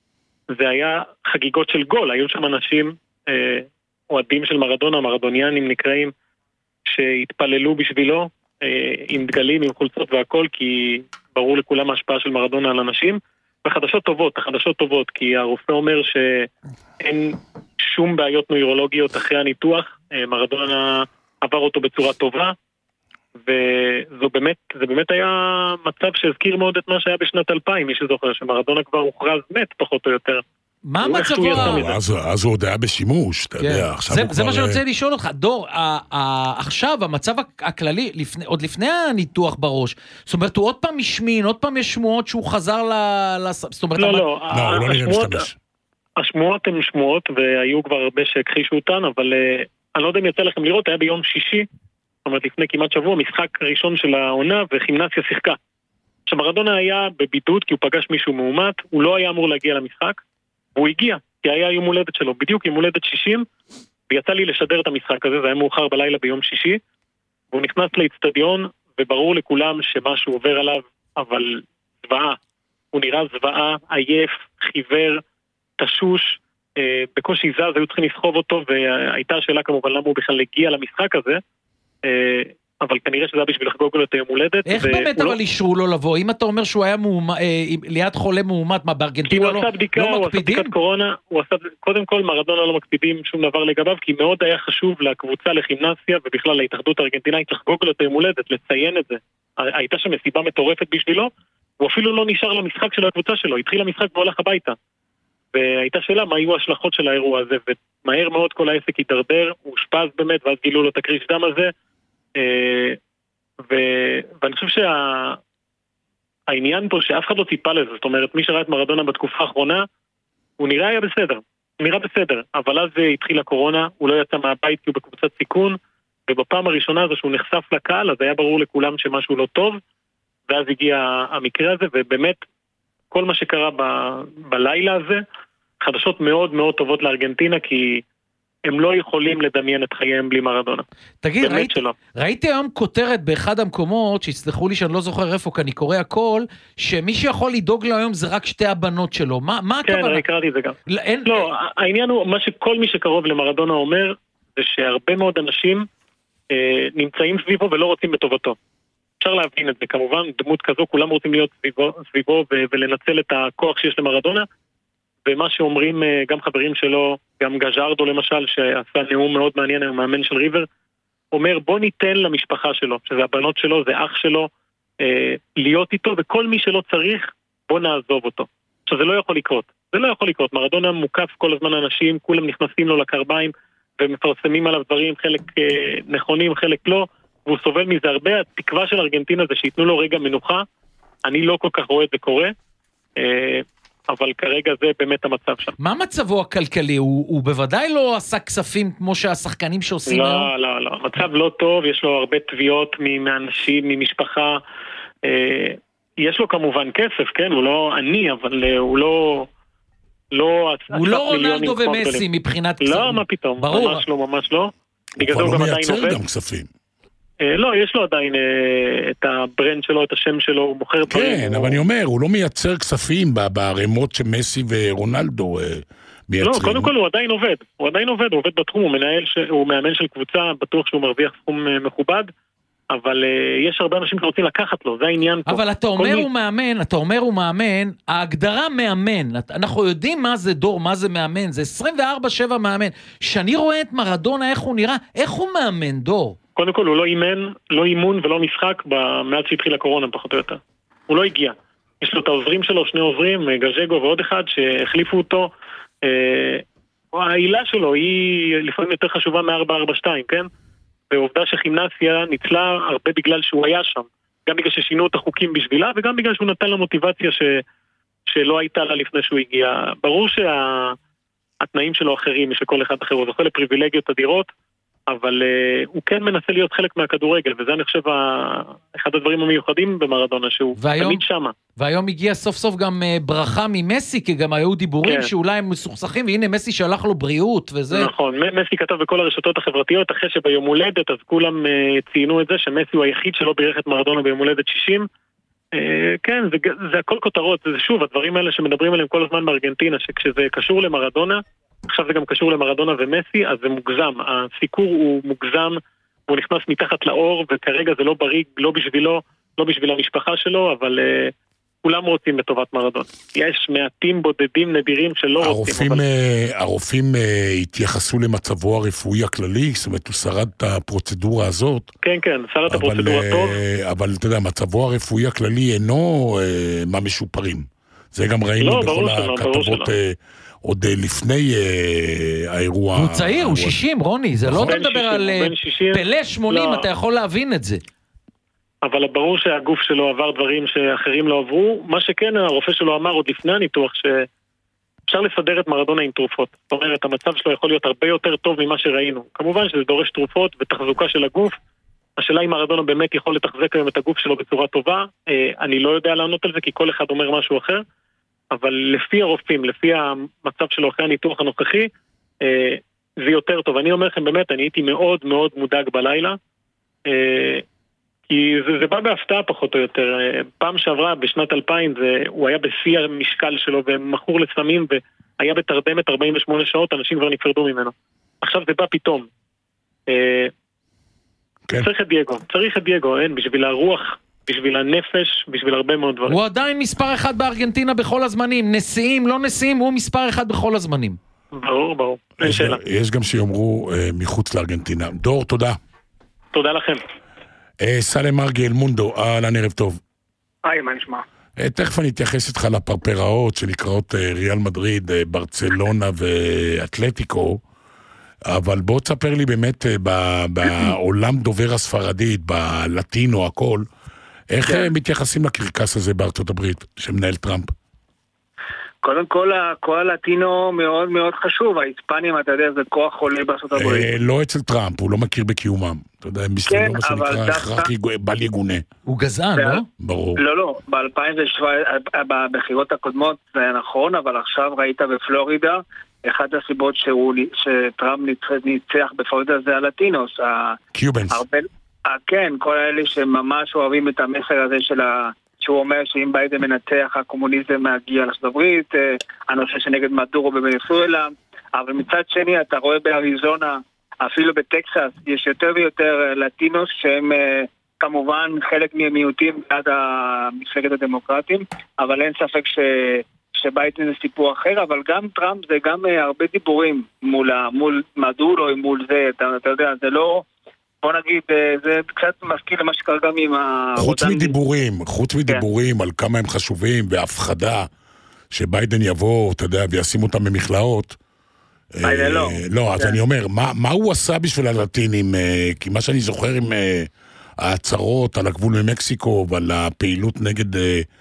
זה היה חגיגות של גול, היו שם אנשים, אה, אוהדים של מרדונה, מרדוניאנים נקראים, שהתפללו בשבילו, אה, עם דגלים, עם חולצות והכל, כי ברור לכולם ההשפעה של מרדונה על אנשים, וחדשות טובות, החדשות טובות, כי הרופא אומר שאין שום בעיות נוירולוגיות אחרי הניתוח, אה, מרדונה עבר אותו בצורה טובה, וזה באמת, זה באמת היה מצב שהזכיר מאוד את מה שהיה בשנת אלפיים, מי שזוכר שמרדונה כבר הוכרז מת פחות או יותר. מה מצבו? אז הוא עוד היה בשימוש, אתה יודע. זה מה שאני רוצה לשאול אותך, דור, עכשיו המצב הכללי, עוד לפני הניתוח בראש, זאת אומרת, הוא עוד פעם משמין, עוד פעם יש שמועות שהוא חזר ל... לא, לא, השמועות הן שמועות, והיו כבר הרבה שהכחישו אותן, אבל אני לא יודע אם יצא לכם לראות, היה ביום שישי, זאת אומרת, לפני כמעט שבוע, משחק ראשון של העונה, וכימנסיה שיחקה. שמרדונה היה בבידוד, כי הוא פגש מישהו מאומת, הוא לא היה אמור להגיע למשחק, והוא הגיע, כי היה יום הולדת שלו, בדיוק יום הולדת שישים, ויצא לי לשדר את המשחק הזה, זה היה מאוחר בלילה ביום שישי, והוא נכנס לאצטדיון, וברור לכולם שמשהו עובר עליו, אבל זוועה. הוא נראה זוועה, עייף, חיוור, תשוש, אה, בקושי זז, היו צריכים לסחוב אותו, והייתה השאלה כמובן למה הוא בכלל הגיע למשחק הזה, אה, אבל כנראה שזה היה בשביל לחגוג לו את היום הולדת. איך באמת אבל אישרו לו לבוא? אם אתה אומר שהוא היה ליד חולה מאומת, מה בארגנטינה לא מקפידים? הוא עשה בדיקת קורונה, קודם כל מרדונה לא מקפידים שום דבר לגביו, כי מאוד היה חשוב לקבוצה לכימנסיה, ובכלל להתאחדות הארגנטינאית לחגוג לו את היום הולדת, לציין את זה. הייתה שם מסיבה מטורפת בשבילו, הוא אפילו לא נשאר למשחק של הקבוצה שלו, התחיל המשחק והולך הביתה. והייתה שאלה מה היו ההשלכות של האירוע הזה, ומהר מאוד כל העסק התדרדר, הוא אושפז באמת, ואז גילו לו את הקריש דם הזה, ואני חושב שהעניין פה שאף אחד לא ציפה לזה, זאת אומרת מי שראה את מרדונה בתקופה האחרונה הוא נראה היה בסדר, נראה בסדר, אבל אז התחיל הקורונה, הוא לא יצא מהבית כי הוא בקבוצת סיכון, ובפעם הראשונה הזו שהוא נחשף לקהל אז היה ברור לכולם שמשהו לא טוב, ואז הגיע המקרה הזה, ובאמת כל מה שקרה ב- בלילה הזה חדשות מאוד מאוד טובות לארגנטינה, כי הם לא יכולים לדמיין את חייהם בלי מרדונה. תגיד, ראית, ראיתי היום כותרת באחד המקומות, שהצלחו לי שאני לא זוכר איפה, כי אני קורא הכל, שמי שיכול לדאוג לו היום זה רק שתי הבנות שלו. מה, מה כן, הכוונה? כן, הקראתי את זה גם. לא, אין... לא, העניין הוא, מה שכל מי שקרוב למרדונה אומר, זה שהרבה מאוד אנשים אה, נמצאים סביבו ולא רוצים בטובתו. אפשר להבין את זה, כמובן, דמות כזו, כולם רוצים להיות סביבו, סביבו ו- ולנצל את הכוח שיש למרדונה, ומה שאומרים גם חברים שלו, גם גז'ארדו למשל, שעשה נאום מאוד מעניין, הוא מאמן של ריבר, אומר בוא ניתן למשפחה שלו, שזה הבנות שלו, זה אח שלו, אה, להיות איתו, וכל מי שלא צריך, בוא נעזוב אותו. עכשיו זה לא יכול לקרות, זה לא יכול לקרות, מרדונה מוקף כל הזמן אנשים, כולם נכנסים לו לקרביים, ומפרסמים עליו דברים, חלק אה, נכונים, חלק לא, והוא סובל מזה הרבה, התקווה של ארגנטינה זה שיתנו לו רגע מנוחה, אני לא כל כך רואה את זה קורה, אה, אבל כרגע זה באמת המצב שם. מה מצבו הכלכלי? הוא, הוא בוודאי לא עשה כספים כמו שהשחקנים שעושים לא, היום? לא, לא. המצב לא טוב, יש לו הרבה תביעות מאנשים, ממשפחה. אה, יש לו כמובן כסף, כן? הוא לא עני, אבל אה, הוא לא... לא הוא לא רונלדו ומסי מבחינת כספים. לא, מה פתאום. ברור. ממש לא, ממש לא. הוא כבר לא מייצר גם כספים. לא, יש לו עדיין את הברנד שלו, את השם שלו, הוא מוכר דברים. כן, אבל אני אומר, הוא לא מייצר כספים בערימות שמסי ורונלדו מייצרים. לא, קודם כל הוא עדיין עובד, הוא עדיין עובד, הוא עובד בתחום, הוא מנהל, הוא מאמן של קבוצה, בטוח שהוא מרוויח סכום מכובד, אבל יש הרבה אנשים שרוצים לקחת לו, זה העניין פה. אבל אתה אומר הוא מאמן, אתה אומר הוא מאמן, ההגדרה מאמן, אנחנו יודעים מה זה דור, מה זה מאמן, זה עשרים וארבע שבע מאמן. שאני רואה את מרדונה, איך הוא נראה, איך הוא מאמן, דור? קודם כל הוא לא אימן, לא אימון ולא משחק מאז שהתחיל הקורונה פחות או יותר. הוא לא הגיע. יש לו את העוזרים שלו, שני עוזרים, גז'גו ועוד אחד שהחליפו אותו. העילה שלו היא לפעמים יותר חשובה מ-ארבע ארבע שתיים, כן? ועובדה שכימנסיה ניצלה הרבה בגלל שהוא היה שם. גם בגלל ששינו את החוקים בשבילה, וגם בגלל שהוא נתן לה מוטיבציה ש... שלא הייתה לה לפני שהוא הגיע. ברור שהתנאים שלו אחרים משכל אחד אחר, הוא זוכה לפריבילגיות אדירות, אבל uh, הוא כן מנסה להיות חלק מהכדורגל, וזה אני חושב ה... אחד הדברים המיוחדים במרדונה, שהוא והיום, תמיד שמה. והיום הגיע סוף סוף גם uh, ברכה ממסי, כי גם היו דיבורים כן. שאולי הם מסוכסכים, והנה מסי שלח לו בריאות וזה. נכון, מסי כתב בכל הרשתות החברתיות, אחרי שביום הולדת, אז כולם uh, ציינו את זה, שמסי הוא היחיד שלא בירך את מרדונה ביום הולדת שישים, כן, זה, זה הכל כותרות, זה שוב, הדברים האלה שמדברים עליהם כל הזמן בארגנטינה, שכשזה קשור למרדונה, עכשיו זה גם קשור למרדונה ומסי, אז זה מוגזם, הסיקור הוא מוגזם, הוא נכנס מתחת לאור, וכרגע זה לא בריא, לא בשבילו, לא בשביל המשפחה שלו, אבל uh, כולם רוצים בטובת מרדונה. יש מעטים בודדים נדירים שלא הרופאים, רוצים. אבל... הרופאים uh, התייחסו למצבו הרפואי הכללי, זאת אומרת, הוא שרד את הפרוצדורה הזאת. כן, כן, שרד את הפרוצדורה uh, טוב. אבל אתה יודע, מצבו הרפואי הכללי אינו uh, מה משופרים. זה גם ראינו לא, בכל שלא, הכתבות... עוד לפני האירוע... הוא צעיר, הוא שישים, רוני, זה לא מדבר על פלא שמונים, אתה יכול להבין את זה. אבל ברור שהגוף שלו עבר דברים שאחרים לא עברו. מה שכן, הרופא שלו אמר עוד לפני הניתוח, שאפשר לסדר את מרדונה עם תרופות. זאת אומרת, המצב שלו יכול להיות הרבה יותר טוב ממה שראינו. כמובן שזה דורש תרופות ותחזוקה של הגוף. השאלה אם מרדונה באמת יכול לתחזק היום את הגוף שלו בצורה טובה. אני לא יודע לענות על זה, כי כל אחד אומר משהו אחר. אבל לפי הרופאים, לפי המצב שלו אחרי הניתוח הנוכחי, אה, זה יותר טוב. אני אומר לכם באמת, אני הייתי מאוד מאוד מודאג בלילה, אה, כי זה, זה בא בהפתעה פחות או יותר. אה, פעם שעברה, בשנת אלפיים, זה, הוא היה בשיא המשקל שלו, ומכור לסמים, והיה בתרדמת ארבעים ושמונה שעות, אנשים כבר נפרדו ממנו. עכשיו זה בא פתאום. אה, כן. צריך את דייגו, צריך את דייגו, אין, בשביל הרוח... בשביל הנפש, בשביל הרבה מאוד דברים. הוא עדיין מספר אחד בארגנטינה בכל הזמנים. נשיאים, לא נשיאים, הוא מספר אחד בכל הזמנים. ברור, ברור. יש, יש גם שיאמרו uh, מחוץ לארגנטינה. דור, תודה. תודה לכם. Uh, סלם מרגי אל מונדו, אהלן, ערב טוב. היי, מה נשמע? Uh, תכף אני אתייחס איתך לפרפראות שנקראות uh, ריאל מדריד, uh, ברצלונה ואתלטיקו, אבל בוא תספר לי באמת uh, בעולם דובר הספרדית, בלטינו, הכל, איך כן. מתייחסים לקרקס הזה בארצות הברית, שמנהל טראמפ? קודם כל, הקול הלטינו מאוד מאוד חשוב. ההיספנים, אתה יודע, זה כוח חולה בארצות הברית. אה, לא אצל טראמפ, הוא לא מכיר בקיומם. אתה יודע, הם מסתכלים מה שנקרא הכרח בל יגונה. הוא גזען, לא? ברור. לא, לא. ב-אלפיים שבע עשרה, בבחירות הקודמות זה היה נכון, אבל עכשיו ראית בפלורידה, אחת הסיבות שטראמפ ניצח בפלורידה זה הלטינוס. קיובנס. כן, כל האלה שממש אוהבים את המסר הזה של ה... שהוא אומר שאם ביידן מנתח הקומוניזם מגיע לארצות הברית, הנושא שנגד מדורו בוונצואלה, אבל מצד שני אתה רואה באריזונה, אפילו בטקסס, יש יותר ויותר לטינוס שהם כמובן חלק מהמיעוטים בעד המפלגת הדמוקרטים, אבל אין ספק ש... שביידן זה סיפור אחר, אבל גם טראמפ זה גם הרבה דיבורים מול, מול מדורו, מול זה, אתה, אתה יודע, זה לא... בוא נגיד, זה קצת מזכיר למה שקרה גם עם ה... חוץ מדיבורים, חוץ מדיבורים על כמה הם חשובים, והפחדה שביידן יבוא, אתה יודע, וישים אותם במכלאות. ביידן לא. לא, אז אני אומר, מה הוא עשה בשביל הלטינים? כי מה שאני זוכר עם ההצהרות על הגבול ממקסיקו, ועל הפעילות נגד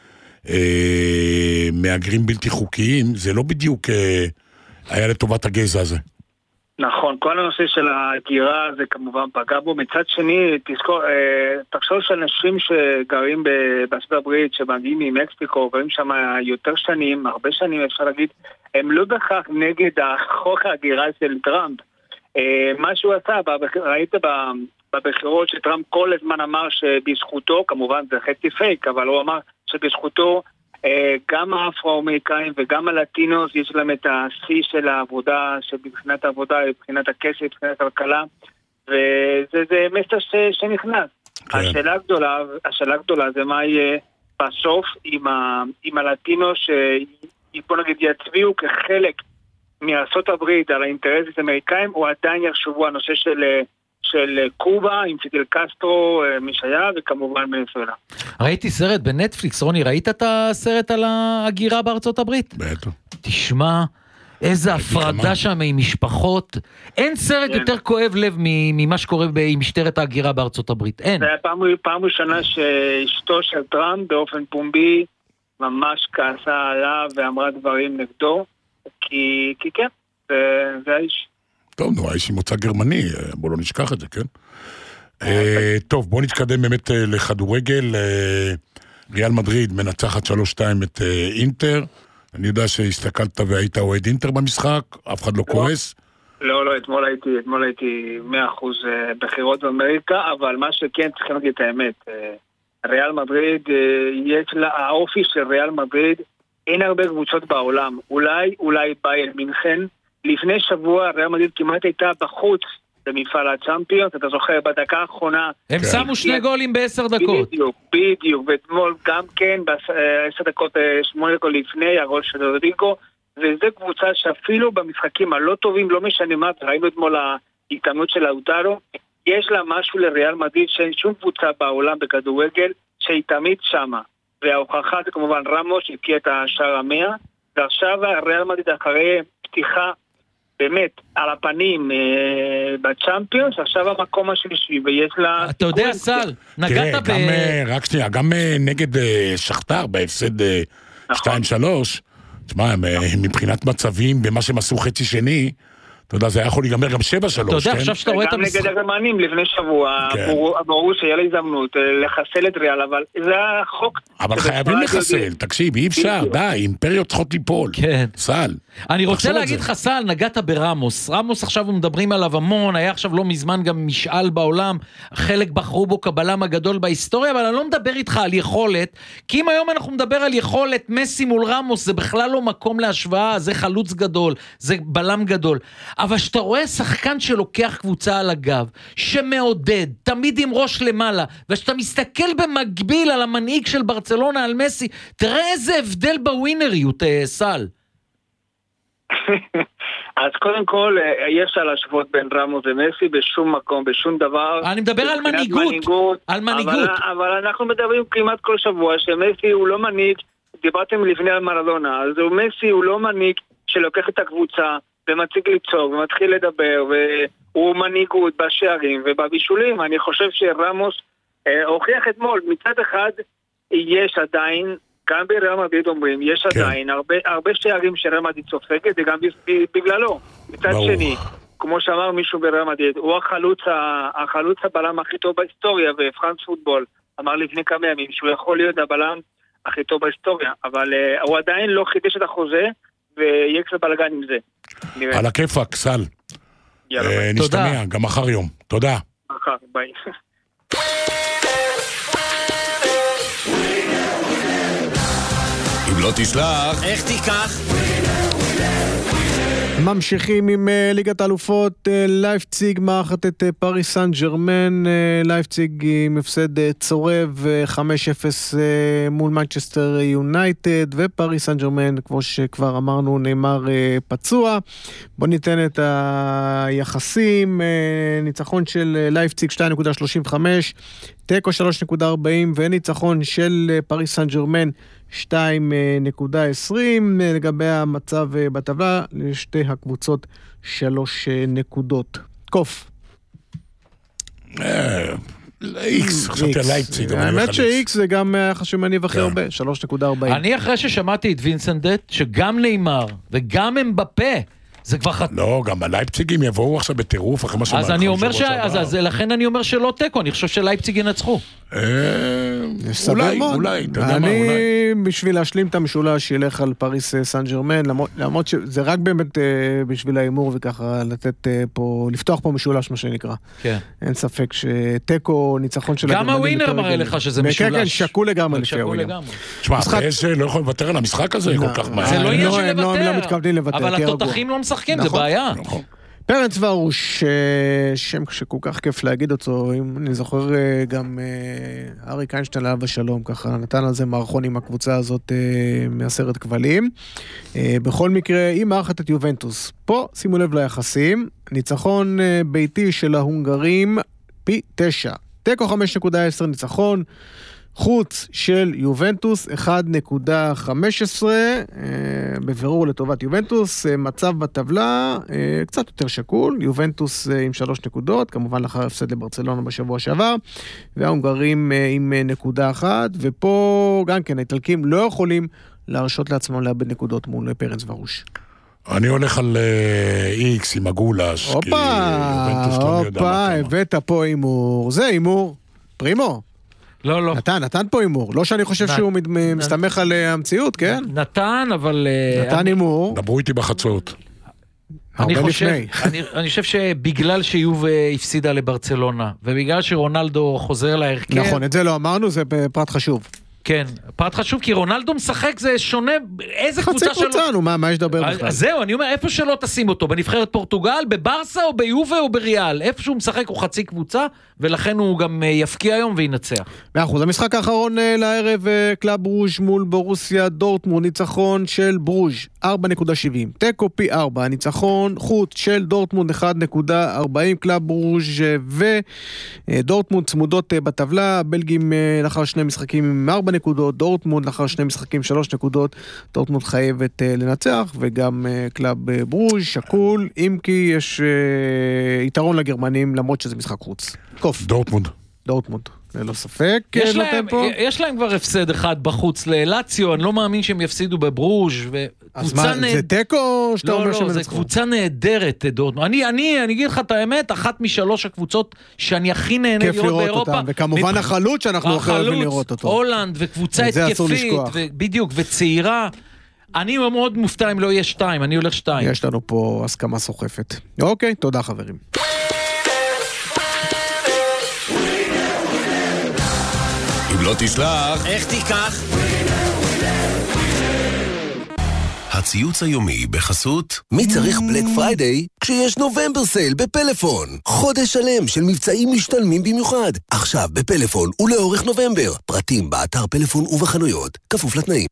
מהגרים בלתי חוקיים, זה לא בדיוק היה לטובת הגזע הזה. נכון, כל הנושא של הגירה זה כמובן פגע בו. מצד שני, תזכור, תחשוב של אנשים שגרים בארצות הברית, שמגיעים ממקסיקו, גרים שם יותר שנים, הרבה שנים אפשר להגיד, הם לא בכך נגד החוק ההגירה של טראמפ. מה שהוא עשה, ראית בבחירות שטראמפ כל הזמן אמר שבזכותו, כמובן זה חצי פייק, אבל הוא אמר שבזכותו גם האפרו-אמריקאים וגם הלטינוס יש להם את השיא של העבודה, שבבחינת העבודה, בבחינת הכסף, בבחינת הכלכלה, וזה זה מסר ש, שנכנס. כן. השאלה הגדולה, השאלה הגדולה זה מה יהיה בסוף עם, ה, עם הלטינוס, שבוא נגיד יצביעו כחלק מארצות הברית על האינטרסים האמריקאים, או עדיין יחשבו הנושא של... של קובה, עם פידל קסטרו, מי שהיה, וכמובן ונסואלה. ראיתי סרט בנטפליקס, רוני, ראית את הסרט על ההגירה בארצות הברית? בטח. תשמע, איזה הפרדה שם עם משפחות. אין סרט יותר כואב לב ממה שקורה עם משטרת ההגירה בארצות הברית. אין. זה היה פעם ראשונה שאשתו של טראמפ באופן פומבי ממש כעסה עליו ואמרה דברים נגדו, כי כן, זה האיש. טוב, נו, האיש עם מוצא גרמני, בוא לא נשכח את זה, כן? טוב, בוא נתקדם באמת לכדורגל. ריאל מדריד מנצחת שלוש שתיים את אינטר. אני יודע שהסתכלת והיית אוהד אינטר במשחק, אף אחד לא כועס. לא, לא, אתמול הייתי, אתמול הייתי מאה אחוז בחירות באמריקה, אבל מה שכן צריכים להגיד את האמת, ריאל מדריד, יש לה, האופי של ריאל מדריד, אין הרבה קבוצות בעולם. אולי, אולי ביירן מינכן. לפני שבוע ריאל מדריד כמעט הייתה בחוץ במפעל הצ'אמפיונס, אתה זוכר, בדקה האחרונה. הם כן. שמו שני גולים בעשר דקות. בדיוק, בדיוק, ואתמול גם כן, בעשר דקות, שמונה דקות לפני, הגול של רודריגו, וזו קבוצה שאפילו במשחקים הלא טובים, לא משנה מה, ראינו אתמול ההתאמנות של לאוטרו, יש לה משהו לריאל מדריד שאין שום קבוצה בעולם בכדורגל שהיא תמיד שמה. וההוכחה זה כמובן רמוס שהבקיע את השער המאה, ועכשיו ריאל מדריד אחרי פתיחה באמת על הפנים אה, בצ'אמפיונס, עכשיו המקום השלישי, ויש לה... אתה יודע, סל, נגעת ב... גם, רק שנייה, גם נגד שכתר בהפסד שתיים שלוש, תשמע, מבחינת מצבים במה שהם עשו חצי שני, אתה יודע, זה היה יכול להיגמר גם שבע שלוש, אתה יודע, עכשיו שאתה רואה את המשחק... גם נגד הגרמנים לפני שבוע, ברור שהיה לה הזדמנות לחסל את ריאל, אבל זה החוק... אבל חייבים לחסל, תקשיב, אי אפשר, די, אימפריות צריכות ליפול. כן. סל. אני רוצה להגיד לך, סל, נגעת ברמוס. רמוס עכשיו מדברים עליו המון, היה עכשיו לא מזמן גם משאל בעולם, חלק בחרו בו כבלם הגדול בהיסטוריה, אבל אני לא מדבר איתך על יכולת, כי אם היום אנחנו מדבר על יכולת, מסי מול רמוס, זה בכלל לא מקום להשוואה, זה חלוץ גדול, זה בלם גדול. אבל שאתה רואה שחקן שלוקח קבוצה על הגב, שמעודד, תמיד עם ראש למעלה, ושאתה מסתכל במקביל על המנהיג של ברצלונה, על מסי, תראה איזה הבדל בווינריות, סל. אז קודם כל, יש על השוואות בין רמוס ומסי בשום מקום, בשום דבר. אני מדבר על מנהיגות, מנהיגות, על מנהיגות. אבל, אבל אנחנו מדברים כמעט כל שבוע שמסי הוא לא מנהיג, דיברתם לפני על מרדונה, אז מסי הוא לא מנהיג שלוקח את הקבוצה, ומציג לצוג, ומתחיל לדבר, והוא מנהיגות בשערים ובבישולים. אני חושב שרמוס אה, הוכיח אתמול, מצד אחד יש עדיין, גם בריאל מדריד אומרים, יש כן. עדיין הרבה, הרבה שערים שריאל מדריד סופגת, וגם בגללו. מצד ברור. שני, כמו שאמר מישהו בריאל מדריד, הוא החלוץ, החלוץ הבלם הכי טוב בהיסטוריה, ופרנס פוטבול אמר לפני כמה ימים שהוא יכול להיות הבלם הכי טוב בהיסטוריה, אבל אה, הוא עדיין לא חידש את החוזה, ויהיה קצת בלגן עם זה. על הכיפק, סל. נשתמע, גם מחר יום. תודה. מחר, ביי. אם לא תשלח, איך תיקח? ממשיכים עם ליגת האלופות, לייפציג מארחת את פריס סן ז'רמן, לייפציג עם הפסד צורב חמש אפס מול מנצ'סטר יונייטד, ופריס סן ז'רמן, כמו שכבר אמרנו, נאמר פצוע. בוא ניתן את היחסים, ניצחון של לייפציג שתיים נקודה שלושים וחמש, טקו שלוש נקודה ארבעים, וניצחון של פריס סן ז'רמן שתיים נקודה עשרים. לגבי המצב בטבלה, לשתי הקבוצות שלוש נקודות. קוף. איקס, חשבתי על לייפציג. האמת שאיקס זה גם חשוב מניב הכי הרבה, שלוש נקודה ארבעים. אני אחרי ששמעתי את וינסנדט, שגם נאמר וגם אמבפה, זה כבר חת... לא, גם הלייפציגים יבואו עכשיו בטירוף אחרי מה שאומר. אז אני אומר ש... אז לכן אני אומר שלא טקו, אני חושב שלייפציג ינצחו. אולי, אולי, אתה יודע מה, אולי. אני, בשביל להשלים את המשולש, ילך על פריס סן ז'רמן, למרות שזה רק באמת בשביל האימור וככה לתת פה, לפתוח פה משולש, מה שנקרא. כן. אין ספק שטקו, ניצחון של גם הווינר מראה לך שזה משולש. כן, כן, שקול לגמרי לפי הווינר. תשמע, פרס לא יכול לוותר על המשחק הזה כל כך מהר. זה לא יהיה של לוותר, אבל אבל התותחים לא משחקים, זה בעיה. פרנס ורוש, שם שכל כך כיף להגיד אותו, אם אני זוכר גם ארי קיינשטיין עליו השלום, ככה נתן על זה מערכון עם הקבוצה הזאת מעשרת כבלים. בכל מקרה, היא מארחת את יובנטוס. פה, שימו לב ליחסים, ניצחון ביתי של ההונגרים פי תשע. טקו חמש נקודה עשר ניצחון, חוץ של יובנטוס אחת נקודה חמש עשרה, בבירור לטובת יובנטוס. מצב בטבלה קצת יותר שקול, יובנטוס עם שלוש נקודות, כמובן לאחר הפסד לברצלונה בשבוע שעבר, וההונגרים עם נקודה אחת, ופה גם כן האיטלקים לא יכולים להרשות לעצמם לאבד נקודות מול פרנס ורוש. אני הולך על איקס עם הגולש, כי יובנטוס לא יודע מה. הבאת פה אימור, זה אימור פרימו. לא, לא. נתן, נתן פה אימור. לא שאני חושב שהוא מסתמך על המציאות, כן? נתן, אבל... נתן אימור. דברו איתי בחצות. אני חושב, אני, אני חושב שבגלל שיוב הפסידה לברצלונה, ובגלל שרונלדו חוזר להרכב... נכון, את זה לא אמרנו, זה פרט חשוב. כן, פרט חשוב, כי רונלדו משחק זה שונה, איזה קבוצה שלו... חצי קבוצה, נו, מה, מה יש לדבר בכלל? אז זהו, אני אומר, איפה שלא תשים אותו, בנבחרת פורטוגל, בברסה או ביובה או בריאל, איפה שהוא משחק הוא חצי קבוצה, ולכן הוא גם יפקיע היום וינצח. מאה אחוז, המשחק האחרון לערב, קלאב ברוז' מול בורוסיה דורטמונד, ניצחון של ברוז' ארבע נקודה שבעים, טקו פי ארבע, ניצחון חוץ של דורטמונד אחד נקודה ארבעים, קלאב ברוז' ודורטמונד צמודות בטבלה, בלגים לאחר שני משחקים עם ארבע נקודות, דורטמונד לאחר שני משחקים שלוש נקודות, דורטמונד חייבת לנצח, וגם קלאב ברוז' שקול, אם כי יש יתרון לגרמנים, למרות שזה משחק חוץ. קוף. דורטמונד. דורטמונד, ללא ספק. יש להם, יש להם כבר הפסד אחד בחוץ ללאציו, אני לא מאמין שהם יפסידו בברוז' אז מה, נהד... זה טקו? לא, לא, זה קבוצה נהדרת, דורטמונד. אני, אני, אני אגיד לך את האמת, אחת משלוש הקבוצות שאני הכי נהנה לראות באירופה. אותם, וכמובן החלוץ שאנחנו הכי אוהבים לראות אותו. הולנד, וקבוצה התקפית, בדיוק, וצעירה. אני מאוד מופתע אם לא יהיה שתיים, אני הולך שתיים. יש לנו פה הסכמה סוחפת. אוקיי, תודה חברים. אם לא תשלח, איך תיקח? הציוץ היומי בחסות מי צריך בלק פריידיי כשיש נובמבר סייל בפלאפון? חודש שלם של מבצעים משתלמים במיוחד. עכשיו בפלאפון ולאורך נובמבר. פרטים באתר פלאפון ובחנויות. כפוף לתנאים.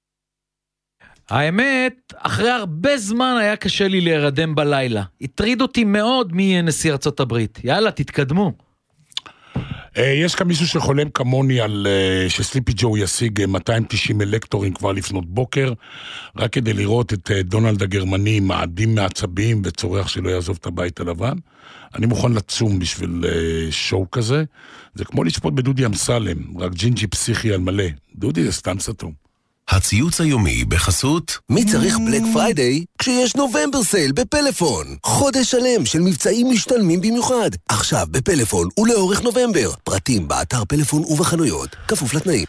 האמת, אחרי הרבה זמן היה קשה לי להירדם בלילה. הטריד אותי מאוד מי יהיה נשיא ארצות הברית. יאללה, תתקדמו. יש כאן מישהו שחולם כמוני על שסליפי ג'ו ישיג מאתיים ותשעים אלקטורים כבר לפנות בוקר, רק כדי לראות את דונלד הגרמני מעדים מעצבים וצורח שלא יעזוב את הבית הלבן. אני מוכן לצום בשביל שואו כזה. זה כמו לשפוט בדודי אמסלם, רק ג'ינג'י פסיכי על מלא. דודי זה סתם סתום. הציוץ היומי בחסות מי צריך בלק פריידיי כשיש נובמבר סייל בפלאפון? חודש שלם של מבצעים משתלמים במיוחד. עכשיו בפלאפון ולאורך נובמבר. פרטים באתר פלאפון ובחנויות. כפוף לתנאים.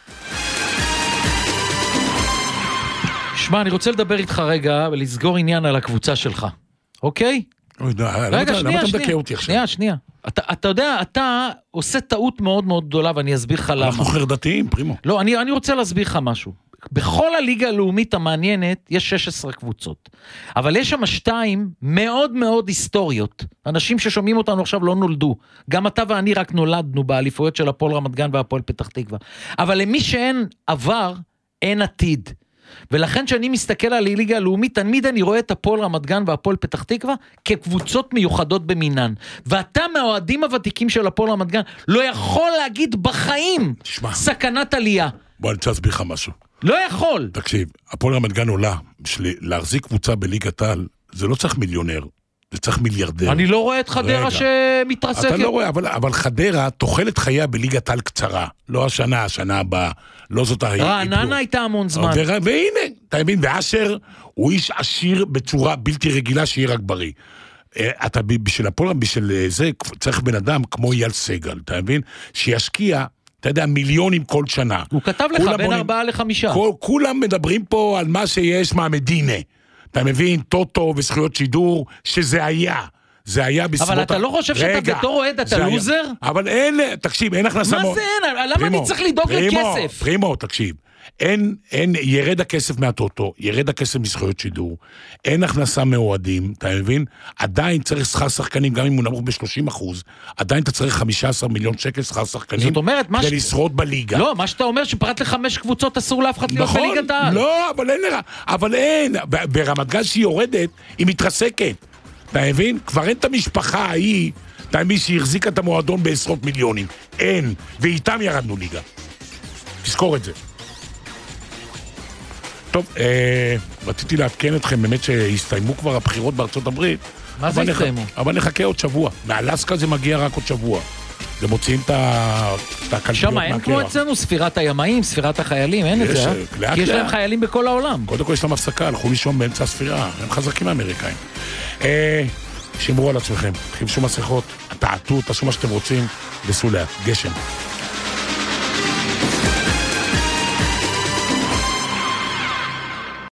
שמע, אני רוצה לדבר איתך רגע ולסגור עניין על הקבוצה שלך. אוקיי? רגע, שנייה, שנייה, שנייה. אתה, אתה יודע, אתה עושה טעות מאוד מאוד גדולה, ואני אסביר לך למה. אנחנו חרדתיים, פרימו. לא, אני, אני רוצה להסביר לך משהו. בכל הליגה הלאומית המעניינת יש שש עשרה קבוצות, אבל יש שם שתיים מאוד מאוד היסטוריות. אנשים ששומעים אותנו עכשיו לא נולדו, גם אתה ואני רק נולדנו באליפויות של הפועל רמת גן והפועל פתח תקווה, אבל למי שאין עבר אין עתיד. ולכן שאני מסתכל על הליגה הלאומית, תמיד אני רואה את הפועל רמת גן והפועל פתח תקווה כקבוצות מיוחדות במינן. ואתה מהאוהדים הוותיקים של הפועל רמת גן לא יכול להגיד בחיים שמה. סכנת עלייה. בוא אני רוצה להסביר לך משהו. לא יכול. תקשיב, הפועל רמת גן עולה, בשביל להחזיק קבוצה בליגת העל, זה לא צריך מיליונר, זה צריך מיליארדר. אני לא רואה את חדרה שמתרסקת. אתה לא רואה, אבל, אבל חדרה תוחלת חייה בליגת העל קצרה. לא השנה, השנה הבאה. לא זאת ההיא. רעננה הייתה המון זמן. ו- והנה, אתה מבין, ואשר הוא איש עשיר בצורה בלתי רגילה שיהיה רק בריא. אתה בשביל הפועל, בשביל זה, צריך בן אדם כמו אייל סגל, אתה מבין? שישקיע, אתה יודע, מיליונים כל שנה. הוא כתב לך בין בונים, ארבעה לחמישה. כל, כולם מדברים פה על מה שיש מהמדינה. אתה מבין, טוטו וזכויות שידור, שזה היה. זה היה בסביבות... אבל אתה לא חושב שאתה בתור אוהד, אתה לוזר? אבל אין, תקשיב, אין הכנסה... מה זה אין? למה אני צריך לדאוג לכסף? פרימו, תקשיב. אין, אין, ירד הכסף מהטוטו, ירד הכסף מזכויות שידור, אין הכנסה מאוהדים, אתה מבין? עדיין צריך שכר שחקנים, גם אם הוא נמוך ב-שלושים אחוז, עדיין אתה צריך חמישה עשר מיליון שקל שכר שחקנים, זאת אומרת, כדי ש... לשרוד בליגה. לא, מה שאתה אומר שפרט לחמש קבוצות אסור לאף אחד להיות נכון, בליגת העל. לא, אבל אין, אבל אין, ברמת גן שהיא יורדת, היא מתרסקת. אתה מבין? כבר אין את המשפחה ההיא, אתה מבין שהחזיקה את המועדון בעשרות מיליונים. אין, ואיתם ירדנו ליגה. תזכור את זה. טוב, אה, רציתי להתקן אתכם, באמת שהסתיימו כבר הבחירות בארצות הברית. מה זה הסתיימו? אבל נחכה עוד שבוע. מאלסקה זה מגיע רק עוד שבוע. הם מוציאים את הקלפיות מהקרח. שמה, אין כמו אצלנו ספירת הימאים, ספירת החיילים, אין את זה, אה? כי יש להם חיילים בכל העולם. קודם כל יש להם הפסקה, הלכו לישון באמצע הספירה. הם חזקים האמריקאים. אה, שמרו על עצמכם, חיבשו מסכות, תעטו, תעשו מה שאתם רוצים, וסעו לאט, גשם.